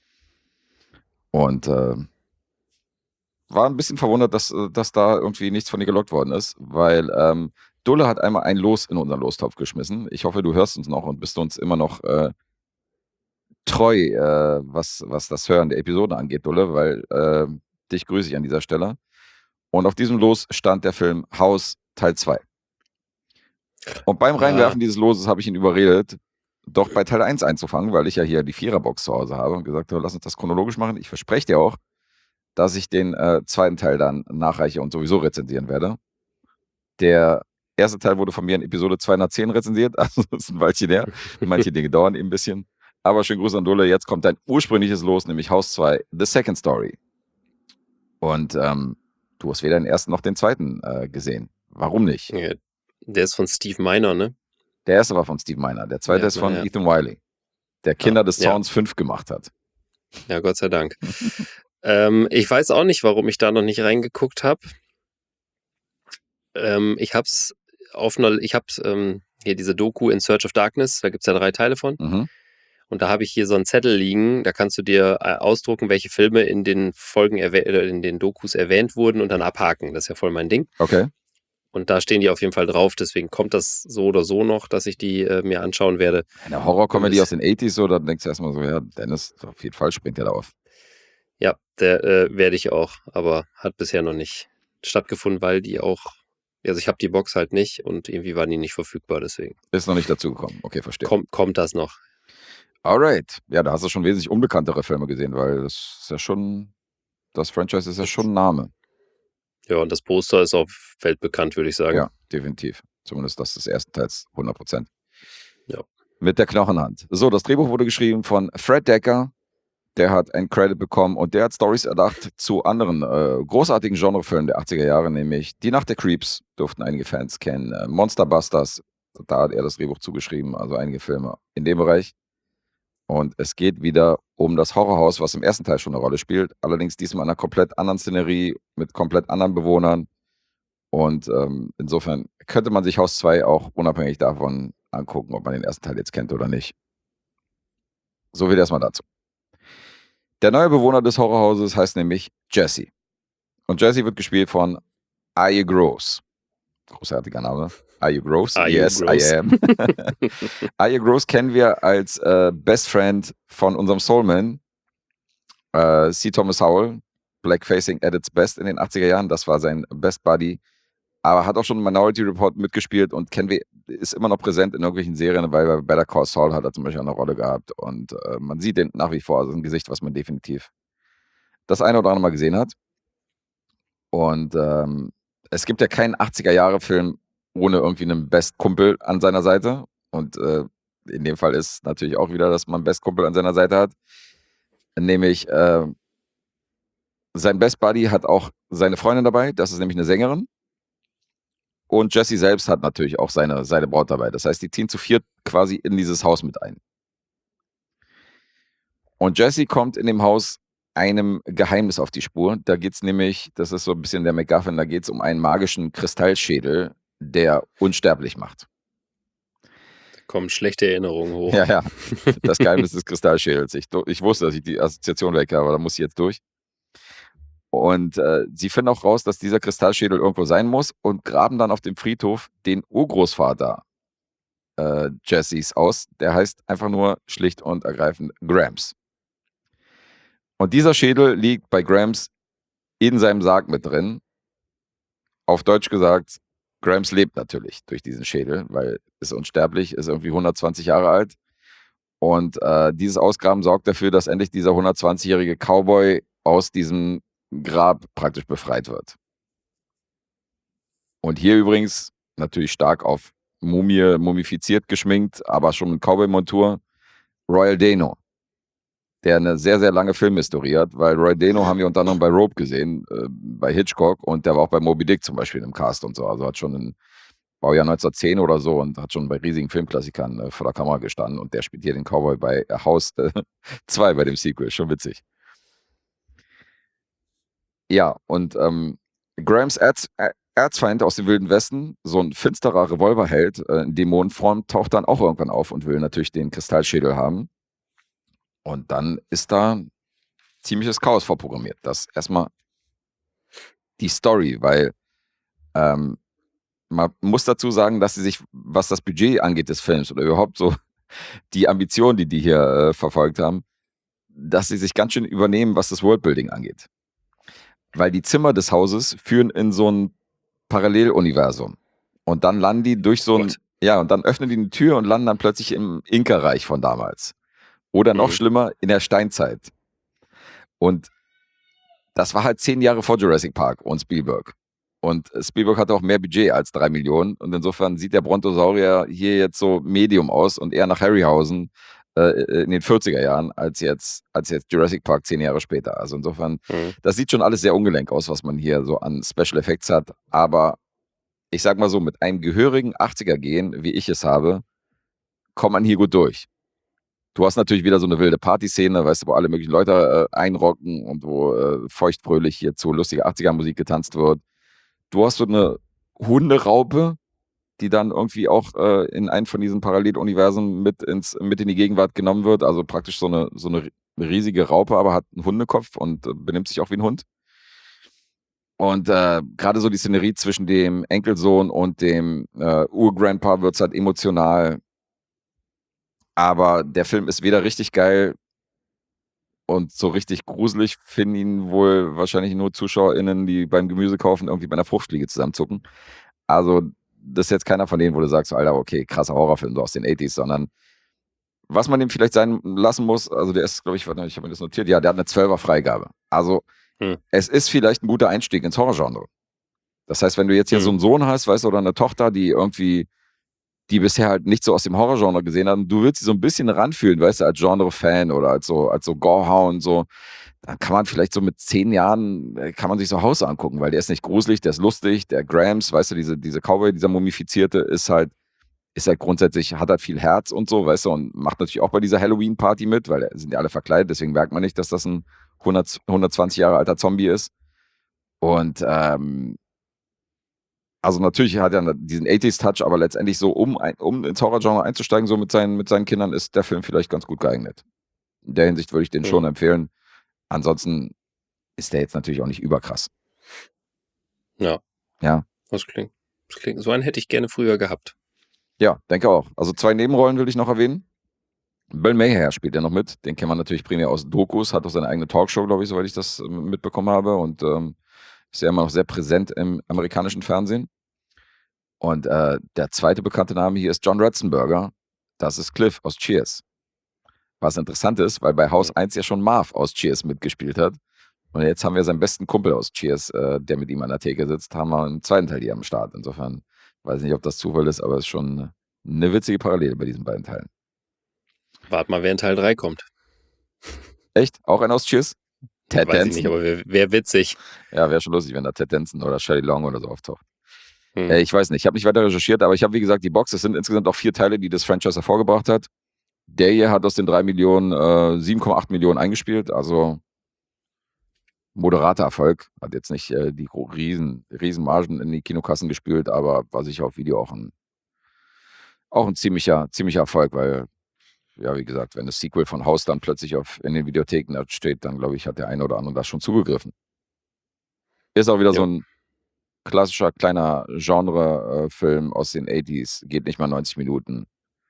Und äh, war ein bisschen verwundert, dass, äh, dass da irgendwie nichts von dir gelockt worden ist, weil ähm, Dulle hat einmal ein Los in unseren Lostopf geschmissen. Ich hoffe, du hörst uns noch und bist uns immer noch äh, treu, äh, was, was das Hören der Episode angeht, Dulle, weil äh, dich grüße ich an dieser Stelle. Und auf diesem Los stand der Film Haus Teil zwei. Und beim Reinwerfen Ah. dieses Loses habe ich ihn überredet, doch bei Teil eins einzufangen, weil ich ja hier die Viererbox zu Hause habe und gesagt habe, lass uns das chronologisch machen. Ich verspreche dir auch, dass ich den äh, zweiten Teil dann nachreiche und sowieso rezensieren werde. Der erste Teil wurde von mir in Episode zweihundertzehn rezensiert, also das ist ein Weilchen her. Manche Dinge dauern eben ein bisschen. Aber schönen Gruß an Dulle, jetzt kommt dein ursprüngliches Los, nämlich Haus zwei, The Second Story. Und ähm, du hast weder den ersten noch den zweiten äh, gesehen. Warum nicht? Ja, der ist von Steve Miner, ne? Der erste war von Steve Miner, der zweite Ja, ist von ja. Ethan Wiley, der Kinder des ja. Zorns fünf gemacht hat. Ja, Gott sei Dank. ähm, ich weiß auch nicht, warum ich da noch nicht reingeguckt habe. Ähm, ich hab's auf einer, ich hab's ähm, hier diese Doku In Search of Darkness, da gibt's ja drei Teile von. Mhm. Und da habe ich hier so einen Zettel liegen, da kannst du dir äh, ausdrucken, welche Filme in den Folgen, erwäh- äh, in den Dokus erwähnt wurden und dann abhaken. Das ist ja voll mein Ding. Okay. Und da stehen die auf jeden Fall drauf, deswegen kommt das so oder so noch, dass ich die äh, mir anschauen werde. Eine Horrorkomödie Ist- aus den achtziger so, dann denkst du erstmal so, ja, Dennis, auf jeden Fall springt er da auf. Ja, der äh, werde ich auch, aber hat bisher noch nicht stattgefunden, weil die auch, also ich habe die Box halt nicht und irgendwie waren die nicht verfügbar, deswegen Ist noch nicht dazu gekommen. Okay, verstehe. kommt, kommt das noch. Alright. Ja, da hast du schon wesentlich unbekanntere Filme gesehen, weil das ist ja schon, das Franchise ist ja schon ein Name. Ja, und das Poster ist auch weltbekannt, würde ich sagen. Ja, definitiv. Zumindest das des ersten Teils, hundert Prozent. Ja. Mit der Knochenhand. So, das Drehbuch wurde geschrieben von Fred Decker. Der hat einen Credit bekommen und der hat Stories erdacht zu anderen äh, großartigen Genrefilmen der achtziger Jahre, nämlich Die Nacht der Creeps, dürften einige Fans kennen, äh, Monster Busters, da hat er das Drehbuch zugeschrieben, also einige Filme in dem Bereich. Und es geht wieder um das Horrorhaus, was im ersten Teil schon eine Rolle spielt, allerdings diesmal in einer komplett anderen Szenerie, mit komplett anderen Bewohnern. Und ähm, insofern könnte man sich Haus zwei auch unabhängig davon angucken, ob man den ersten Teil jetzt kennt oder nicht. So viel erstmal dazu. Der neue Bewohner des Horrorhauses heißt nämlich Jesse. Und Jesse wird gespielt von Aye Gross. Großartiger Name. Aye Gross. Aye Yes, Gross. I am. Aye Gross kennen wir als äh, Best Friend von unserem Soulman, äh, C. Thomas Howell. Blackfacing at its best in den achtziger Jahren. Das war sein Best Buddy. Aber hat auch schon Minority Report mitgespielt und kennen wir, ist immer noch präsent in irgendwelchen Serien, weil bei Better Call Saul hat er zum Beispiel eine Rolle gehabt. Und äh, man sieht den nach wie vor, also ein Gesicht, was man definitiv das eine oder andere Mal gesehen hat. Und ähm, es gibt ja keinen achtziger Jahre Film ohne irgendwie einen Best-Kumpel an seiner Seite. Und äh, in dem Fall ist natürlich auch wieder, dass man einen Bestkumpel an seiner Seite hat. Nämlich, äh, sein Best Buddy hat auch seine Freundin dabei, das ist nämlich eine Sängerin. Und Jesse selbst hat natürlich auch seine, seine Braut dabei. Das heißt, die ziehen zu viert quasi in dieses Haus mit ein. Und Jesse kommt in dem Haus einem Geheimnis auf die Spur. Da geht es nämlich, das ist so ein bisschen der MacGuffin, da geht es um einen magischen Kristallschädel, der unsterblich macht. Da kommen schlechte Erinnerungen hoch. Ja, ja. Das Geheimnis des Kristallschädels. Ich, ich wusste, dass ich die Assoziation weg habe, aber da muss ich jetzt durch. Und äh, sie finden auch raus, dass dieser Kristallschädel irgendwo sein muss und graben dann auf dem Friedhof den Urgroßvater äh, Jessys aus. Der heißt einfach nur schlicht und ergreifend Grams. Und dieser Schädel liegt bei Grams in seinem Sarg mit drin. Auf Deutsch gesagt, Grams lebt natürlich durch diesen Schädel, weil ist unsterblich, ist irgendwie hundertzwanzig Jahre alt. Und äh, dieses Ausgraben sorgt dafür, dass endlich dieser hundertzwanzigjährige Cowboy aus diesem Grab praktisch befreit wird. Und hier übrigens natürlich stark auf Mumie, mumifiziert geschminkt, aber schon mit Cowboy-Montur, Royal Dano, der eine sehr, sehr lange Filmhistorie hat, weil Roy Dano haben wir unter anderem bei Rope gesehen, äh, bei Hitchcock, und der war auch bei Moby Dick zum Beispiel im Cast und so, also hat schon ein Baujahr neunzehnhundertzehn oder so und hat schon bei riesigen Filmklassikern äh, vor der Kamera gestanden und der spielt hier den Cowboy bei House zwei, bei dem Sequel, schon witzig. Ja, und ähm, Grams Erz, Erzfeind aus dem Wilden Westen, so ein finsterer Revolverheld äh, in Dämonenform, taucht dann auch irgendwann auf und will natürlich den Kristallschädel haben. Und dann ist da ziemliches Chaos vorprogrammiert. Das ist erstmal die Story, weil ähm, man muss dazu sagen, dass sie sich, was das Budget angeht des Films oder überhaupt so die Ambitionen, die die hier äh, verfolgt haben, dass sie sich ganz schön übernehmen, was das Worldbuilding angeht. Weil die Zimmer des Hauses führen in so ein Paralleluniversum. Und dann landen die durch so ein, ja, und dann öffnen die eine Tür und landen dann plötzlich im Inka-Reich von damals. Oder noch mhm. schlimmer, in der Steinzeit. Und das war halt zehn Jahre vor Jurassic Park und Spielberg. Und Spielberg hatte auch mehr Budget als drei Millionen. Und insofern sieht der Brontosaurier hier jetzt so Medium aus und eher nach Harryhausen äh, in den vierziger Jahren als jetzt, als jetzt Jurassic Park zehn Jahre später. Also insofern, mhm. das sieht schon alles sehr ungelenk aus, was man hier so an Special Effects hat. Aber ich sag mal so, mit einem gehörigen achtziger-Gen, wie ich es habe, kommt man hier gut durch. Du hast natürlich wieder so eine wilde Partyszene, weißt du, wo alle möglichen Leute äh, einrocken und wo äh, feuchtfröhlich hier zu lustiger achtziger-Musik getanzt wird. Du hast so eine Hunderaupe, die dann irgendwie auch äh, in einen von diesen Paralleluniversen mit, ins, mit in die Gegenwart genommen wird. Also praktisch so eine, so eine riesige Raupe, aber hat einen Hundekopf und äh, benimmt sich auch wie ein Hund. Und äh, gerade so die Szenerie zwischen dem Enkelsohn und dem äh, Urgrandpa wird es halt emotional. Aber der Film ist weder richtig geil und so richtig gruselig, finden ihn wohl wahrscheinlich nur ZuschauerInnen, die beim Gemüse kaufen, irgendwie bei einer Fruchtfliege zusammenzucken. Also das ist jetzt keiner von denen, wo du sagst, Alter, okay, krasser Horrorfilm so aus den achtziger, sondern was man dem vielleicht sein lassen muss, also der ist, glaube ich, warte, ich habe mir das notiert, ja, der hat eine zwölfer Freigabe. Also hm. es ist vielleicht ein guter Einstieg ins Horrorgenre. Das heißt, wenn du jetzt hier hm. so einen Sohn hast, weißt du, oder eine Tochter, die irgendwie die bisher halt nicht so aus dem Horrorgenre gesehen haben, du willst sie so ein bisschen ranfühlen, weißt du, als Genre-Fan oder als so, als so Gorehound, so, dann kann man vielleicht so mit zehn Jahren, kann man sich so Haus angucken, weil der ist nicht gruselig, der ist lustig, der Grams, weißt du, diese, diese Cowboy, dieser Mumifizierte, ist halt, ist halt grundsätzlich, hat halt viel Herz und so, weißt du, und macht natürlich auch bei dieser Halloween-Party mit, weil da sind ja alle verkleidet, deswegen merkt man nicht, dass das ein hundert, hundertzwanzig Jahre alter Zombie ist. Und, ähm, also natürlich hat er diesen achtziger-Touch, aber letztendlich so, um, ein, um ins Horrorgenre einzusteigen, so mit seinen, mit seinen Kindern, ist der Film vielleicht ganz gut geeignet. In der Hinsicht würde ich den mhm. schon empfehlen. Ansonsten ist der jetzt natürlich auch nicht überkrass. Ja. Ja. Das klingt, das klingt, so einen hätte ich gerne früher gehabt. Ja, denke auch. Also zwei Nebenrollen will ich noch erwähnen. Bill Maher spielt ja noch mit. Den kennt man natürlich primär aus Dokus, hat auch seine eigene Talkshow, glaube ich, soweit ich das mitbekommen habe. Und ähm, ist ja immer noch sehr präsent im amerikanischen Fernsehen. Und äh, der zweite bekannte Name hier ist John Ratzenberger. Das ist Cliff aus Cheers. Was interessant ist, weil bei Haus eins ja schon Marv aus Cheers mitgespielt hat. Und jetzt haben wir seinen besten Kumpel aus Cheers, äh, der mit ihm an der Theke sitzt, haben wir einen zweiten Teil hier am Start. Insofern weiß ich nicht, ob das Zufall ist, aber es ist schon eine witzige Parallele bei diesen beiden Teilen. Wart mal, wer in Teil drei kommt. Echt? Auch ein aus Cheers? Ted Weiß ich Danson? nicht, aber wäre wär witzig. Ja, wäre schon lustig, wenn da Ted Danson oder Shelley Long oder so auftaucht. Hm. Äh, ich weiß nicht, ich habe nicht weiter recherchiert, aber ich habe, wie gesagt, die Box, es sind insgesamt auch vier Teile, die das Franchise hervorgebracht hat. Der hier hat aus den drei Millionen äh, sieben Komma acht Millionen eingespielt, also moderater Erfolg. Hat jetzt nicht äh, die gro- riesen, riesen Margen in die Kinokassen gespült, aber war sicher auf Video auch ein, auch ein ziemlicher, ziemlicher Erfolg, weil, ja, wie gesagt, wenn das Sequel von House dann plötzlich auf, in den Videotheken da steht, dann glaube ich, hat der eine oder andere das schon zugegriffen. Ist auch wieder so Ja. ein klassischer kleiner Genre-Film aus den achtziger, geht nicht mal neunzig Minuten.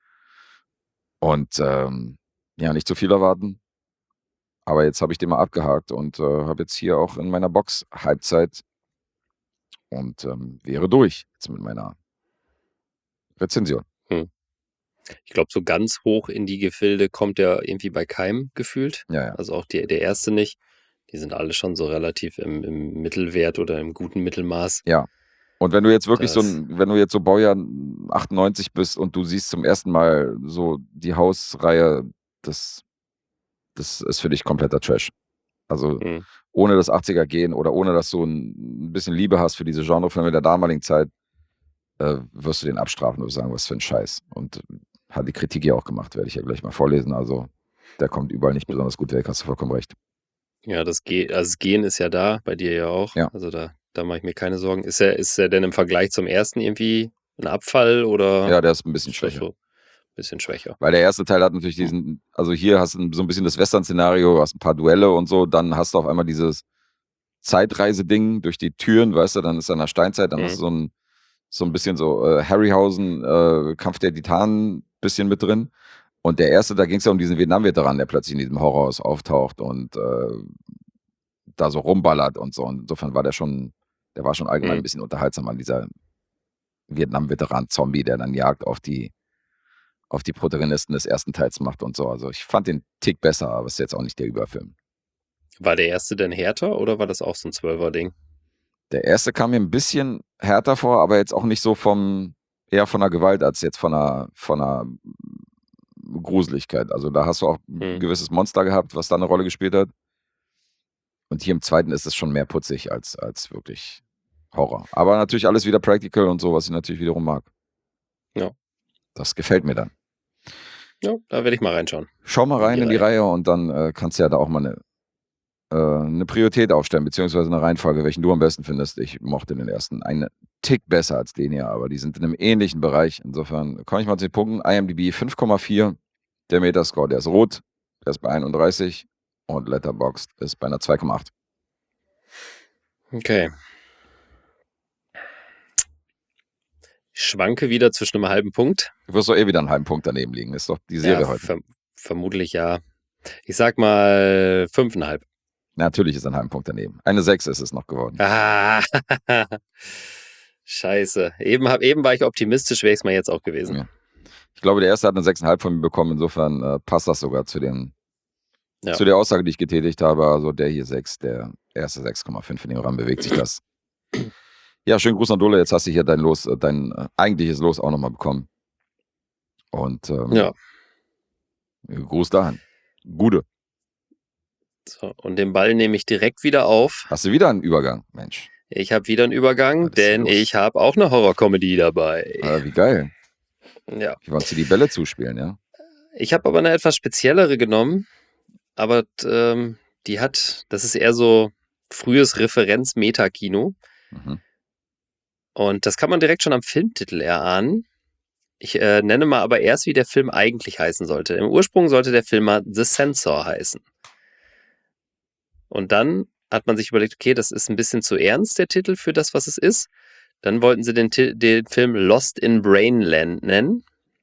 Und ähm, ja, nicht zu viel erwarten. Aber jetzt habe ich den mal abgehakt und äh, habe jetzt hier auch in meiner Box Halbzeit und ähm, wäre durch jetzt mit meiner Rezension. Ich glaube, so ganz hoch in die Gefilde kommt der irgendwie bei keinem gefühlt. Ja, ja. Also auch die, der erste nicht. Die sind alle schon so relativ im, im Mittelwert oder im guten Mittelmaß. Ja. Und wenn du jetzt wirklich so Das- ein, wenn du jetzt so Baujahr achtundneunzig bist und du siehst zum ersten Mal so die Hausreihe, das, das ist für dich kompletter Trash. Also Hm. ohne das achtziger-Gen oder ohne, dass du ein bisschen Liebe hast für diese Genrefilme der damaligen Zeit, äh, wirst du den abstrafen und sagen, was für ein Scheiß. Und hat die Kritik ja auch gemacht, werde ich ja gleich mal vorlesen. Also der kommt überall nicht besonders gut weg, hast du vollkommen recht. Ja, das, Ge also das Gen ist ja da, bei dir ja auch. Ja. Also da, da mache ich mir keine Sorgen. Ist er, ist er denn im Vergleich zum ersten irgendwie ein Abfall oder Ja, der ist ein bisschen ist das schwächer. so ein bisschen schwächer? Weil der erste Teil hat natürlich diesen, also hier hast du so ein bisschen das Western-Szenario, hast ein paar Duelle und so, dann hast du auf einmal dieses Zeitreise-Ding durch die Türen, weißt du, dann ist er in der Steinzeit, dann Mhm. hast du so ein, so ein bisschen so äh, Harryhausen, äh, Kampf der Titanen bisschen mit drin. Und der erste, da ging es ja um diesen Vietnam-Veteran, der plötzlich in diesem Horrorhaus auftaucht und äh, da so rumballert und so. Und insofern war der schon, der war schon allgemein Mhm. ein bisschen unterhaltsam an dieser Vietnam-Veteran-Zombie, der dann Jagd auf die auf die Protagonisten des ersten Teils macht und so. Also ich fand den Tick besser, aber ist jetzt auch nicht der Überfilm. War der erste denn härter oder war das auch so ein Zwölfer-Ding? Der erste kam mir ein bisschen härter vor, aber jetzt auch nicht so vom, eher von der Gewalt als jetzt von der, von der Gruseligkeit. Also da hast du auch ein Mhm. gewisses Monster gehabt, was da eine Rolle gespielt hat. Und hier im zweiten ist es schon mehr putzig als, als wirklich Horror. Aber natürlich alles wieder practical und so, was ich natürlich wiederum mag. Ja. Das gefällt mir dann. Ja, da werde ich mal reinschauen. Schau mal In rein die in die Reihe. Reihe und dann äh, kannst du ja da auch mal eine, äh, eine Priorität aufstellen, beziehungsweise eine Reihenfolge, welchen du am besten findest. Ich mochte den ersten einen Tick besser als den hier, aber die sind in einem ähnlichen Bereich. Insofern komme ich mal zu den Punkten. IMDb fünf Komma vier, der Metascore, der ist rot, der ist bei einunddreißig und Letterboxd ist bei einer zwei Komma acht. Okay. Ich schwanke wieder zwischen einem halben Punkt. Du wirst doch eh wieder einen halben Punkt daneben liegen. Ist doch die Serie Ja, heute. ver vermutlich ja. Ich sag mal fünfeinhalb. Natürlich ist ein halben Punkt daneben. Eine sechs ist es noch geworden. Ah, scheiße. Eben, hab, eben war ich optimistisch, wäre es mal jetzt auch gewesen. Ja. Ich glaube, der erste hat eine sechs Komma fünf von mir bekommen. Insofern äh, passt das sogar zu, den, Ja. zu der Aussage, die ich getätigt habe. Also der hier sechs, der erste sechs Komma fünf. In dem Rahmen bewegt sich das. Ja, schönen Gruß an Dole. Jetzt hast du hier dein Los, äh, dein äh, eigentliches Los auch nochmal bekommen. Und ähm, Ja. Gruß dahin. Gute. So, und den Ball nehme ich direkt wieder auf. Hast du wieder einen Übergang? Mensch, Ich habe wieder einen Übergang, Was ist denn denn los? ich habe auch eine Horrorkomödie dabei. äh, wie geil. Ja. Wir wollen dir die Bälle zuspielen, ja? Ich habe aber eine etwas speziellere genommen, aber ähm, die hat, das ist eher so frühes Referenz-Metakino. Mhm. Und das kann man direkt schon am Filmtitel erahnen. Ich äh, nenne mal aber erst, wie der Film eigentlich heißen sollte. Im Ursprung sollte der Film mal The Censor heißen. Und dann hat man sich überlegt, okay, das ist ein bisschen zu ernst, der Titel, für das, was es ist. Dann wollten sie den, Ti- den Film Lost in Brainland nennen.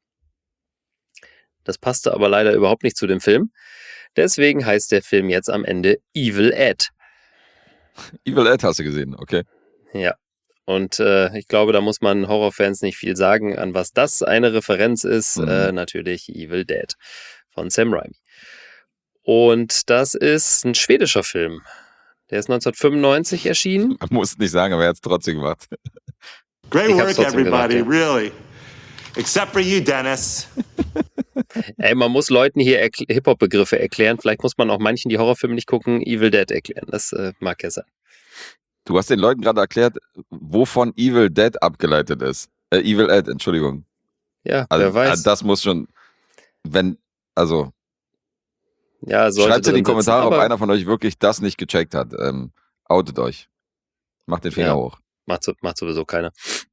Das passte aber leider überhaupt nicht zu dem Film. Deswegen heißt der Film jetzt am Ende Evil Ed. Evil Ed hast du gesehen, okay. Ja. Und äh, ich glaube, da muss man Horrorfans nicht viel sagen, an was das eine Referenz ist. Mhm. Äh, natürlich Evil Dead von Sam Raimi. Und das ist ein schwedischer Film. Der ist neunzehnhundertfünfundneunzig erschienen. Man muss es nicht sagen, aber er hat es trotzdem gemacht. Great Ich hab's work, trotzdem gesagt, everybody, ja. really. Except for you, Dennis. Ey, man muss Leuten hier erkl- Hip-Hop-Begriffe erklären. Vielleicht muss man auch manchen, die Horrorfilme nicht gucken, Evil Dead erklären. Das äh, mag ja sein. Du hast den Leuten gerade erklärt, wovon Evil Dead abgeleitet ist. Äh, Evil Ed, Entschuldigung. Ja, Also, wer weiß. äh, das muss schon, wenn, also, Ja, sollte schreibt in die drin sitzen, Kommentare, ob aber einer von euch wirklich das nicht gecheckt hat. Ähm, outet euch. Macht den Finger Ja. hoch. macht, so- macht sowieso keiner.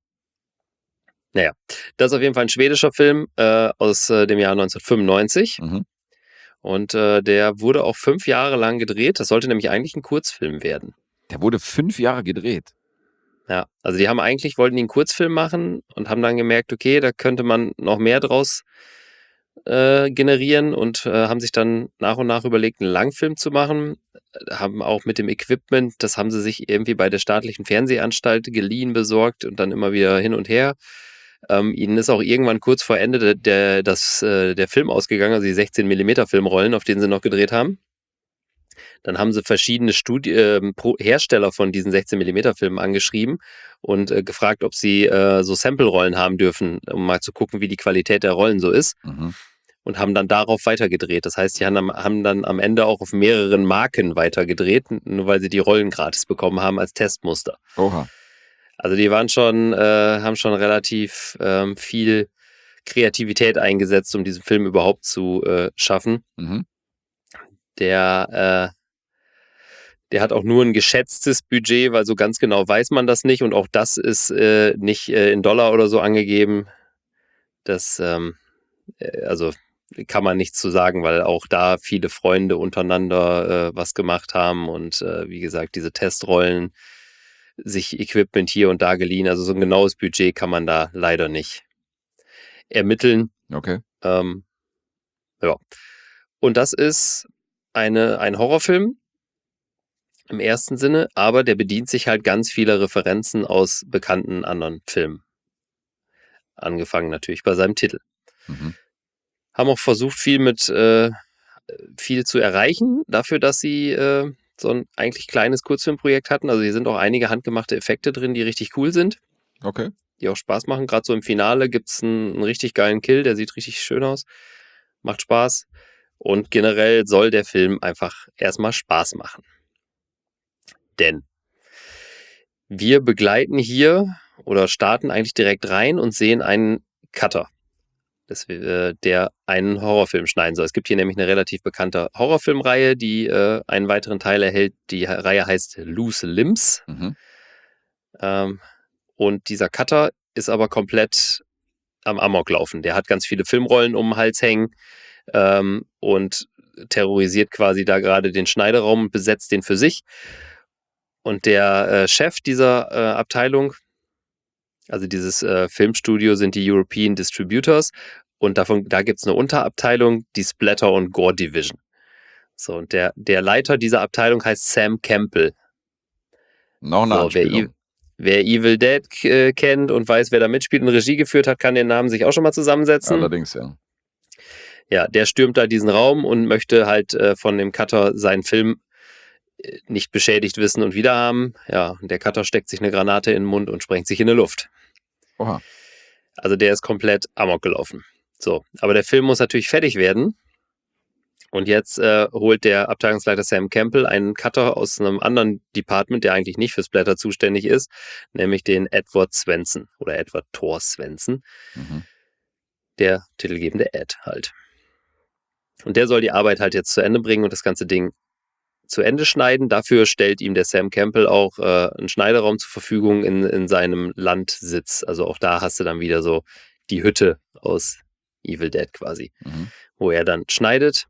Naja, das ist auf jeden Fall ein schwedischer Film äh, aus äh, dem Jahr neunzehnhundertfünfundneunzig. Mhm. Und äh, der wurde auch fünf Jahre lang gedreht. Das sollte nämlich eigentlich ein Kurzfilm werden. Der wurde fünf Jahre gedreht. Ja, also die haben eigentlich, wollten die einen Kurzfilm machen und haben dann gemerkt, okay, da könnte man noch mehr draus äh, generieren und äh, haben sich dann nach und nach überlegt, einen Langfilm zu machen. Äh, Haben auch mit dem Equipment, das haben sie sich irgendwie bei der staatlichen Fernsehanstalt geliehen, besorgt und dann immer wieder hin und her. Ähm, ihnen ist auch irgendwann kurz vor Ende der, der, das, äh, der Film ausgegangen, also die sechzehn Millimeter Filmrollen, auf denen sie noch gedreht haben. Dann haben sie verschiedene Studi ähm, Pro Hersteller von diesen sechzehn Millimeter Filmen angeschrieben und äh, gefragt, ob sie äh, so Sample-Rollen haben dürfen, um mal zu gucken, wie die Qualität der Rollen so ist. Mhm. Und haben dann darauf weitergedreht. Das heißt, die haben, am- haben dann am Ende auch auf mehreren Marken weitergedreht, nur weil sie die Rollen gratis bekommen haben als Testmuster. Oha. Also die waren schon, äh, haben schon relativ ähm, viel Kreativität eingesetzt, um diesen Film überhaupt zu äh, schaffen. Mhm. Der, äh, der hat auch nur ein geschätztes Budget, weil so ganz genau weiß man das nicht. Und auch das ist äh, nicht äh, in Dollar oder so angegeben. Das, ähm, äh, also kann man nichts zu sagen, weil auch da viele Freunde untereinander äh, was gemacht haben und äh, wie gesagt, diese Testrollen, sich Equipment hier und da geliehen. Also so ein genaues Budget kann man da leider nicht ermitteln. Okay. Ähm, ja. Und das ist eine, ein Horrorfilm im ersten Sinne, aber der bedient sich halt ganz vieler Referenzen aus bekannten anderen Filmen. Angefangen natürlich bei seinem Titel. Mhm. Haben auch versucht, viel mit äh, viel zu erreichen, dafür, dass sie äh, so ein eigentlich kleines Kurzfilmprojekt hatten. Also hier sind auch einige handgemachte Effekte drin, die richtig cool sind, Okay. die auch Spaß machen. Gerade so im Finale gibt es einen, einen richtig geilen Kill, der sieht richtig schön aus. Macht Spaß. Und generell soll der Film einfach erstmal Spaß machen. Denn wir begleiten hier oder starten eigentlich direkt rein und sehen einen Cutter, das, äh, der einen Horrorfilm schneiden soll. Es gibt hier nämlich eine relativ bekannte Horrorfilmreihe, die äh, einen weiteren Teil erhält. Die Reihe heißt Loose Limbs. Mhm. Ähm, und dieser Cutter ist aber komplett am Amok laufen. Der hat ganz viele Filmrollen um den Hals hängen ähm, und terrorisiert quasi da gerade den Schneideraum und besetzt den für sich. Und der äh, Chef dieser äh, Abteilung, also dieses äh, Filmstudio, sind die European Distributors. Und davon, da gibt es eine Unterabteilung, die Splatter- und Gore Division. So, und der, der Leiter dieser Abteilung heißt Sam Campbell. Noch eine So, wer, Anspielung. E- wer Evil Dead äh, kennt und weiß, wer da mitspielt und Regie geführt hat, kann den Namen sich auch schon mal zusammensetzen. Allerdings, ja. Ja, der stürmt da diesen Raum und möchte halt äh, von dem Cutter seinen Film äh, nicht beschädigt wissen und wiederhaben. Ja, und der Cutter steckt sich eine Granate in den Mund und sprengt sich in die Luft. Oha. Also der ist komplett amok gelaufen. So, aber der Film muss natürlich fertig werden. Und jetzt äh, holt der Abteilungsleiter Sam Campbell einen Cutter aus einem anderen Department, der eigentlich nicht für Splatter zuständig ist, nämlich den Edward Swenson oder Edward Thor Swenson, Mhm. der titelgebende Ed halt. Und der soll die Arbeit halt jetzt zu Ende bringen und das ganze Ding zu Ende schneiden. Dafür stellt ihm der Sam Campbell auch äh, einen Schneideraum zur Verfügung in, in seinem Landsitz. Also auch da hast du dann wieder so die Hütte aus Evil Dead quasi, Mhm. wo er dann schneidet.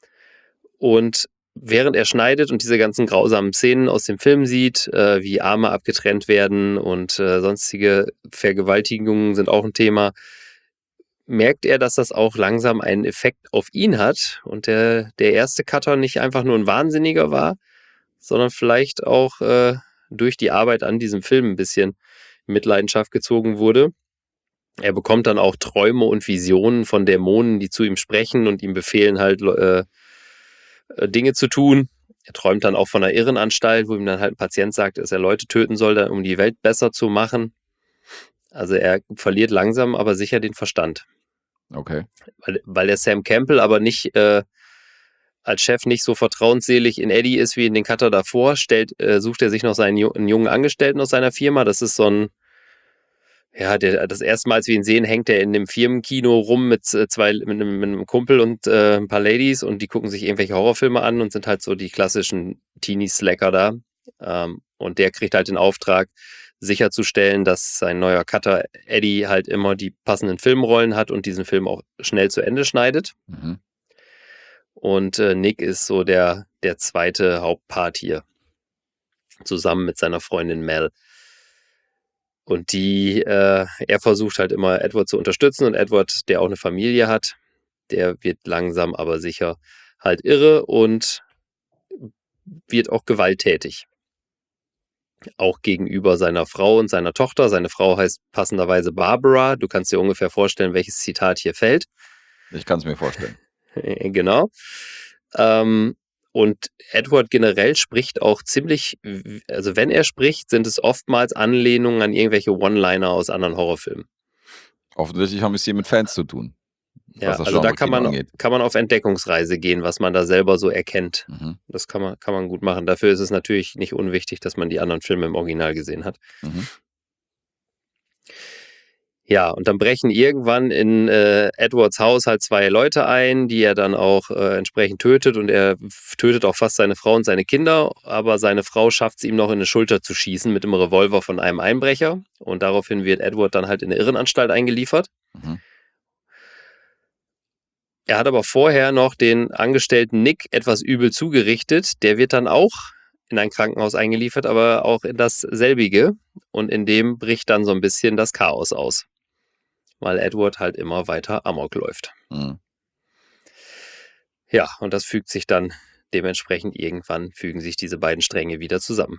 Und während er schneidet und diese ganzen grausamen Szenen aus dem Film sieht, äh, wie Arme abgetrennt werden und äh, sonstige Vergewaltigungen sind auch ein Thema, merkt er, dass das auch langsam einen Effekt auf ihn hat und der, der erste Cutter nicht einfach nur ein Wahnsinniger war, sondern vielleicht auch äh, durch die Arbeit an diesem Film ein bisschen in Mitleidenschaft gezogen wurde. Er bekommt dann auch Träume und Visionen von Dämonen, die zu ihm sprechen und ihm befehlen halt äh, äh, Dinge zu tun. Er träumt dann auch von einer Irrenanstalt, wo ihm dann halt ein Patient sagt, dass er Leute töten soll, um die Welt besser zu machen. Also er verliert langsam, aber sicher den Verstand. Okay. Weil, weil der Sam Campbell aber nicht äh, als Chef nicht so vertrauensselig in Eddie ist wie in den Cutter davor, stellt, äh, sucht er sich noch seinen Ju- einen jungen Angestellten aus seiner Firma. Das ist so ein, ja, der, das erste Mal, als wir ihn sehen, hängt er in dem Firmenkino rum mit äh, zwei, mit einem, mit einem Kumpel und äh, ein paar Ladies und die gucken sich irgendwelche Horrorfilme an und sind halt so die klassischen Teenie-Slacker da. Ähm, und der kriegt halt den Auftrag, sicherzustellen, dass sein neuer Cutter Eddie halt immer die passenden Filmrollen hat und diesen Film auch schnell zu Ende schneidet. Mhm. Und äh, Nick ist so der, der zweite Hauptpart hier. Zusammen mit seiner Freundin Mel. Und die, äh, er versucht halt immer Edward zu unterstützen und Edward, der auch eine Familie hat, der wird langsam aber sicher halt irre und wird auch gewalttätig. Auch gegenüber seiner Frau und seiner Tochter. Seine Frau heißt passenderweise Barbara. Du kannst dir ungefähr vorstellen, welches Zitat hier fällt. Ich kann es mir vorstellen. Genau. Ähm, und Edward generell spricht auch ziemlich, also wenn er spricht, sind es oftmals Anlehnungen an irgendwelche One-Liner aus anderen Horrorfilmen. Offensichtlich haben wir es hier mit Fans zu tun. Ja, was das also da Genre kann Kino man, angeht. kann man auf Entdeckungsreise gehen, was man da selber so erkennt. Mhm. Das kann man, kann man gut machen. Dafür ist es natürlich nicht unwichtig, dass man die anderen Filme im Original gesehen hat. Mhm. Ja, und dann brechen irgendwann in äh, Edwards Haus halt zwei Leute ein, die er dann auch äh, entsprechend tötet und er f- tötet auch fast seine Frau und seine Kinder, aber seine Frau schafft es ihm noch in die Schulter zu schießen mit dem Revolver von einem Einbrecher und daraufhin wird Edward dann halt in eine Irrenanstalt eingeliefert. Mhm. Er hat aber vorher noch den Angestellten Nick etwas übel zugerichtet, der wird dann auch in ein Krankenhaus eingeliefert, aber auch in dasselbige und in dem bricht dann so ein bisschen das Chaos aus. Weil Edward halt immer weiter Amok läuft. Mhm. Ja, und das fügt sich dann dementsprechend irgendwann, fügen sich diese beiden Stränge wieder zusammen.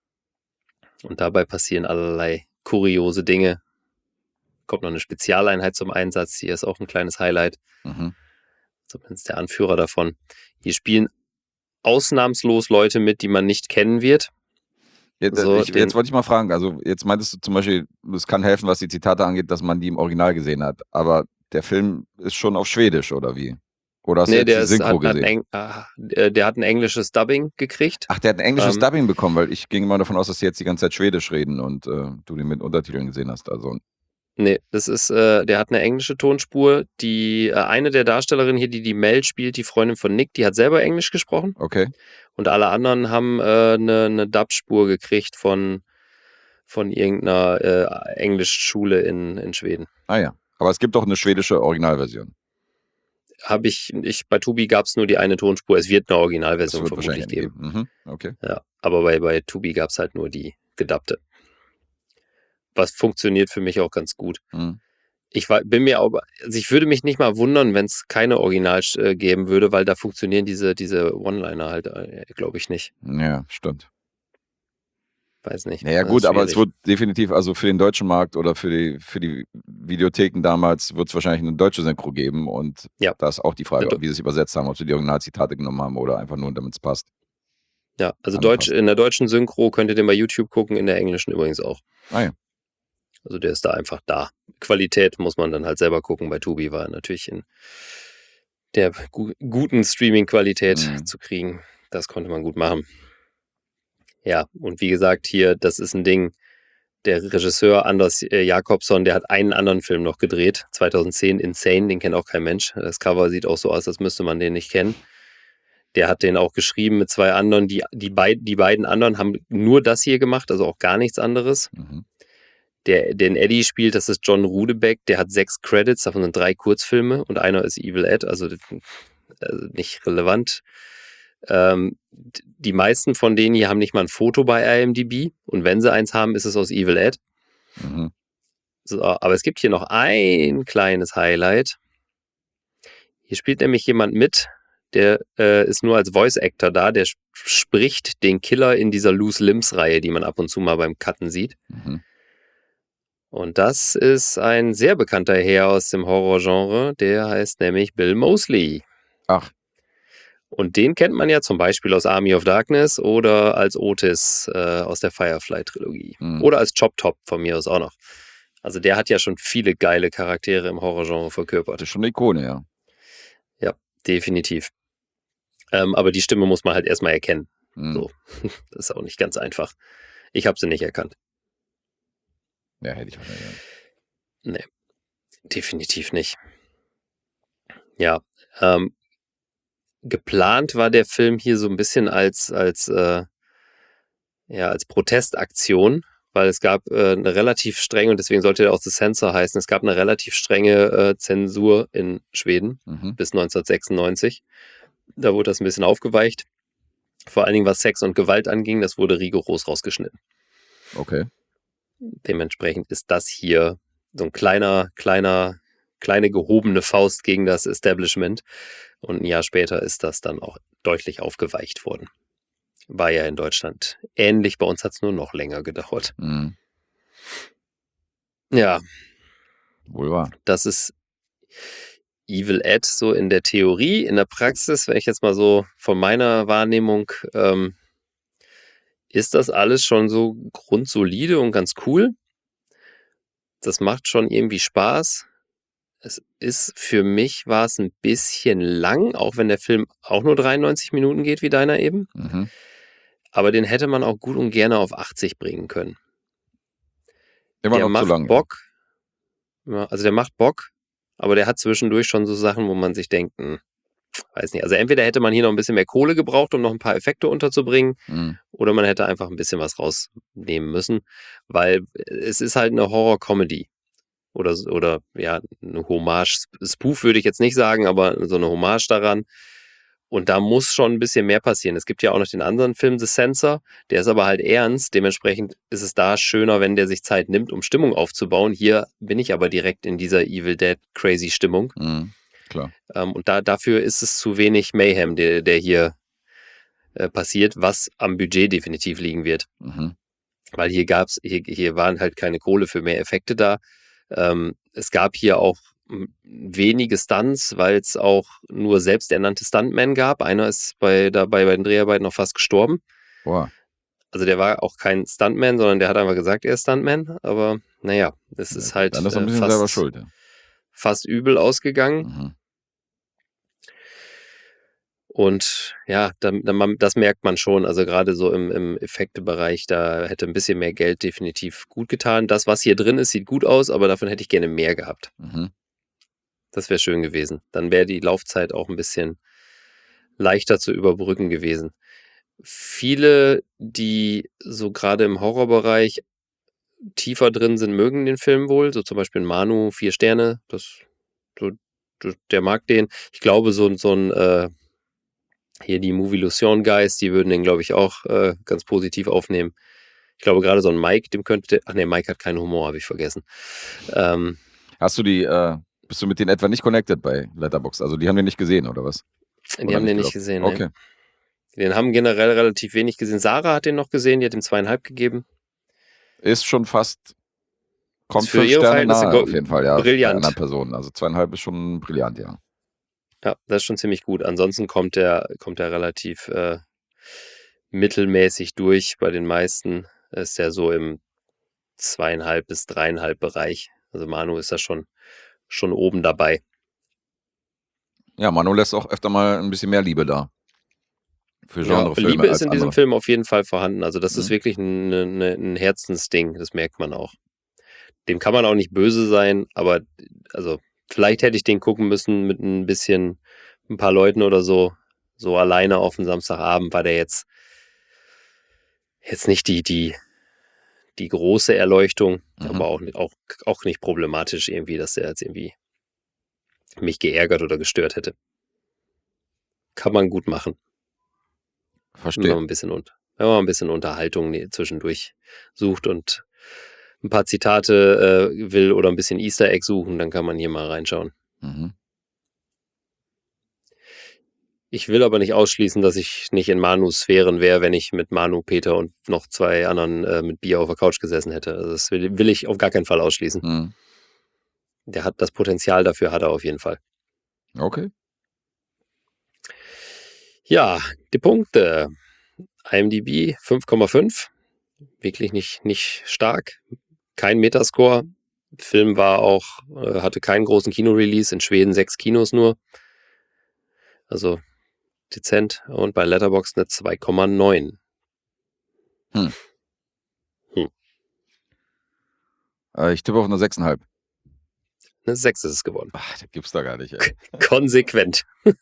Und dabei passieren allerlei kuriose Dinge. Kommt noch eine Spezialeinheit zum Einsatz, hier ist auch ein kleines Highlight. Mhm. Zumindest der Anführer davon. Hier spielen ausnahmslos Leute mit, die man nicht kennen wird. Jetzt, So, ich, den- jetzt wollte ich mal fragen, also jetzt meintest du zum Beispiel, es kann helfen, was die Zitate angeht, dass man die im Original gesehen hat, aber der Film ist schon auf Schwedisch, oder wie? Oder hast du Nee, jetzt der, die ist, Synchro hat, hat ein gesehen? Eng, ah, äh, der hat ein englisches Dubbing gekriegt. Ach, der hat ein englisches Ähm, Dubbing bekommen, weil ich ging immer davon aus, dass die jetzt die ganze Zeit Schwedisch reden und äh, du den mit Untertiteln gesehen hast. Also, Nee, das ist, äh, der hat eine englische Tonspur. Die, äh, eine der Darstellerinnen hier, die die Mel spielt, die Freundin von Nick, die hat selber Englisch gesprochen. okay. Und alle anderen haben äh, eine, eine Dub-Spur gekriegt von, von irgendeiner äh, Englischschule in, in Schweden. Ah ja. Aber es gibt doch eine schwedische Originalversion. Habe ich, ich, bei Tubi gab es nur die eine Tonspur. Es wird eine Das Originalversion wird vermutlich wahrscheinlich geben. geben. Mhm. Okay. Ja, aber bei, bei Tubi gab es halt nur die gedubbte. Was funktioniert für mich auch ganz gut. Mhm. Ich war, bin mir aber, also ich würde mich nicht mal wundern, wenn es keine Original äh, geben würde, weil da funktionieren diese, diese One-Liner halt, äh, glaube ich nicht. Ja, stimmt. Weiß nicht. Naja, Das gut, ist aber es schwierig. wird definitiv, also für den deutschen Markt oder für die, für die Videotheken damals, wird es wahrscheinlich eine deutsche Synchro geben und Ja. da ist auch die Frage, Eine wie sie es übersetzt haben, ob sie die Originalzitate genommen haben oder einfach nur, damit es passt. Ja, also angepasst. Deutsch, in der deutschen Synchro könnt ihr den bei YouTube gucken, in der englischen übrigens auch. Ah ja. Also der ist da einfach da. Qualität muss man dann halt selber gucken. Bei Tubi war er natürlich in der gu guten Streaming-Qualität Mhm. zu kriegen. Das konnte man gut machen. Ja, und wie gesagt, hier, das ist ein Ding, der Regisseur Anders äh, Jakobsson, der hat einen anderen Film noch gedreht, zweitausendzehn, Insane, den kennt auch kein Mensch. Das Cover sieht auch so aus, als müsste man den nicht kennen. Der hat den auch geschrieben mit zwei anderen. Die, die, beid, die beiden anderen haben nur das hier gemacht, also auch gar nichts anderes. Mhm. Der, den Eddie spielt, das ist John Rudebeck, der hat sechs Credits, davon sind drei Kurzfilme und einer ist Evil Ed, also, also nicht relevant. Ähm, die meisten von denen hier haben nicht mal ein Foto bei I M D B und wenn sie eins haben, ist es aus Evil Ed. Mhm. So, aber es gibt hier noch ein kleines Highlight. Hier spielt nämlich jemand mit, der äh, ist nur als Voice Actor da, der sp spricht den Killer in dieser Loose Limbs Reihe, die man ab und zu mal beim Cutten sieht. Mhm. Und das ist ein sehr bekannter Herr aus dem Horrorgenre, der heißt nämlich Bill Moseley. Ach, Und den kennt man ja zum Beispiel aus Army of Darkness oder als Otis äh, aus der Firefly-Trilogie. Mhm. Oder als Chop Top von mir aus auch noch. Also der hat ja schon viele geile Charaktere im Horrorgenre Das verkörpert. ist schon eine Ikone, ja. Ja, definitiv. Ähm, aber die Stimme muss man halt erstmal erkennen. Hm. So, das ist auch nicht ganz einfach. Ich habe sie nicht erkannt. Ja, hätte ich auch nicht. Ja. Nee, definitiv nicht. Ja, ähm, geplant war der Film hier so ein bisschen als, als, äh, ja, als Protestaktion, weil es gab äh, eine relativ strenge, und deswegen sollte er auch The Censor heißen, es gab eine relativ strenge äh, Zensur in Schweden Mhm. bis neunzehnhundertsechsundneunzig. Da wurde das ein bisschen aufgeweicht. Vor allen Dingen, was Sex und Gewalt anging, das wurde rigoros rausgeschnitten. Okay. Dementsprechend ist das hier so ein kleiner, kleiner, kleine gehobene Faust gegen das Establishment. Und ein Jahr später ist das dann auch deutlich aufgeweicht worden. War ja in Deutschland ähnlich, bei uns hat es nur noch länger gedauert. Mhm. Ja, Wohl wahr. das ist Evil Ed so in der Theorie. In der Praxis, wenn ich jetzt mal so von meiner Wahrnehmung, ähm, ist das alles schon so grundsolide und ganz cool. Das macht schon irgendwie Spaß. Es ist, für mich war es ein bisschen lang, auch wenn der Film auch nur dreiundneunzig Minuten geht, wie deiner eben. Mhm. Aber den hätte man auch gut und gerne auf achtzig bringen können. Immer Der noch zu macht lang. ja. Bock. Ja, also der macht Bock, aber der hat zwischendurch schon so Sachen, wo man sich denkt, hm, weiß nicht. Also entweder hätte man hier noch ein bisschen mehr Kohle gebraucht, um noch ein paar Effekte unterzubringen, Mhm. oder man hätte einfach ein bisschen was rausnehmen müssen, weil es ist halt eine Horror-Comedy. Oder, oder ja, eine Hommage. Spoof würde ich jetzt nicht sagen, aber so eine Hommage daran. Und da muss schon ein bisschen mehr passieren. Es gibt ja auch noch den anderen Film, The Censor, der ist aber halt ernst. Dementsprechend ist es da schöner, wenn der sich Zeit nimmt, um Stimmung aufzubauen. Hier bin ich aber direkt in dieser Evil Dead crazy Stimmung. Mhm. Klar. Ähm, und da, dafür ist es zu wenig Mayhem, der, der hier äh, passiert, was am Budget definitiv liegen wird. Mhm. Weil hier gab's, hier, hier waren halt keine Kohle für mehr Effekte da. Ähm, es gab hier auch m, wenige Stunts, weil es auch nur selbsternannte Stuntmen gab. Einer ist bei, dabei bei den Dreharbeiten noch fast gestorben. Boah. Also der war auch kein Stuntman, sondern der hat einfach gesagt, er ist Stuntman. Aber naja, es ist halt Dann ist er ein äh, bisschen selber fast, schuld. Ja. fast übel ausgegangen. Mhm. Und ja, dann, dann, man- das merkt man schon. Also gerade so im, im Effektebereich, da hätte ein bisschen mehr Geld definitiv gut getan. Das, was hier drin ist, sieht gut aus, aber davon hätte ich gerne mehr gehabt. Mhm. Das wäre schön gewesen. Dann wäre die Laufzeit auch ein bisschen leichter zu überbrücken gewesen. Viele, die so gerade im Horrorbereich tiefer drin sind, mögen den Film wohl. So zum Beispiel Manu, vier Sterne. Das, so, so, der mag den. Ich glaube, so, so ein äh, hier die Movie-Illusion Guys, die würden den, glaube ich, auch äh, ganz positiv aufnehmen. Ich glaube, gerade so ein Mike, dem könnte, ach nee, Mike hat keinen Humor, habe ich vergessen. Ähm, Hast du die, äh, bist du mit denen etwa nicht connected bei Letterboxd? Also die haben den nicht gesehen, oder was? die Oder haben den nicht geglaubt? gesehen. Ne? Okay. Den haben generell relativ wenig gesehen. Sarah hat den noch gesehen, die hat ihm zweieinhalb gegeben. Ist schon fast, kommt Ist für fünf ihre Sterne Verhältnisse nahe go- auf jeden Fall, ja. Bei brilliant. anderen Personen. Also zweieinhalb ist schon brillant, ja. Ja, das ist schon ziemlich gut. Ansonsten kommt der, kommt der relativ äh, mittelmäßig durch. Bei den meisten ist der so im zweieinhalb bis dreieinhalb Bereich. Also Manu ist da schon, schon oben dabei. Ja, Manu lässt auch öfter mal ein bisschen mehr Liebe da. Für Ja, Genrefilme Liebe ist als in diesem andere. Film auf jeden Fall vorhanden. Also das ist Mhm. wirklich ein, ein, ein Herzensding. Das merkt man auch. Dem kann man auch nicht böse sein, aber also vielleicht hätte ich den gucken müssen mit ein bisschen, ein paar Leuten oder so, so alleine auf den Samstagabend, war der jetzt, jetzt nicht die, die, die große Erleuchtung, Mhm. aber auch, nicht- auch, auch nicht problematisch irgendwie, dass der jetzt irgendwie mich geärgert oder gestört hätte. Kann man gut machen, wenn man Verstehe. ein bisschen, un- wenn man ein bisschen Unterhaltung ne- zwischendurch sucht und ein paar Zitate äh, will oder ein bisschen Easter Egg suchen, dann kann man hier mal reinschauen. Mhm. Ich will aber nicht ausschließen, dass ich nicht in Manus Sphären wäre, wenn ich mit Manu, Peter und noch zwei anderen äh, mit Bier auf der Couch gesessen hätte. Also das will, will ich auf gar keinen Fall ausschließen. Mhm. Der hat das Potenzial dafür, hat er auf jeden Fall. Okay. Ja, die Punkte. IMDb fünf Komma fünf. Wirklich nicht, nicht stark. Kein Metascore. Film war auch, äh, hatte keinen großen Kinorelease, in Schweden sechs Kinos nur. Also dezent. Und bei Letterboxd eine zwei Komma neun. Hm. Hm. Äh, ich tippe auf eine sechs Komma fünf. Eine sechs ist es geworden. Ach, das gibt's doch gar nicht, ey. Konsequent.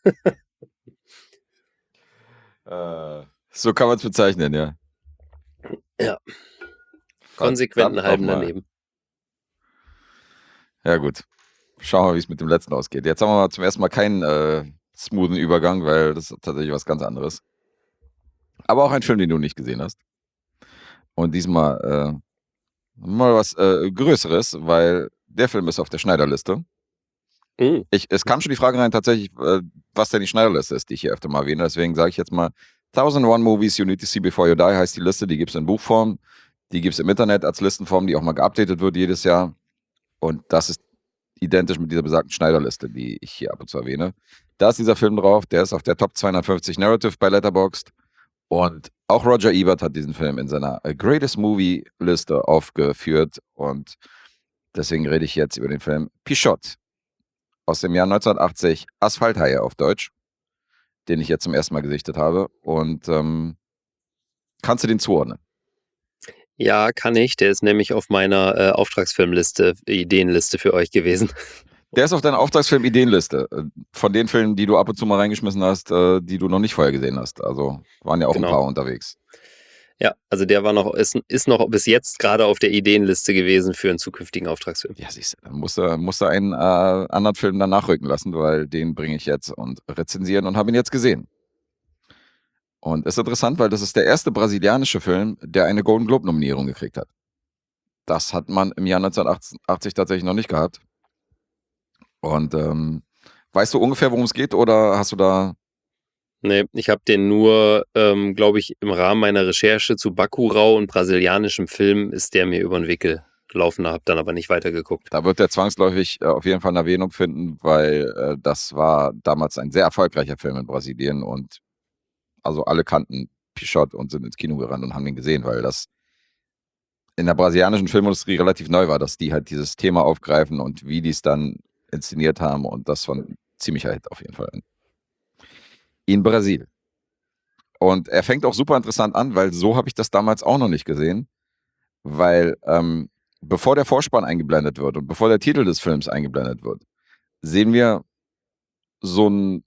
äh, so kann man es bezeichnen, ja. Ja. Konsequent einen halben daneben. Ja, gut. Schauen wir mal, wie es mit dem letzten ausgeht. Jetzt haben wir mal zum ersten Mal keinen äh, smoothen Übergang, weil das ist tatsächlich was ganz anderes. Aber auch ein Film, den du nicht gesehen hast. Und diesmal äh, mal was äh, Größeres, weil der Film ist auf der Schneiderliste. Mhm. Ich, es kam schon die Frage rein, tatsächlich, äh, was denn die Schneiderliste ist, die ich hier öfter mal erwähne. Deswegen sage ich jetzt mal, tausend eins Movies You Need to See Before You Die heißt die Liste. Die gibt es in Buchform. Die gibt es im Internet als Listenform, die auch mal geupdatet wird jedes Jahr. Und das ist identisch mit dieser besagten Schneiderliste, die ich hier ab und zu erwähne. Da ist dieser Film drauf, der ist auf der Top zweihundertfünfzig Narrative bei Letterboxd. Und auch Roger Ebert hat diesen Film in seiner Greatest Movie Liste aufgeführt. Und deswegen rede ich jetzt über den Film Pichotte aus dem Jahr neunzehnhundertachtzig, Asphalthaie auf Deutsch, den ich jetzt zum ersten Mal gesichtet habe. Und ähm, kannst du den zuordnen? Ja, kann ich. Der ist nämlich auf meiner äh, Auftragsfilmliste, Ideenliste für euch gewesen. Der ist auf deiner Auftragsfilm-Ideenliste. Von den Filmen, die du ab und zu mal reingeschmissen hast, äh, die du noch nicht vorher gesehen hast. Also waren ja auch Genau. ein paar unterwegs. Ja, also der war noch, ist, ist noch bis jetzt gerade auf der Ideenliste gewesen für einen zukünftigen Auftragsfilm. Ja, siehst du, dann musst du, musst du einen äh, anderen Film dann nachrücken lassen, weil den bringe ich jetzt und rezensieren und habe ihn jetzt gesehen. Und ist interessant, weil das ist der erste brasilianische Film, der eine Golden Globe-Nominierung gekriegt hat. Das hat man im Jahr neunzehnhundertachtzig tatsächlich noch nicht gehabt. Und ähm, weißt du ungefähr, worum es geht, oder hast du da... Nee, ich habe den nur, ähm, glaube ich, im Rahmen meiner Recherche zu Bacurau und brasilianischem Film ist der mir über den Weg gelaufen, habe dann aber nicht weitergeguckt. Da wird der zwangsläufig äh, auf jeden Fall eine Erwähnung finden, weil äh, das war damals ein sehr erfolgreicher Film in Brasilien und also alle kannten Pichotte und sind ins Kino gerannt und haben ihn gesehen, weil das in der brasilianischen Filmindustrie relativ neu war, dass die halt dieses Thema aufgreifen und wie die es dann inszeniert haben, und das von ziemlicher Hit auf jeden Fall in Brasil. Und er fängt auch super interessant an, weil so habe ich das damals auch noch nicht gesehen, weil ähm, bevor der Vorspann eingeblendet wird und bevor der Titel des Films eingeblendet wird, sehen wir so ein,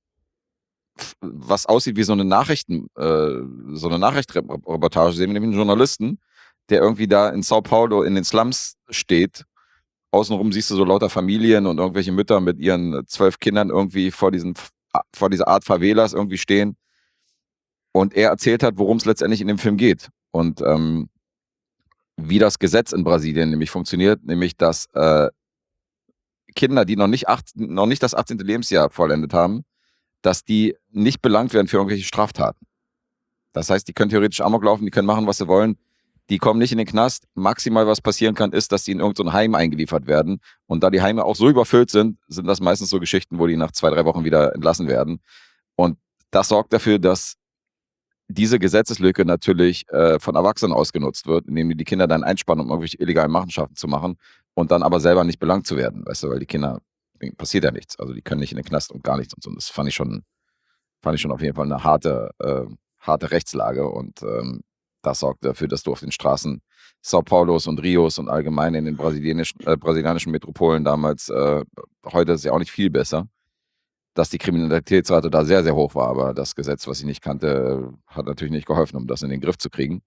was aussieht wie so eine Nachrichten, äh, so eine Nachrichtenreportage, sehen wir nämlich einen Journalisten, der irgendwie da in Sao Paulo in den Slums steht. Außenrum siehst du so lauter Familien und irgendwelche Mütter mit ihren zwölf Kindern irgendwie vor diesen, vor dieser Art Favelas irgendwie stehen. Und er erzählt hat, worum es letztendlich in dem Film geht. Und ähm, wie das Gesetz in Brasilien nämlich funktioniert, nämlich dass äh, Kinder, die noch nicht, acht, noch nicht das achtzehnte Lebensjahr vollendet haben, dass die nicht belangt werden für irgendwelche Straftaten. Das heißt, die können theoretisch Amok laufen, die können machen, was sie wollen. Die kommen nicht in den Knast. Maximal, was passieren kann, ist, dass die in irgendein Heim eingeliefert werden. Und da die Heime auch so überfüllt sind, sind das meistens so Geschichten, wo die nach zwei, drei Wochen wieder entlassen werden. Und das sorgt dafür, dass diese Gesetzeslücke natürlich äh, von Erwachsenen ausgenutzt wird, indem die die Kinder dann einspannen, um irgendwelche illegalen Machenschaften zu machen und dann aber selber nicht belangt zu werden, weißt du, weil die Kinder, passiert ja nichts. Also die können nicht in den Knast und gar nichts und so. Und das fand ich schon, fand ich schon auf jeden Fall eine harte, äh, harte Rechtslage, und ähm, das sorgt dafür, dass du auf den Straßen Sao Paulos und Rios und allgemein in den brasilianischen, äh, brasilianischen Metropolen damals, äh, heute ist es ja auch nicht viel besser, dass die Kriminalitätsrate da sehr, sehr hoch war. Aber das Gesetz, was ich nicht kannte, hat natürlich nicht geholfen, um das in den Griff zu kriegen.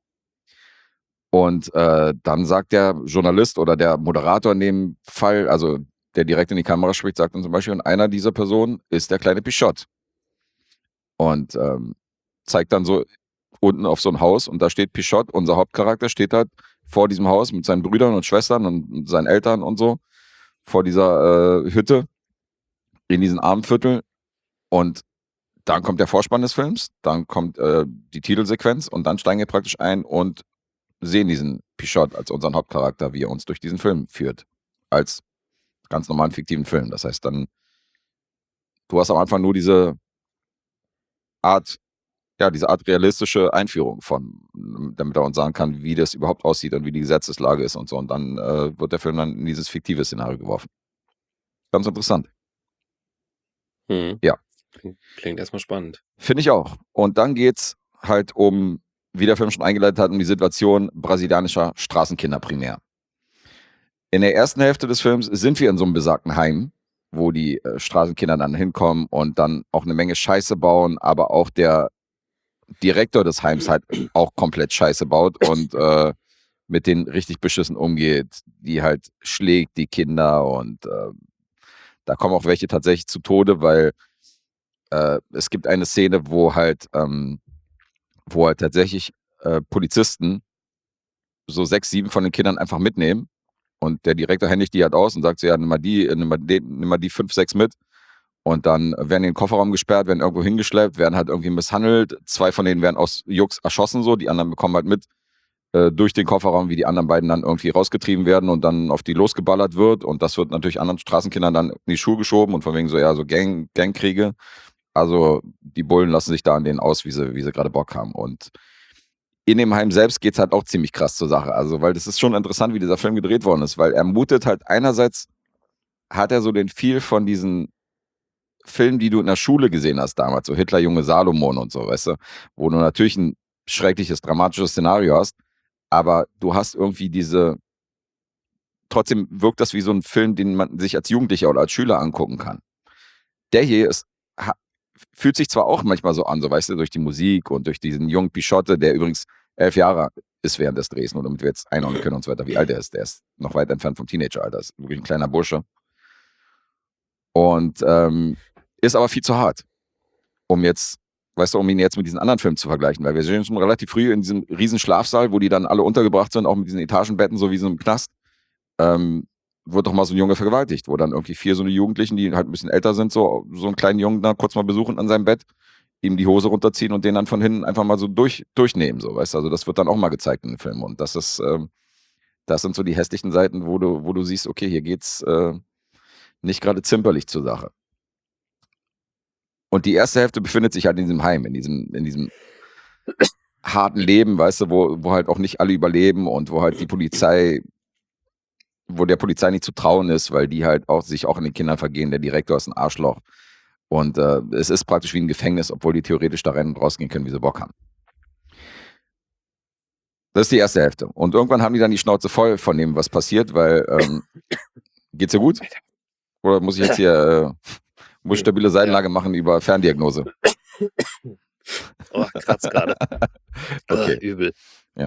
Und äh, dann sagt der Journalist oder der Moderator in dem Fall, also der direkt in die Kamera spricht, sagt dann zum Beispiel, und einer dieser Personen ist der kleine Pichotte. Und ähm, zeigt dann so unten auf so ein Haus, und da steht Pichotte, unser Hauptcharakter, steht halt vor diesem Haus mit seinen Brüdern und Schwestern und seinen Eltern und so, vor dieser äh, Hütte in diesem Armenviertel. Und dann kommt der Vorspann des Films, dann kommt äh, die Titelsequenz, und dann steigen wir praktisch ein und sehen diesen Pichotte als unseren Hauptcharakter, wie er uns durch diesen Film führt. Als ganz normalen fiktiven Film. Das heißt dann, du hast am Anfang nur diese Art, ja, diese Art realistische Einführung von damit er uns sagen kann, wie das überhaupt aussieht und wie die Gesetzeslage ist und so. Und dann äh, wird der Film dann in dieses fiktive Szenario geworfen. Ganz interessant. Mhm. Ja. Klingt, klingt erstmal spannend. Finde ich auch. Und dann geht's halt um, wie der Film schon eingeleitet hat, um die Situation brasilianischer Straßenkinder primär. In der ersten Hälfte des Films sind wir in so einem besagten Heim, wo die äh, Straßenkinder dann hinkommen und dann auch eine Menge Scheiße bauen, aber auch der Direktor des Heims halt auch komplett Scheiße baut und äh, mit denen richtig beschissen umgeht, die halt schlägt, die Kinder, und äh, da kommen auch welche tatsächlich zu Tode, weil äh, es gibt eine Szene, wo halt, ähm, wo halt tatsächlich äh, Polizisten so sechs, sieben von den Kindern einfach mitnehmen und der Direktor händigt die halt aus und sagt so, ja, nimm mal die, nimm mal, den, nimm mal die fünf, sechs mit. Und dann werden die in den Kofferraum gesperrt, werden irgendwo hingeschleppt, werden halt irgendwie misshandelt. Zwei von denen werden aus Jux erschossen, so. Die anderen bekommen halt mit äh, durch den Kofferraum, wie die anderen beiden dann irgendwie rausgetrieben werden und dann auf die losgeballert wird. Und das wird natürlich anderen Straßenkindern dann in die Schuhe geschoben und von wegen so, ja, so Gang, Gangkriege. Also die Bullen lassen sich da an denen aus, wie sie, wie sie gerade Bock haben. Und in dem Heim selbst geht es halt auch ziemlich krass zur Sache. Also, weil das ist schon interessant, wie dieser Film gedreht worden ist, weil er mutet halt einerseits, hat er so den Feel von diesen Film, die du in der Schule gesehen hast damals, so Hitler, Junge Salomon und so, weißt du, wo du natürlich ein schreckliches, dramatisches Szenario hast, aber du hast irgendwie diese, trotzdem wirkt das wie so ein Film, den man sich als Jugendlicher oder als Schüler angucken kann. Der hier ist, ha, fühlt sich zwar auch manchmal so an, so, weißt du, durch die Musik und durch diesen jungen Pichotte, der übrigens elf Jahre ist während des Drehs, nur damit wir jetzt einordnen können und so weiter, wie alt er ist. Der ist noch weit entfernt vom Teenageralter, ist wirklich ein kleiner Bursche. Und ähm, ist aber viel zu hart, um jetzt, weißt du, um ihn jetzt mit diesen anderen Filmen zu vergleichen, weil wir sehen schon relativ früh in diesem riesen Schlafsaal, wo die dann alle untergebracht sind, auch mit diesen Etagenbetten, so wie so einem Knast, ähm, wird doch mal so ein Junge vergewaltigt, wo dann irgendwie vier so eine Jugendlichen, die halt ein bisschen älter sind, so, so einen kleinen Jungen da kurz mal besuchen an seinem Bett, ihm die Hose runterziehen und den dann von hinten einfach mal so durch, durchnehmen, so, weißt du, also das wird dann auch mal gezeigt in den Filmen und das ist, ähm, das sind so die hässlichen Seiten, wo du, wo du siehst, okay, hier geht's äh, nicht gerade zimperlich zur Sache. Und die erste Hälfte befindet sich halt in diesem Heim, in diesem, in diesem harten Leben, weißt du, wo, wo halt auch nicht alle überleben und wo halt die Polizei, wo der Polizei nicht zu trauen ist, weil die halt auch sich auch in den Kindern vergehen. Der Direktor ist ein Arschloch. Und äh, es ist praktisch wie ein Gefängnis, obwohl die theoretisch da rein und rausgehen können, wie sie Bock haben. Das ist die erste Hälfte. Und irgendwann haben die dann die Schnauze voll von dem, was passiert, weil, ähm, geht's dir gut? Oder muss ich jetzt hier... Äh, muss stabile Seitenlage machen über Ferndiagnose. Oh, kratzt gerade. Okay. Uh, übel. Ja.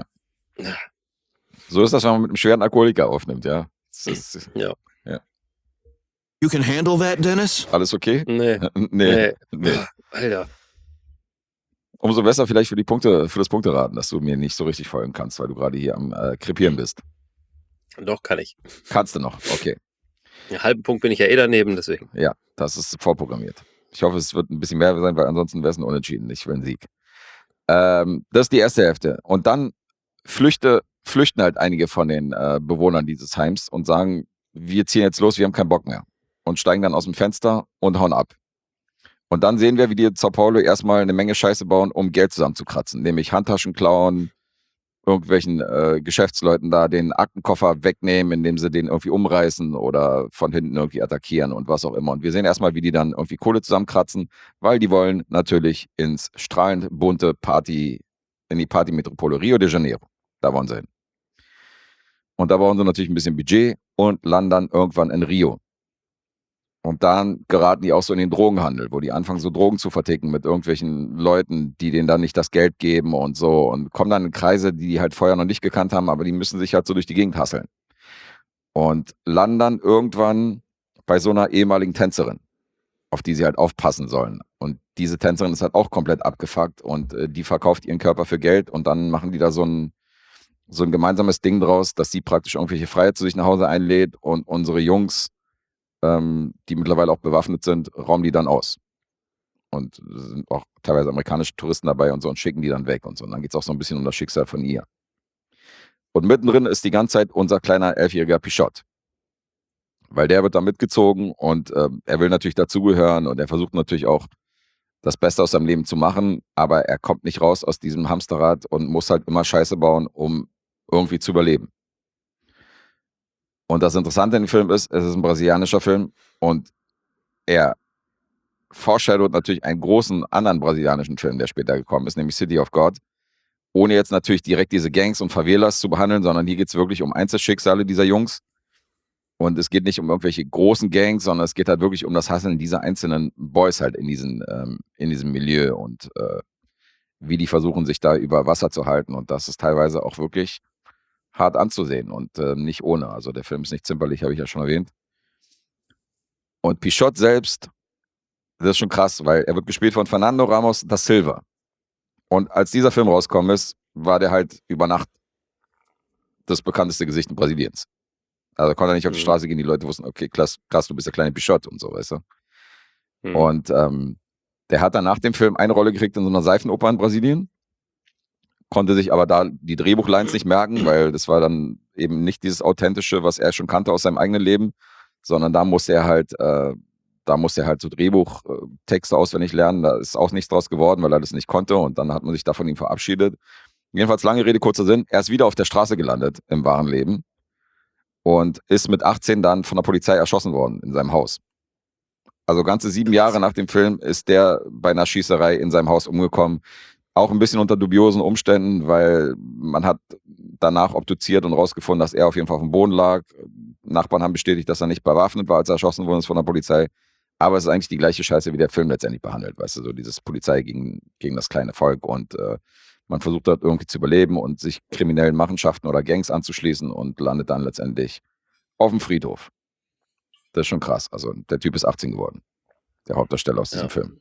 So ist das, wenn man mit einem schweren Alkoholiker aufnimmt, ja. Das ist, ja. ja. You can handle that, Dennis? Alles okay? Nee. nee. nee. nee. Alter. Umso besser vielleicht für die Punkte, für das Punkteraten, dass du mir nicht so richtig folgen kannst, weil du gerade hier am äh, Krepieren bist. Doch, kann ich. Kannst du noch, okay. Einen halben Punkt bin ich ja eh daneben, deswegen. Ja, das ist vorprogrammiert. Ich hoffe, es wird ein bisschen mehr sein, weil ansonsten wäre es ein Unentschieden, nicht für einen Sieg. Ähm, das ist die erste Hälfte. Und dann flüchte, flüchten halt einige von den äh, Bewohnern dieses Heims und sagen, wir ziehen jetzt los, wir haben keinen Bock mehr. Und steigen dann aus dem Fenster und hauen ab. Und dann sehen wir, wie die in Sao Paulo erstmal eine Menge Scheiße bauen, um Geld zusammenzukratzen. Nämlich Handtaschen klauen, irgendwelchen äh, Geschäftsleuten da den Aktenkoffer wegnehmen, indem sie den irgendwie umreißen oder von hinten irgendwie attackieren und was auch immer. Und wir sehen erstmal, wie die dann irgendwie Kohle zusammenkratzen, weil die wollen natürlich ins strahlend bunte Party, in die Partymetropole Rio de Janeiro. Da wollen sie hin. Und da brauchen sie natürlich ein bisschen Budget und landen dann irgendwann in Rio. Und dann geraten die auch so in den Drogenhandel, wo die anfangen, so Drogen zu verticken mit irgendwelchen Leuten, die denen dann nicht das Geld geben und so. Und kommen dann in Kreise, die die halt vorher noch nicht gekannt haben, aber die müssen sich halt so durch die Gegend hasseln. Und landen dann irgendwann bei so einer ehemaligen Tänzerin, auf die sie halt aufpassen sollen. Und diese Tänzerin ist halt auch komplett abgefuckt und äh, die verkauft ihren Körper für Geld und dann machen die da so ein, so ein gemeinsames Ding draus, dass sie praktisch irgendwelche Freier zu sich nach Hause einlädt und unsere Jungs, die mittlerweile auch bewaffnet sind, rauben die dann aus. Und sind auch teilweise amerikanische Touristen dabei und so und schicken die dann weg und so. Und dann geht es auch so ein bisschen um das Schicksal von ihr. Und mittendrin ist die ganze Zeit unser kleiner elfjähriger Pichot. Weil der wird da mitgezogen und ähm, er will natürlich dazugehören und er versucht natürlich auch das Beste aus seinem Leben zu machen, aber er kommt nicht raus aus diesem Hamsterrad und muss halt immer Scheiße bauen, um irgendwie zu überleben. Und das Interessante in dem Film ist, es ist ein brasilianischer Film und er foreshadowt natürlich einen großen anderen brasilianischen Film, der später gekommen ist, nämlich City of God. Ohne jetzt natürlich direkt diese Gangs und Favelas zu behandeln, sondern hier geht es wirklich um Einzelschicksale dieser Jungs. Und es geht nicht um irgendwelche großen Gangs, sondern es geht halt wirklich um das Hasseln dieser einzelnen Boys halt in, diesen, ähm, in diesem Milieu und äh, wie die versuchen, sich da über Wasser zu halten. Und das ist teilweise auch wirklich hart anzusehen und äh, nicht ohne. Also der Film ist nicht zimperlich, habe ich ja schon erwähnt. Und Pichote selbst, das ist schon krass, weil er wird gespielt von Fernando Ramos da Silva. Und als dieser Film rausgekommen ist, war der halt über Nacht das bekannteste Gesicht in Brasiliens. Also konnte er nicht auf die Mhm. Straße gehen, die Leute wussten, okay, krass, krass du bist der kleine Pichote und so, weißt du. Mhm. Und ähm, der hat dann nach dem Film eine Rolle gekriegt in so einer Seifenoper in Brasilien, konnte sich aber da die Drehbuchlines nicht merken, weil das war dann eben nicht dieses Authentische, was er schon kannte aus seinem eigenen Leben, sondern da musste er halt, äh, da musste er halt so Drehbuchtexte auswendig lernen. Da ist auch nichts draus geworden, weil er das nicht konnte und dann hat man sich da von ihm verabschiedet. Jedenfalls lange Rede, kurzer Sinn, er ist wieder auf der Straße gelandet im wahren Leben und ist mit achtzehn dann von der Polizei erschossen worden in seinem Haus. Also ganze sieben Jahre nach dem Film ist der bei einer Schießerei in seinem Haus umgekommen. Auch ein bisschen unter dubiosen Umständen, weil man hat danach obduziert und rausgefunden, dass er auf jeden Fall auf dem Boden lag. Nachbarn haben bestätigt, dass er nicht bewaffnet war, als er erschossen worden ist von der Polizei. Aber es ist eigentlich die gleiche Scheiße, wie der Film letztendlich behandelt. Weißt du, so dieses Polizei gegen, gegen das kleine Volk und äh, man versucht dort irgendwie zu überleben und sich kriminellen Machenschaften oder Gangs anzuschließen und landet dann letztendlich auf dem Friedhof. Das ist schon krass. Also der Typ ist achtzehn geworden. Der Hauptdarsteller aus diesem Ja. Film.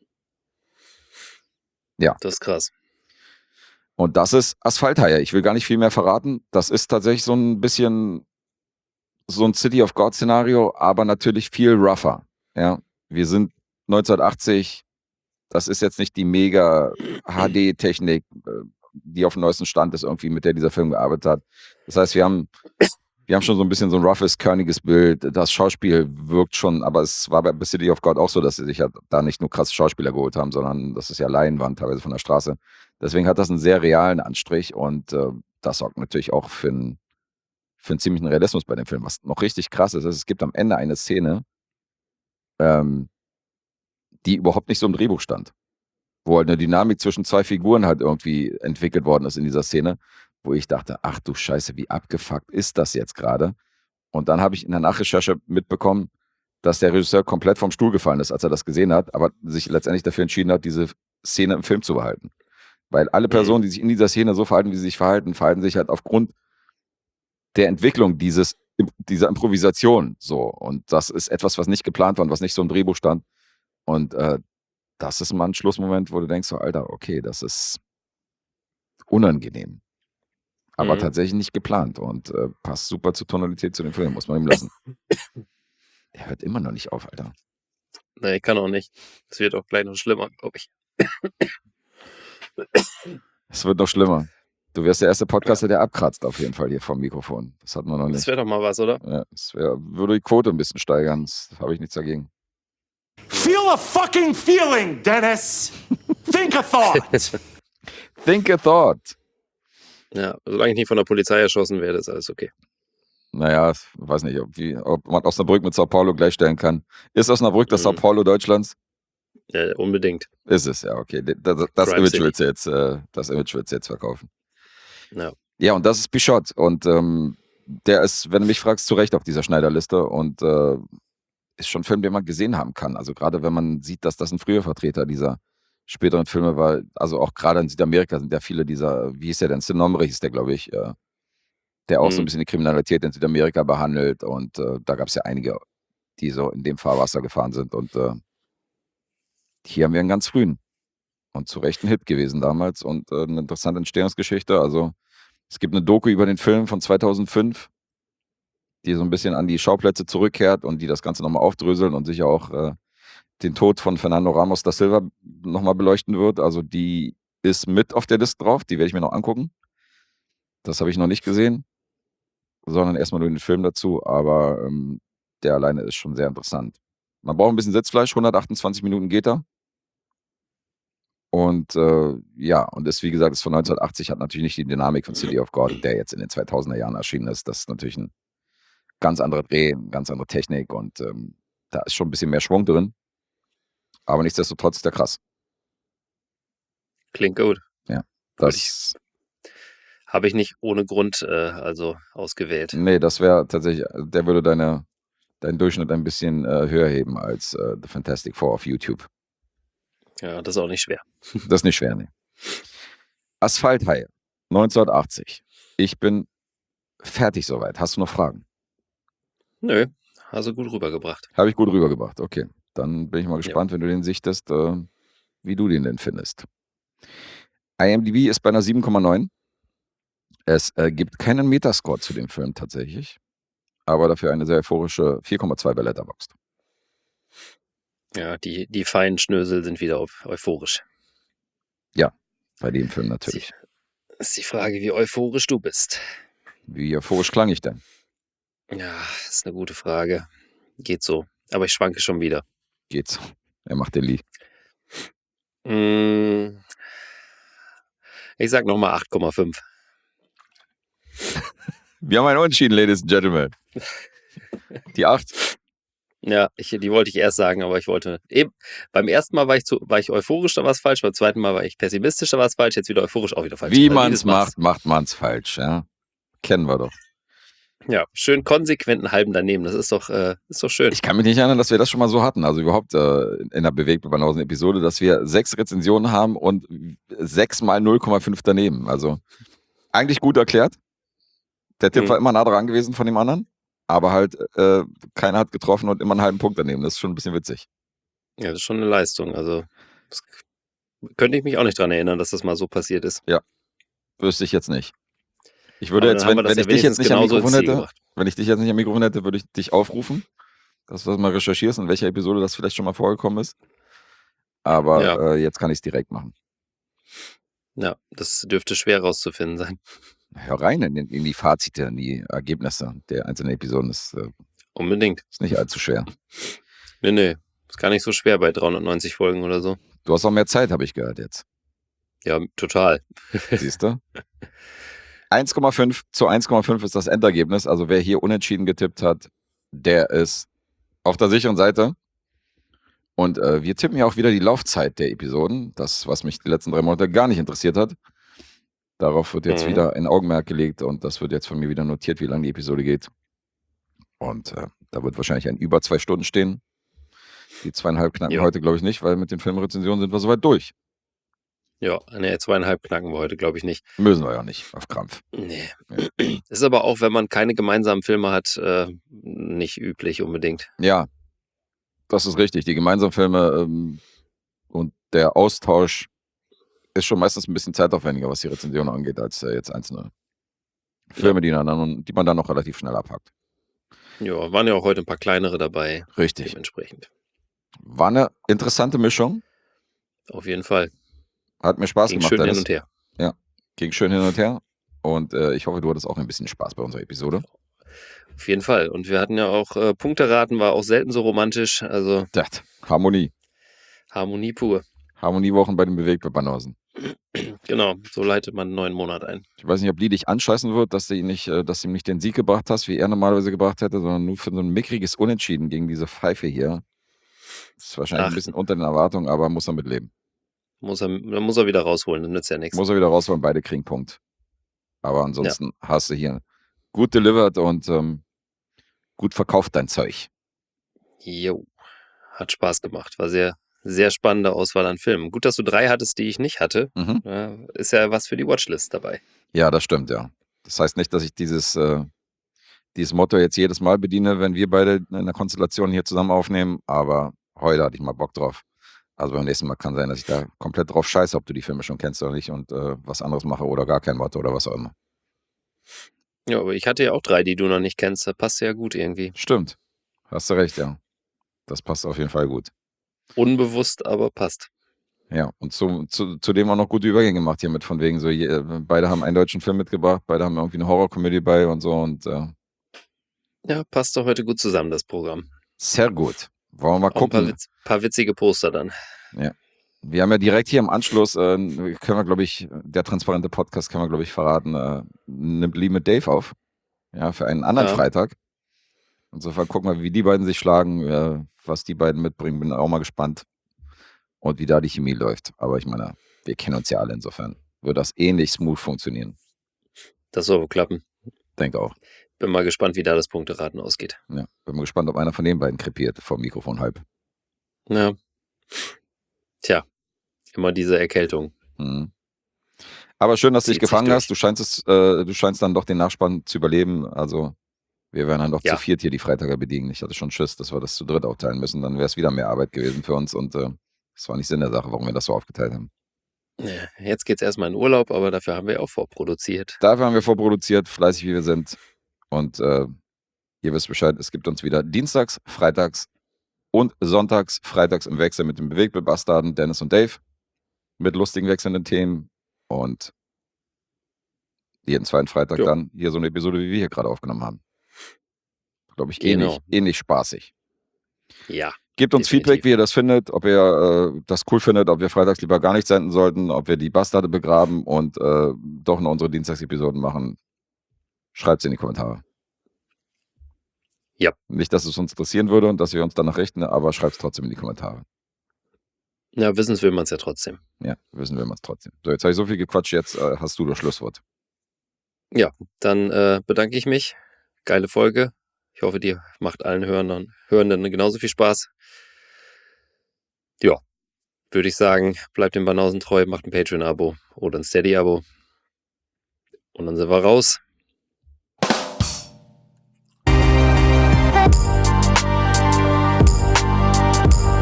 Ja. Das ist krass. Und das ist Asphalthaie. Ich will gar nicht viel mehr verraten. Das ist tatsächlich so ein bisschen so ein City of God Szenario, aber natürlich viel rougher. Ja, wir sind neunzehnhundertachtzig. Das ist jetzt nicht die mega H D-Technik, äh, die auf dem neuesten Stand ist, irgendwie, mit der dieser Film gearbeitet hat. Das heißt, wir haben, wir haben schon so ein bisschen so ein roughes, körniges Bild. Das Schauspiel wirkt schon, aber es war bei City of God auch so, dass sie sich ja da nicht nur krasse Schauspieler geholt haben, sondern das ist ja Laienwand teilweise von der Straße. Deswegen hat das einen sehr realen Anstrich und äh, das sorgt natürlich auch für einen, für einen ziemlichen Realismus bei dem Film. Was noch richtig krass ist, ist, es gibt am Ende eine Szene, ähm, die überhaupt nicht so im Drehbuch stand. Wo halt eine Dynamik zwischen zwei Figuren halt irgendwie entwickelt worden ist in dieser Szene, wo ich dachte, ach du Scheiße, wie abgefuckt ist das jetzt gerade? Und dann habe ich in der Nachrecherche mitbekommen, dass der Regisseur komplett vom Stuhl gefallen ist, als er das gesehen hat, aber sich letztendlich dafür entschieden hat, diese Szene im Film zu behalten. Weil alle Personen, die sich in dieser Szene so verhalten, wie sie sich verhalten, verhalten sich halt aufgrund der Entwicklung dieses, dieser Improvisation so. Und das ist etwas, was nicht geplant war und was nicht so im Drehbuch stand. Und äh, das ist mal ein Schlussmoment, wo du denkst, so, Alter, okay, das ist unangenehm. Aber Mhm. tatsächlich nicht geplant und äh, passt super zur Tonalität zu dem Film, muss man ihm lassen. Der hört immer noch nicht auf, Alter. Nee, kann auch nicht. Es wird auch gleich noch schlimmer, glaube ich. Es wird noch schlimmer. Du wärst der erste Podcaster, der abkratzt auf jeden Fall hier vom Mikrofon. Das hatten wir noch Das nicht. wäre doch mal was, oder? Ja, das wär, würde die Quote ein bisschen steigern. Das habe ich nichts dagegen. Feel a fucking feeling, Dennis. Think a thought. Think a thought. Ja, solange ich nicht von der Polizei erschossen werde, ist alles okay. Naja, ich weiß nicht, ob, wie, ob man Osnabrück mit Sao Paulo gleichstellen kann. Ist Osnabrück das Mhm. Sao Paulo Deutschlands? Ja, unbedingt. Ist es, ja, okay. Das, das Crime Image City. willst du jetzt, äh, das Image willst du jetzt verkaufen. Ja. Ja, und das ist Pichote. Und ähm, der ist, wenn du mich fragst, zu Recht auf dieser Schneiderliste und äh, ist schon ein Film, den man gesehen haben kann. Also gerade wenn man sieht, dass das ein früher Vertreter dieser späteren Filme war, also auch gerade in Südamerika sind ja viele dieser, wie hieß der denn, Sin Nombre hieß der, glaube ich, äh, der auch so ein Mhm. bisschen die Kriminalität in Südamerika behandelt und äh, da gab es ja einige, die so in dem Fahrwasser gefahren sind und äh, hier haben wir einen ganz frühen und zu Recht ein Hit gewesen damals und äh, eine interessante Entstehungsgeschichte. Also es gibt eine Doku über den Film von zweitausendfünf, die so ein bisschen an die Schauplätze zurückkehrt und die das Ganze nochmal aufdröseln und sicher auch äh, den Tod von Fernando Ramos da Silva nochmal beleuchten wird. Also die ist mit auf der Liste drauf, die werde ich mir noch angucken. Das habe ich noch nicht gesehen, sondern erstmal nur den Film dazu, aber ähm, der alleine ist schon sehr interessant. Man braucht ein bisschen Sitzfleisch, hundertachtundzwanzig Minuten geht er. Und äh, ja, und ist, wie gesagt, ist von neunzehnhundertachtzig, hat natürlich nicht die Dynamik von City of God, der jetzt in den zweitausender Jahren erschienen ist. Das ist natürlich ein ganz anderer Dreh, eine ganz andere Technik und ähm, da ist schon ein bisschen mehr Schwung drin. Aber nichtsdestotrotz ist der krass. Klingt gut. Ja, Wollte das, Habe ich nicht ohne Grund äh, also ausgewählt. nee, das wäre tatsächlich, der würde deine, deinen Durchschnitt ein bisschen äh, höher heben als äh, The Fantastic Four auf YouTube. Ja, das ist auch nicht schwer. Das ist nicht schwer, nee. Asphalthaie, neunzehnhundertachtzig. Ich bin fertig soweit. Hast du noch Fragen? Nö, hast du gut rübergebracht. Habe ich gut rübergebracht. Okay, dann bin ich mal gespannt, wenn du den sichtest, äh, wie du den denn findest. IMDb ist bei einer sieben Komma neun. Es äh, gibt keinen Metascore zu dem Film tatsächlich, aber dafür eine sehr euphorische vier Komma zwei bei Letterboxd. Ja, die, die feinen Schnösel sind wieder eu- euphorisch. Bei dem Film natürlich. Ist die Frage, wie euphorisch du bist. Wie euphorisch klang ich denn? Ja, ist eine gute Frage. Geht so. Aber ich schwanke schon wieder. Geht's. Er macht den Lee. Mm, Ich sag nochmal acht Komma fünf. Wir haben einen Unentschieden, Ladies and Gentlemen. Die acht. Ja, ich, die wollte ich erst sagen, aber ich wollte eben. Beim ersten Mal war ich, zu, war ich euphorisch, da war es falsch. Beim zweiten Mal war ich pessimistisch, da war es falsch. Jetzt wieder euphorisch, auch wieder falsch. Wie Also, man's das machst- macht, macht man's falsch. Ja? Kennen wir doch. Ja, schön konsequent einen halben daneben. Das ist doch, äh, ist doch schön. Ich kann mich nicht erinnern, dass wir das schon mal so hatten. Also überhaupt äh, in der Bewegt-Banausen-Episode, dass wir sechs Rezensionen haben und sechs mal null Komma fünf daneben. Also eigentlich gut erklärt. Der Tipp Hm. war immer nah dran gewesen von dem anderen. Aber halt, äh, keiner hat getroffen und immer einen halben Punkt daneben. Das ist schon ein bisschen witzig. Ja, das ist schon eine Leistung. Also das könnte ich mich auch nicht dran erinnern, dass das mal so passiert ist. Wüsste ich jetzt nicht. Ich würde Aber jetzt, dann haben wenn, wir das wenn ja ich dich jetzt wenigstens nicht am genauso ins Mikrofon Ziel hätte, gebracht. wenn ich dich jetzt nicht am Mikrofon hätte, würde ich dich aufrufen, dass du das mal recherchierst, in welcher Episode das vielleicht schon mal vorgekommen ist. Aber Ja. äh, jetzt kann ich es direkt machen. Ja, das dürfte schwer rauszufinden sein. Hör rein in, in die Fazite, in die Ergebnisse der einzelnen Episoden. Das äh, Unbedingt. ist nicht allzu schwer. Nee, nee. Ist gar nicht so schwer bei dreihundertneunzig Folgen oder so. Du hast auch mehr Zeit, habe ich gehört jetzt. Ja, total. Siehst du? eins Komma fünf zu eins Komma fünf ist das Endergebnis. Also wer hier unentschieden getippt hat, der ist auf der sicheren Seite. Und äh, wir tippen ja auch wieder die Laufzeit der Episoden. Das, was mich die letzten drei Monate gar nicht interessiert hat. Darauf wird jetzt Mhm. wieder ein Augenmerk gelegt und das wird jetzt von mir wieder notiert, wie lange die Episode geht. Und äh, da wird wahrscheinlich ein über zwei Stunden stehen. Die zweieinhalb knacken Ja. heute, glaube ich, nicht, weil mit den Filmrezensionen sind wir soweit durch. Ja, nee, zweieinhalb knacken wir heute, glaube ich nicht. Müssen wir ja nicht, auf Krampf. Nee. Ist aber auch, wenn man keine gemeinsamen Filme hat, äh, nicht üblich unbedingt. Ja, das ist richtig. Die gemeinsamen Filme ähm, und der Austausch ist schon meistens ein bisschen zeitaufwendiger, was die Rezension angeht, als äh, jetzt einzelne Filme, die, dann, die man dann noch relativ schnell abhakt. Ja, waren ja auch heute ein paar kleinere dabei, Richtig. dementsprechend. War eine interessante Mischung. Auf jeden Fall. Hat mir Spaß Ging gemacht, schön hin Dennis. und her. Ging schön hin und her. Und äh, ich hoffe, du hattest auch ein bisschen Spaß bei unserer Episode. Auf jeden Fall. Und wir hatten ja auch äh, Punkteraten, war auch selten so romantisch. Also Das, Harmonie. Harmonie pur. Harmoniewochen bei den Bewegtbanausen. Genau, so leitet man einen neuen Monat ein. Ich weiß nicht, ob Lee dich anscheißen wird, dass du, ihn nicht, äh, dass du ihm nicht den Sieg gebracht hast, wie er normalerweise gebracht hätte, sondern nur für so ein mickriges Unentschieden gegen diese Pfeife hier. Das ist wahrscheinlich Ach. ein bisschen unter den Erwartungen, aber muss er mit leben. Muss er, dann muss er wieder rausholen, das nützt ja nichts. Muss er wieder rausholen, beide kriegen Punkt. Aber ansonsten hast du hier gut delivered und ähm, gut verkauft dein Zeug. Jo, hat Spaß gemacht. War sehr, sehr spannende Auswahl an Filmen. Gut, dass du drei hattest, die ich nicht hatte. Mhm. Ja, ist ja was für die Watchlist dabei. Ja, das stimmt, ja. Das heißt nicht, dass ich dieses, äh, dieses Motto jetzt jedes Mal bediene, wenn wir beide in einer Konstellation hier zusammen aufnehmen, aber heute hatte ich mal Bock drauf. Also beim nächsten Mal kann sein, dass ich da komplett drauf scheiße, ob du die Filme schon kennst oder nicht und äh, was anderes mache oder gar kein Motto oder was auch immer. Ja, aber ich hatte ja auch drei, die du noch nicht kennst. Das passt ja gut irgendwie. Stimmt. Hast du recht, ja. Das passt auf jeden Fall gut. Unbewusst, aber passt. Ja, und zu, zu, zudem auch noch gute Übergänge gemacht hier mit von wegen so, je, beide haben einen deutschen Film mitgebracht, beide haben irgendwie eine Horrorkomödie bei und so und äh, Ja, passt doch heute gut zusammen, das Programm. sehr gut. Wollen wir mal Auch ein paar, gucken. Witz, paar witzige Poster dann. Wir haben ja direkt hier im Anschluss, äh, können wir, glaube ich, der transparente Podcast, kann man, glaube ich, verraten, äh, nimmt Lee mit Dave auf. Ja, für einen anderen Ja. Freitag. Insofern gucken wir, wie die beiden sich schlagen, äh, was die beiden mitbringen. Bin auch mal gespannt. Und wie da die Chemie läuft. Aber ich meine, wir kennen uns ja alle, insofern wird das ähnlich smooth funktionieren. Das soll wohl klappen. Denke auch. Bin mal gespannt, wie da das Punkteraten ausgeht. Ja, bin mal gespannt, ob einer von den beiden krepiert vor dem Mikrofon halb. Ja. Tja, immer diese Erkältung. Mhm. Aber schön, dass du dich Zieht sich gefangen durch. hast. Du scheinst es, äh, du scheinst dann doch den Nachspann zu überleben. Also wir werden dann doch Ja. zu viert hier die Freitage bedienen. Ich hatte schon Schiss, dass wir das zu dritt aufteilen müssen. Dann wäre es wieder mehr Arbeit gewesen für uns und äh, das war nicht Sinn der Sache, warum wir das so aufgeteilt haben. Ja, jetzt geht's erstmal in Urlaub, aber dafür haben wir auch vorproduziert. Dafür haben wir vorproduziert, fleißig wie wir sind. Und äh, ihr wisst Bescheid, es gibt uns wieder dienstags, freitags und sonntags, freitags im Wechsel mit den Bewegtbild-Bastarden Dennis und Dave mit lustigen wechselnden Themen und jeden zweiten Freitag Jo. dann hier so eine Episode, wie wir hier gerade aufgenommen haben. Glaube ich, Genau. ähnlich, ähnlich spaßig. Ja, Gebt uns Definitiv. Feedback, wie ihr das findet, ob ihr äh, das cool findet, ob wir freitags lieber gar nichts senden sollten, ob wir die Bastarde begraben und äh, doch nur unsere Dienstagsepisoden machen. Schreibt es in die Kommentare. Ja. Nicht, dass es uns interessieren würde und dass wir uns danach richten, aber schreibt es trotzdem in die Kommentare. ja, wissens will man es ja trotzdem. Ja, wissen wir es trotzdem. So, jetzt habe ich so viel gequatscht, jetzt äh, hast du das Schlusswort. Dann äh, bedanke ich mich. Geile Folge. Ich hoffe, die macht allen Hörern, Hörenden genauso viel Spaß. Ja, würde ich sagen, bleibt den Banausen treu, macht ein Patreon-Abo oder ein Steady-Abo. Und dann sind wir raus.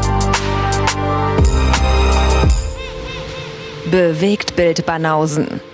Bewegtbild Banausen.